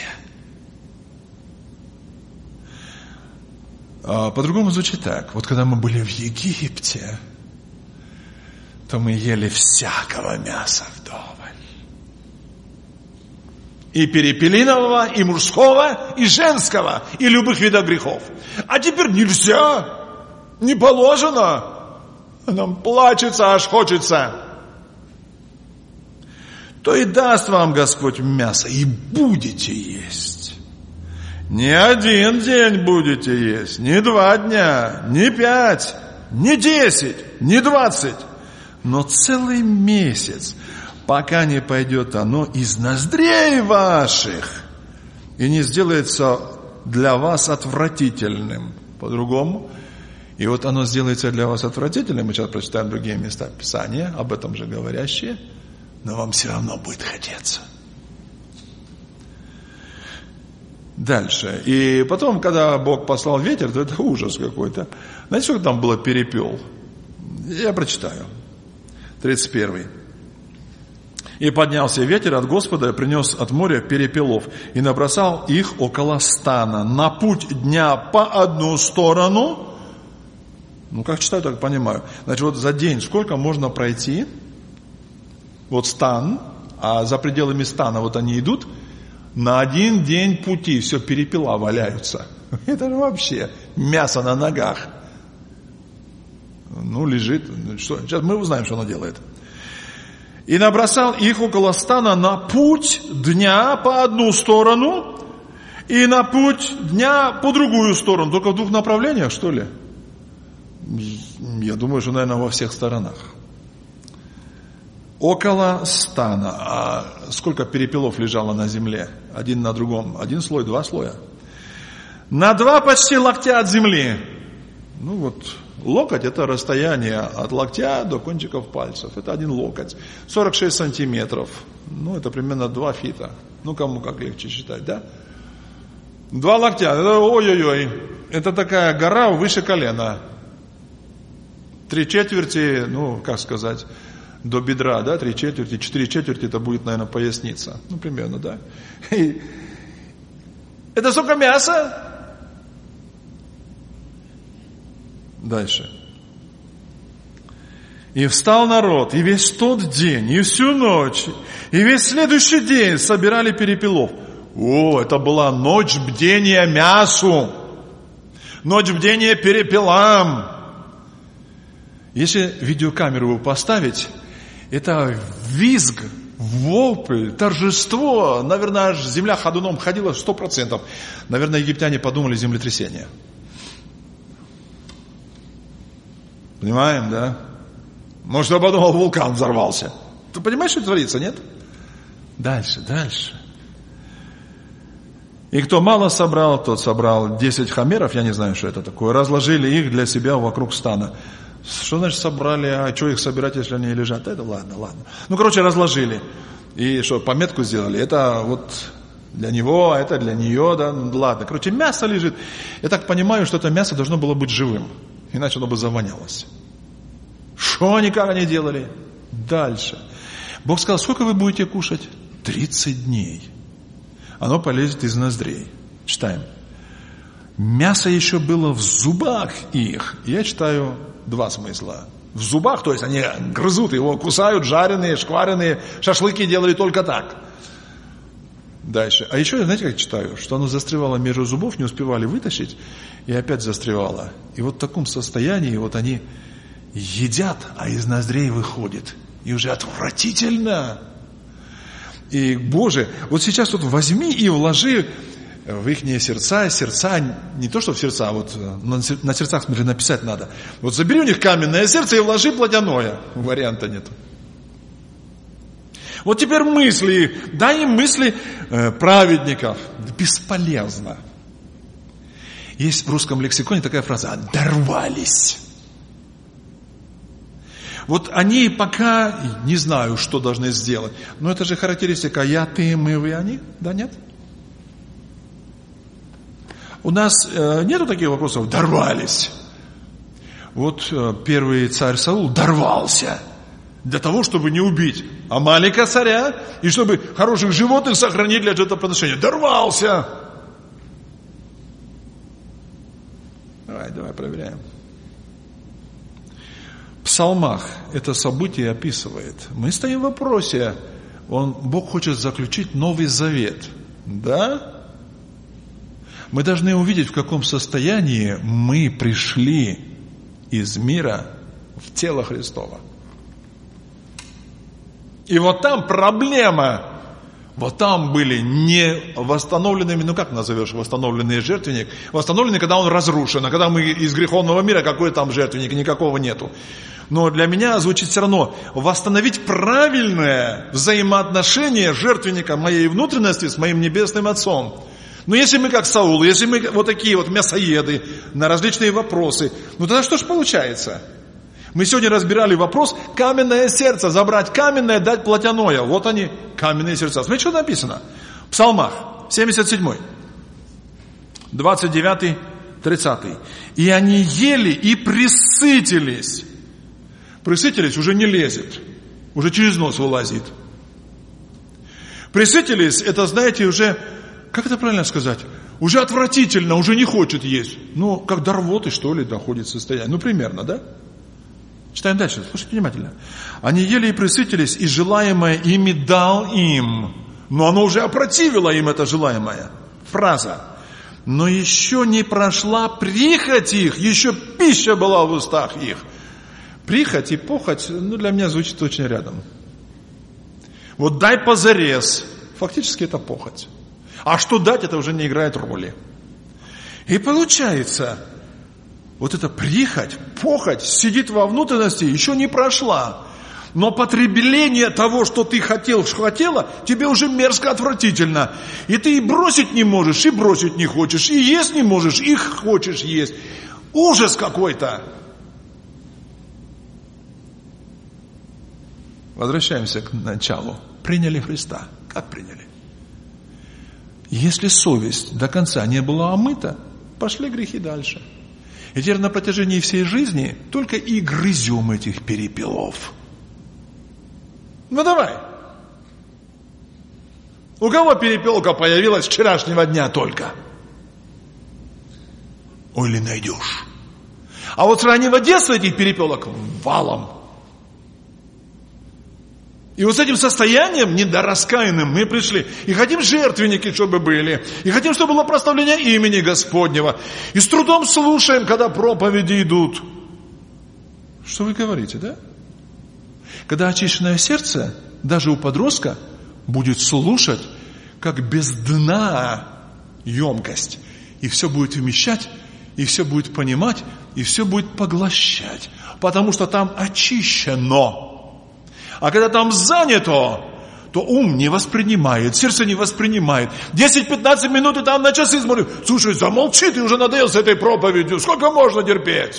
А по-другому звучит так. Вот когда мы были в Египте, то мы ели всякого мяса вдоволь. И перепелинового, и мужского, и женского, и любых видов грехов. А теперь нельзя, не положено. А нам плачется, аж хочется. То и даст вам Господь мясо, и будете есть. Не один день будете есть, не два дня, не пять, не десять, не двадцать, но целый месяц, пока не пойдет оно из ноздрей ваших и не сделается для вас отвратительным. По-другому. И вот оно сделается для вас отвратительным. Мы сейчас прочитаем другие места Писания, об этом же говорящие, но вам все равно будет хотеться. Дальше. И потом, когда Бог послал ветер, то это ужас какой-то. Знаете, сколько там было перепел? Я прочитаю. тридцать первый. И поднялся ветер от Господа, и принес от моря перепелов, и набросал их около стана, на путь дня по одну сторону. Ну, как читаю, так понимаю. Значит, вот за день сколько можно пройти? Вот стан, а за пределами стана вот они идут, на один день пути все перепела валяются. Это же вообще мясо на ногах. Ну, лежит. Что? Сейчас мы узнаем, что оно делает. И набросал их около стана на путь дня по одну сторону и на путь дня по другую сторону. Только в двух направлениях, что ли? Я думаю, что, наверное, во всех сторонах. Около стана. А сколько перепелов лежало на земле? Один на другом. Один слой, два слоя. На два почти локтя от земли. Ну вот, локоть — это расстояние от локтя до кончиков пальцев. Это один локоть. сорок шесть сантиметров. Ну, это примерно два фита. Ну, кому как легче считать, да? Два локтя. Это, ой-ой-ой. Это такая гора выше колена. Три четверти, ну, как сказать, до бедра, да, три четверти, четыре четверти, это будет, наверное, поясница. Ну, примерно, да. И это сколько мяса? Дальше. И встал народ, и весь тот день, и всю ночь, и весь следующий день собирали перепелов. О, это была ночь бдения мясу, ночь бдения перепелам. Если видеокамеру поставить, это визг, вопль, торжество. Наверное, аж земля ходуном ходила сто процентов. Наверное, египтяне подумали землетрясение. Понимаем, да? Может, я подумал, вулкан взорвался. Ты понимаешь, что творится, нет? Дальше, дальше. И кто мало собрал, тот собрал десять хамеров, я не знаю, что это такое, разложили их для себя вокруг стана. Что значит собрали, а что их собирать, если они лежат? Это ладно, ладно. Ну, короче, разложили. И что, пометку сделали. Это вот для него, а это для нее, да, ладно. Короче, мясо лежит. Я так понимаю, что это мясо должно было быть живым. Иначе оно бы завонялось. Что они, как они делали? Дальше. Бог сказал, сколько вы будете кушать? тридцать дней. Оно полезет из ноздрей. Читаем. Мясо еще было в зубах их. Я читаю два смысла. В зубах, то есть они грызут его, кусают, жареные, шкваренные. Шашлыки делали только так. Дальше. А еще, знаете, как читаю? Что оно застревало между зубов, не успевали вытащить, и опять застревало. И вот в таком состоянии вот они едят, а из ноздрей выходит. И уже отвратительно. И, Боже, вот сейчас вот возьми и вложи в их сердца, сердца, не то, что в сердца, а вот на, на сердцах, смотри, написать надо. Вот забери у них каменное сердце и вложи плотяное. Варианта нет. Вот теперь мысли, дай им мысли э, праведников. Бесполезно. Есть в русском лексиконе такая фраза «дорвались». Вот они пока не знаю, что должны сделать. Но это же характеристика «я, ты, мы, вы, они». Да, нет? У нас э, нету таких вопросов «дорвались». Вот э, первый царь Саул дорвался для того, чтобы не убить Амалика царя и чтобы хороших животных сохранить для жертвоприношения. Дорвался! Давай, давай проверяем. В псалмах это событие описывает. Мы стоим в вопросе. Он, Бог хочет заключить Новый Завет. Да? Мы должны увидеть, в каком состоянии мы пришли из мира в тело Христово. И вот там проблема. Вот там были не восстановленными, ну как назовешь восстановленный жертвенник? Восстановленный, когда он разрушен, а когда мы из греховного мира, какой там жертвенник, никакого нету. Но для меня звучит все равно восстановить правильное взаимоотношение жертвенника моей внутренности с моим небесным Отцом. Но если мы как Саул, если мы вот такие вот мясоеды на различные вопросы, ну тогда что ж получается? Мы сегодня разбирали вопрос каменное сердце, забрать каменное, дать плотяное. Вот они, каменные сердца. Смотрите, что написано. В Псалмах, семьдесят седьмой, двадцать девятый, тридцатый. И они ели и присытились. Присытились уже не лезет, уже через нос вылазит. Присытились, это, знаете, уже, как это правильно сказать, уже отвратительно, уже не хочет есть. Ну, как до рвоты, что ли, доходит состояние. Ну, примерно, да? Читаем дальше, слушайте внимательно. Они ели и присытились, и желаемое ими дал им. Но оно уже опротивило им, это желаемое. Фраза. Но еще не прошла прихоть их, еще пища была в устах их. Прихоть и похоть, ну, для меня звучит очень рядом. Вот дай позарез. Фактически это похоть. А что дать, это уже не играет роли. И получается, вот эта прихоть, похоть сидит во внутренности, еще не прошла. Но потребление того, что ты хотел, что хотела, тебе уже мерзко, отвратительно. И ты и бросить не можешь, и бросить не хочешь, и есть не можешь, и хочешь есть. Ужас какой-то. Возвращаемся к началу. Приняли Христа. Как приняли? Если совесть до конца не была омыта, пошли грехи дальше. И теперь на протяжении всей жизни только и грызем этих перепелов. Ну давай. У кого перепелка появилась вчерашнего дня только? Ой, ли найдешь. А вот с раннего детства этих перепелок валом. И вот с этим состоянием недораскаянным мы пришли. И хотим жертвенники, чтобы были. И хотим, чтобы было прославление имени Господнего. И с трудом слушаем, когда проповеди идут. Что вы говорите, да? Когда очищенное сердце, даже у подростка, будет слушать, как без дна емкость. И все будет вмещать, и все будет понимать, и все будет поглощать. Потому что там очищено. А когда там занято, то ум не воспринимает, сердце не воспринимает. десять-пятнадцать минут и там на часы смотрю. Слушай, замолчи, ты уже надоел с этой проповедью. Сколько можно терпеть?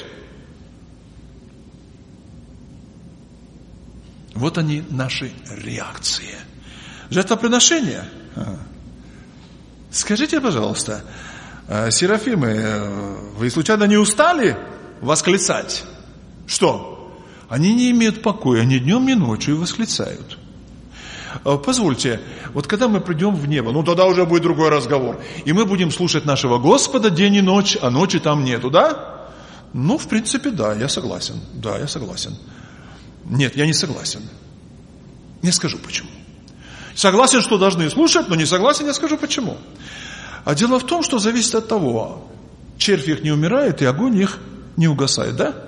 Вот они, наши реакции. Жертвоприношение. Скажите, пожалуйста, серафимы, вы случайно не устали восклицать? Что? Они не имеют покоя ни днем, ни ночью и восклицают. Позвольте, вот когда мы придем в небо, ну тогда уже будет другой разговор. И мы будем слушать нашего Господа день и ночь, а ночи там нету, да? Ну, в принципе, да, я согласен. Да, я согласен. Нет, я не согласен. Не скажу почему. Согласен, что должны слушать, но не согласен, я скажу почему. А дело в том, что зависит от того, червь их не умирает и огонь их не угасает, да?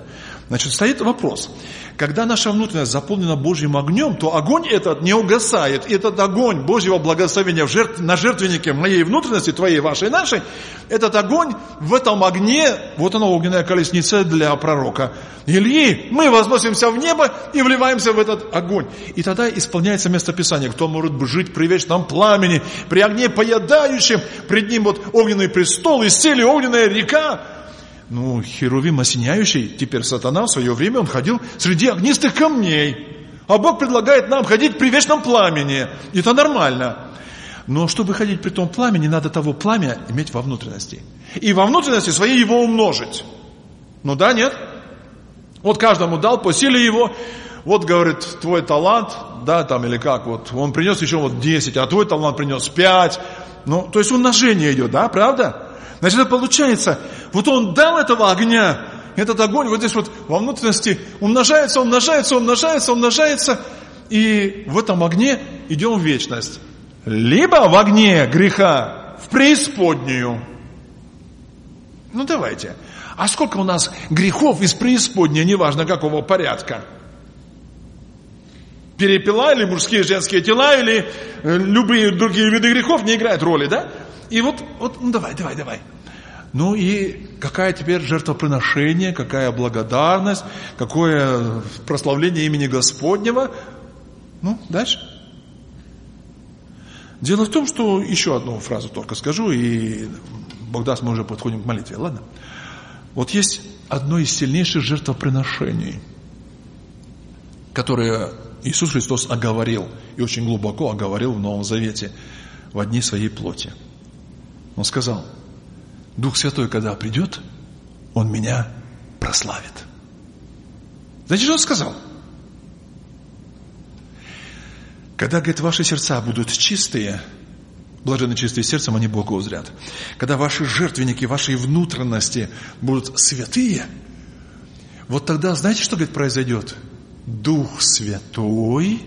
Значит, стоит вопрос. Когда наша внутренность заполнена Божьим огнем, то огонь этот не угасает. И этот огонь Божьего благословения в жертв, на жертвеннике моей внутренности, твоей, вашей, нашей, этот огонь в этом огне, вот она огненная колесница для пророка Ильи. Мы возносимся в небо и вливаемся в этот огонь. И тогда исполняется местописание. Кто может жить при вечном пламени, при огне поедающем, пред ним вот огненный престол, и сели огненная река. Ну, херувим осеняющий, теперь сатана в свое время, он ходил среди огнистых камней. А Бог предлагает нам ходить при вечном пламени. Это нормально. Но чтобы ходить при том пламени, надо того пламя иметь во внутренности. И во внутренности своей его умножить. Ну да, нет? Вот каждому дал по силе его. Вот, говорит, твой талант, да, там или как, вот, он принес еще вот десять, а твой талант принес пять. Ну, то есть умножение идет, да, правда? Значит, это получается, вот он дал этого огня, этот огонь вот здесь вот во внутренности умножается, умножается, умножается, умножается, и в этом огне идем в вечность. Либо в огне греха в преисподнюю. Ну, давайте. А сколько у нас грехов из преисподней, неважно какого порядка? Перепела или мужские, женские тела, или любые другие виды грехов не играют роли, да? И вот, вот, ну давай, давай, давай. Ну и какая теперь жертвоприношение, какая благодарность, какое прославление имени Господнего. Ну, дальше. Дело в том, что еще одну фразу только скажу, и Бог даст, мы уже подходим к молитве, ладно? Вот есть одно из сильнейших жертвоприношений, которое Иисус Христос оговорил, и очень глубоко оговорил в Новом Завете, в одни своей плоти. Он сказал: Дух Святой, когда придет, Он меня прославит. Знаете, что Он сказал? Когда, говорит, ваши сердца будут чистые, блаженны чистые сердцем, они Бога узрят. Когда ваши жертвенники, ваши внутренности будут святые, вот тогда, знаете, что, говорит, произойдет? Дух Святой,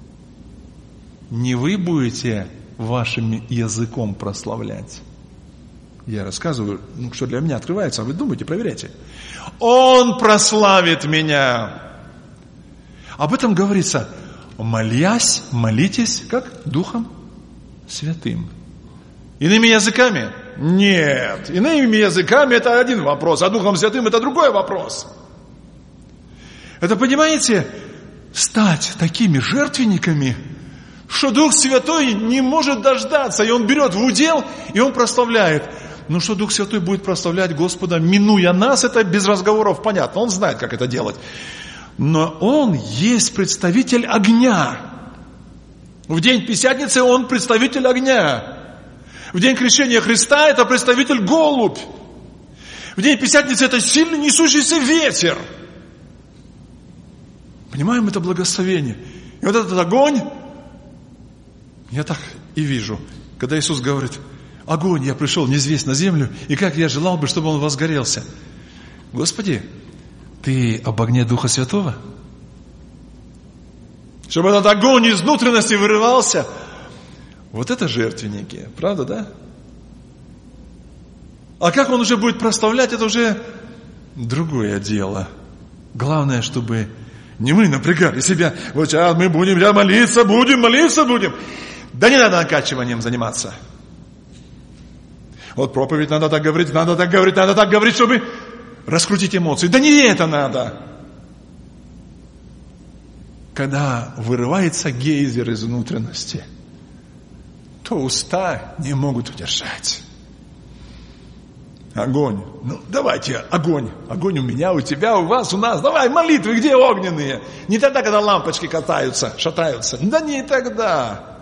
не вы будете вашим языком прославлять. Я рассказываю, ну, что для меня открывается, а вы думаете, проверяйте. Он прославит меня. Об этом говорится: молясь, молитесь, как? Духом Святым. Иными языками? Нет. Иными языками это один вопрос, а Духом Святым это другой вопрос. Это, понимаете, стать такими жертвенниками, что Дух Святой не может дождаться, и Он берет в удел, и Он прославляет. Ну что Дух Святой будет прославлять Господа, минуя нас, это без разговоров понятно, Он знает, как это делать. Но Он есть представитель огня. В день Пятидесятницы Он представитель огня. В день крещения Христа это представитель голубь. В день Пятидесятницы это сильный несущийся ветер. Понимаем это благословение. И вот этот огонь, я так и вижу, когда Иисус говорит: огонь, я пришел низвесть на землю, и как я желал бы, чтобы он возгорелся. Господи, Ты об огне Духа Святого? Чтобы этот огонь из внутренности вырывался. Вот это жертвенники, правда, да? А как он уже будет прославлять, это уже другое дело. Главное, чтобы не мы напрягали себя. Вот сейчас мы будем я молиться, будем, молиться будем. Да не надо накачиванием заниматься. Вот проповедь надо так говорить, надо так говорить, надо так говорить, чтобы раскрутить эмоции. Да не это надо. Когда вырывается гейзер из внутренности, то уста не могут удержать. Огонь. Ну, давайте, огонь. Огонь у меня, у тебя, у вас, у нас. Давай, молитвы, где огненные? Не тогда, когда лампочки катаются, шатаются. Да не тогда.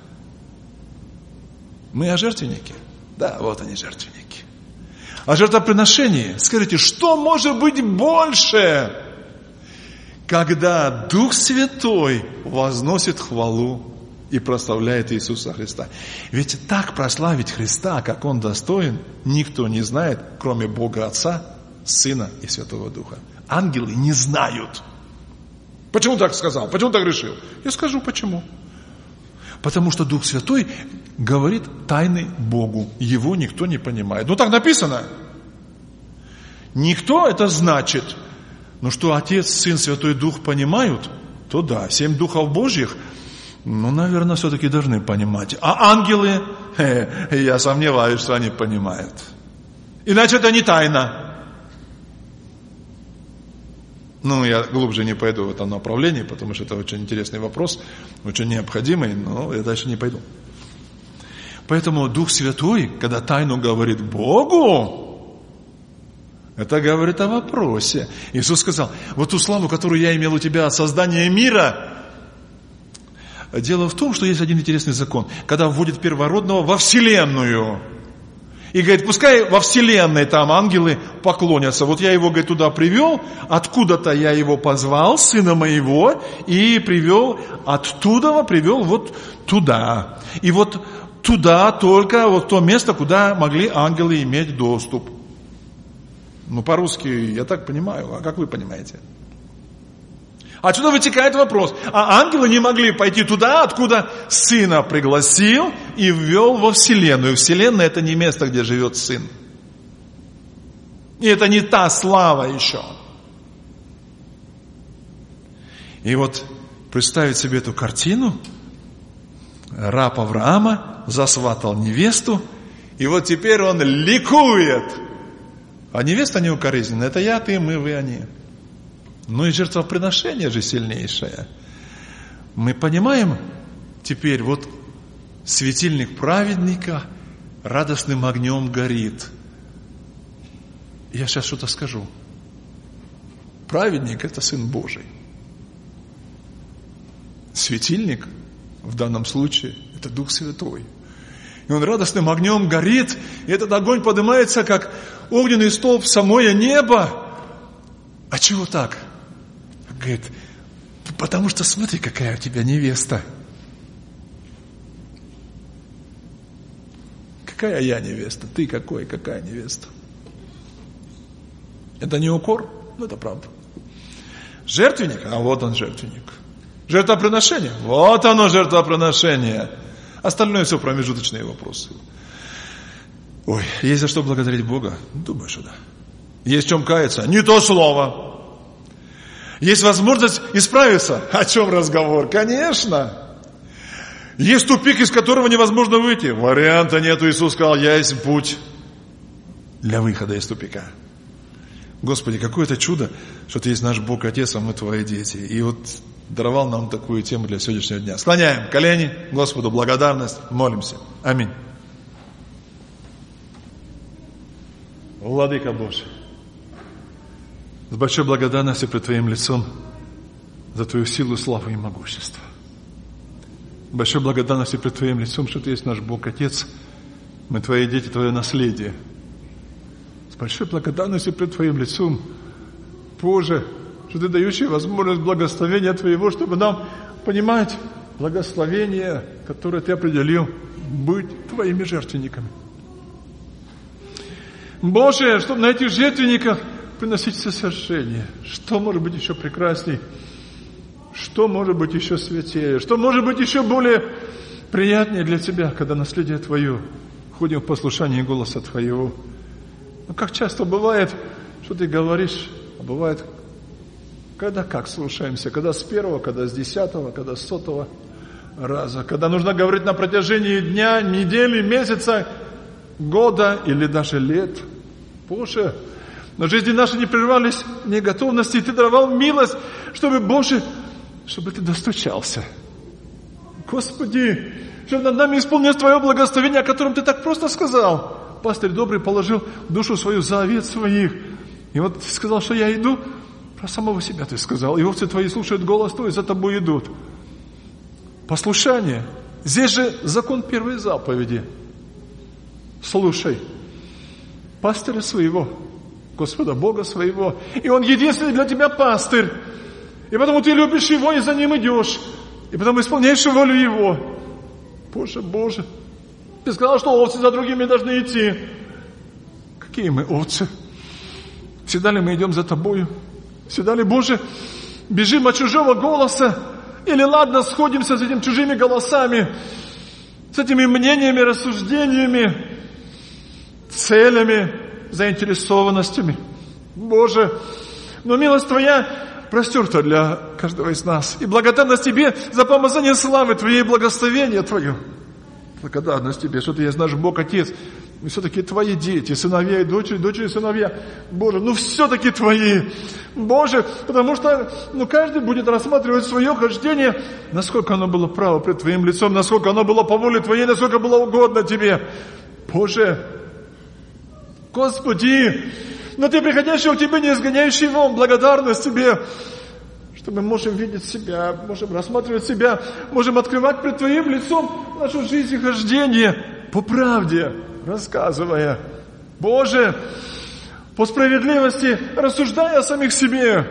Мы о жертвеннике. Да, вот они, жертвенники. О жертвоприношении. Скажите, что может быть больше, когда Дух Святой возносит хвалу и прославляет Иисуса Христа? Ведь так прославить Христа, как Он достоин, никто не знает, кроме Бога Отца, Сына и Святого Духа. Ангелы не знают. Почему так сказал? Почему так решил? Я скажу, почему. Потому что Дух Святой говорит тайны Богу. Его никто не понимает. Ну так написано. Никто, это значит, Но что Отец, Сын, Святой Дух понимают, то да, семь духов Божьих, ну, наверное, все-таки должны понимать. А ангелы, хе, я сомневаюсь, что они понимают. Иначе это не тайна. Ну, я глубже не пойду в этом направлении, потому что это очень интересный вопрос, очень необходимый, но я дальше не пойду. Поэтому Дух Святой, когда тайну говорит Богу, это говорит о вопросе. Иисус сказал, вот ту славу, которую я имел у тебя от создания мира. Дело в том, что есть один интересный закон. Когда вводит первородного во вселенную, и говорит, пускай во вселенной там ангелы поклонятся. Вот я его, говорит, туда привел, откуда-то я его позвал, сына моего, и привел, оттуда привел вот туда. И вот туда только, вот то место, куда могли ангелы иметь доступ. Ну, по-русски я так понимаю, а как вы понимаете? Отсюда вытекает вопрос, а ангелы не могли пойти туда, откуда сына пригласил и ввел во вселенную. Вселенная — это не место, где живет сын. И это не та слава еще. И вот представить себе эту картину. Раб Авраама засватал невесту, и вот теперь он ликует. А невеста неукоризненная. Это я, ты, мы, вы, они. Ну и жертвоприношение же сильнейшее. Мы понимаем теперь, вот светильник праведника радостным огнем горит. Я сейчас что-то скажу. Праведник — это Сын Божий. Светильник в данном случае — это Дух Святой. И он радостным огнем горит, и этот огонь поднимается, как огненный столб в самое небо. А чего так? Говорит, потому что смотри, какая у тебя невеста. Какая я невеста? Ты какой? Какая невеста? Это не укор, но это правда. Жертвенник? А вот он жертвенник. Жертвоприношение? Вот оно жертвоприношение. Остальное все промежуточные вопросы. Ой, есть за что благодарить Бога? Думаю, что да. Есть в чем каяться? Не то слово. Есть возможность исправиться? О чем разговор? Конечно. Есть тупик, из которого невозможно выйти. Варианта нету. Иисус сказал, я есть путь для выхода из тупика. Господи, какое это чудо, что Ты есть наш Бог, Отец, а мы Твои дети. И вот даровал нам такую тему для сегодняшнего дня. Склоняем колени, Господу благодарность, молимся. Аминь. Владыка Божий, с большой благодарностью пред Твоим лицом за Твою силу, славу и могущество. Большой благодарностью пред Твоим лицом, что Ты есть наш Бог, Отец, мы Твои дети, Твое наследие. С большой благодарностью пред Твоим лицом, Боже, что Ты дающий возможность благословения Твоего, чтобы нам понимать благословение, которое Ты определил быть Твоими жертвенниками. Боже, чтобы на этих жертвенниках приносить всесожжение. Что может быть еще прекрасней? Что может быть еще святее? Что может быть еще более приятнее для Тебя, когда наследие Твое, ходим в послушании голоса Твоего? Но как часто бывает, что Ты говоришь, а бывает, когда как слушаемся, когда с первого, когда с десятого, когда с сотого раза, когда нужно говорить на протяжении дня, недели, месяца, года или даже лет. Боже, но жизни наши не прервались неготовности, и Ты даровал милость, чтобы, Боже, чтобы Ты достучался. Господи, чтобы над нами исполнилось Твое благословение, о котором Ты так просто сказал. Пастырь добрый положил душу свою за овец своих. И вот Ты сказал, что я иду, про самого себя Ты сказал. И овцы Твои слушают голос Твой, за Тобой идут. Послушание. Здесь же закон первой заповеди. Слушай пастыря своего, Господа Бога своего. И Он единственный для тебя пастырь. И потому ты любишь Его, и за Ним идешь. И потому исполняешь волю Его. Боже, Боже. Ты сказал, что овцы за другими должны идти. Какие мы овцы? Всегда ли мы идем за Тобою? Всегда ли, Боже, бежим от чужого голоса? Или ладно, сходимся с этими чужими голосами, с этими мнениями, рассуждениями, целями, заинтересованностями? Боже,
Но милость Твоя простерта для каждого из нас. И благодарность Тебе за помазание славы Твоей, благословение Твое. Благодарность Тебе, что Ты есть наш Бог, Отец. Мы все-таки Твои дети, сыновья и дочери, дочери и сыновья. Боже, ну все-таки Твои. Боже, потому что ну, каждый будет рассматривать свое хождение, насколько оно было право пред Твоим лицом, насколько оно было по воле Твоей, насколько было угодно Тебе. Боже, Господи, но Ты, приходящий к Тебе, не изгоняющий вон, благодарность Тебе, что мы можем видеть себя, можем рассматривать себя, можем открывать пред Твоим лицом нашу жизнь и хождение по правде, рассказывая. Боже, по справедливости, рассуждая о самих себе.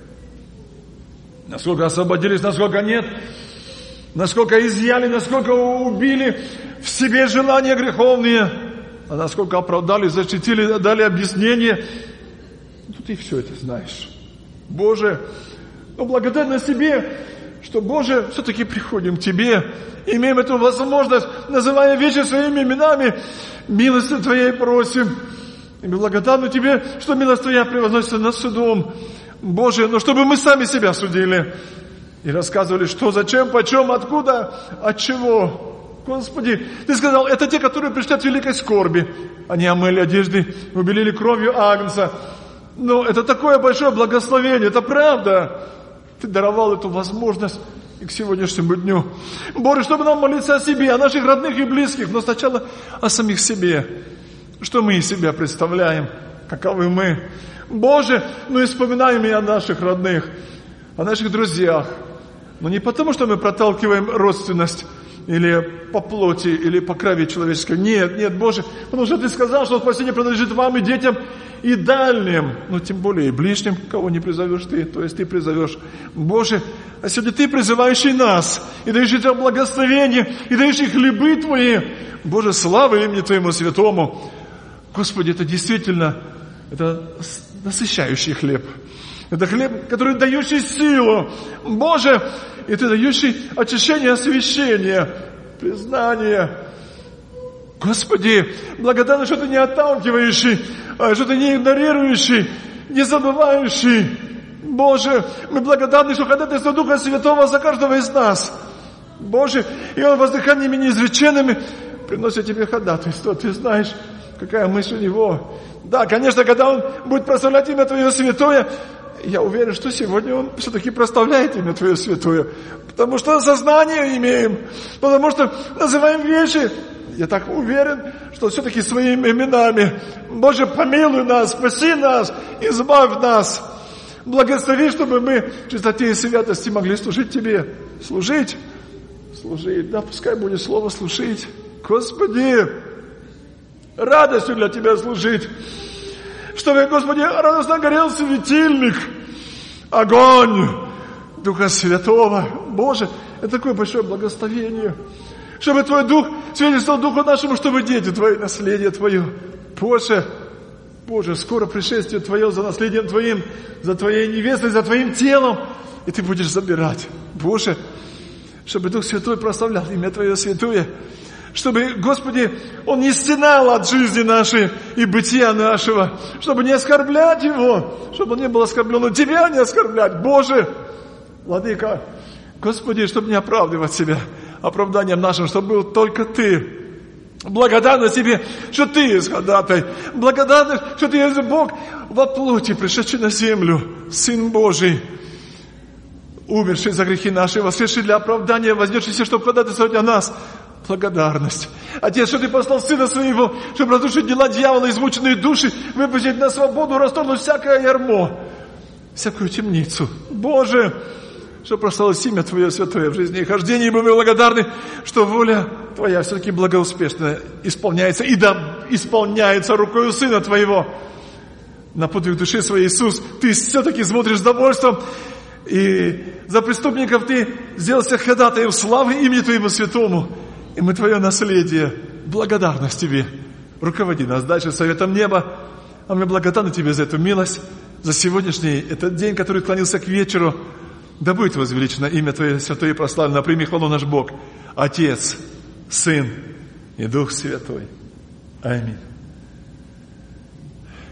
Насколько освободились, насколько нет, насколько изъяли, насколько убили в себе желания греховные, а насколько оправдали, защитили, дали объяснение. Ну, Ты все это знаешь. Боже, но благодарность Тебе, что, Боже, все-таки приходим к Тебе, имеем эту возможность, называя вещи своими именами, милости Твоей просим. И мы благодарны Тебе, что милость Твоя превозносится над судом. Боже, но чтобы мы сами себя судили и рассказывали, что, зачем, почем, откуда, от чего. Господи, Ты сказал, это те, которые пришли от великой скорби. Они омыли одежды, убелили кровью агнца. Но это такое большое благословение, это правда. Ты даровал эту возможность и к сегодняшнему дню. Боже, чтобы нам молиться о себе, о наших родных и близких, но сначала о самих себе. Что мы из себя представляем, каковы мы. Боже, ну и вспоминаем и о наших родных, о наших друзьях. Но не потому, что мы проталкиваем родственность, или по плоти, или по крови человеческой. Нет, нет, Боже, потому что Ты сказал, что спасение принадлежит вам и детям, и дальним, но тем более и ближним, кого не призовешь Ты, то есть Ты призовешь. Боже, а сегодня Ты призывающий нас, и дающий Тебе благословение, и дающий хлебы Твои. Боже, слава имени Твоему святому. Господи, это действительно, это насыщающий хлеб. Это хлеб, который дающий силу. Боже, и Ты дающий очищение, освящение, признание. Господи, благодарны, что Ты не отталкивающий, а что Ты не игнорирующий, не забывающий. Боже, мы благодарны, что ходатайство Духа Святого за каждого из нас. Боже, и Он воздыханиями неизреченными приносит Тебе ходатайство. Ты знаешь, какая мысль у Него. Да, конечно, когда Он будет прославлять имя Твое святое, я уверен, что сегодня Он все-таки прославляет имя Твое святое. Потому что сознание имеем. Потому что называем вещи. Я так уверен, что все-таки своими именами. Боже, помилуй нас, спаси нас, избавь нас. Благослови, чтобы мы в чистоте и святости могли служить Тебе. Служить. Служить. Да, пускай будет слово служить. Господи, радостью для Тебя служить. Чтобы, Господи, радостно горел светильник, огонь Духа Святого. Боже, это такое большое благословение. Чтобы Твой Дух свидетельствовал Духу нашему, чтобы дети Твои, наследие Твое. Боже, Боже, скоро пришествие Твое за наследием Твоим, за Твоей невестой, за Твоим телом, и Ты будешь забирать. Боже, чтобы Дух Святой прославлял имя Твое святое. Чтобы, Господи, Он не стенал от жизни нашей и бытия нашего, чтобы не оскорблять Его, чтобы Он не был оскорблен, но Тебя не оскорблять, Боже, Владыка, Господи, чтобы не оправдывать себя оправданием нашим, чтобы был только Ты. Благодарна Тебе, что Ты есть ходатай, благодарна, что Ты есть Бог во плоти, пришедший на землю, Сын Божий, умерший за грехи наши, воскресший для оправдания, вознесшийся, чтобы ходатайствовать о нас. Благодарность. Отец, что Ты послал Сына Своего, чтобы разрушить дела дьявола, измученные души, выпустить на свободу, расторгнуть всякое ярмо, всякую темницу. Боже, что прославилось имя Твое святое в жизни и хождении, и мы благодарны, что воля Твоя все-таки благоуспешно исполняется, и да исполняется рукою Сына Твоего. На подвиг души своей, Иисус, Ты все-таки смотришь с довольством, и за преступников Ты сделался ходатаем славы имени Твоему святому. И мы Твое наследие. Благодарность Тебе. Руководи нас дальше советом неба. А мы благодарны Тебе за эту милость, за сегодняшний этот день, который клонился к вечеру. Да будет возвеличено имя Твое святое и прославлено. Прими хвалу наш Бог, Отец, Сын и Дух Святой. Аминь.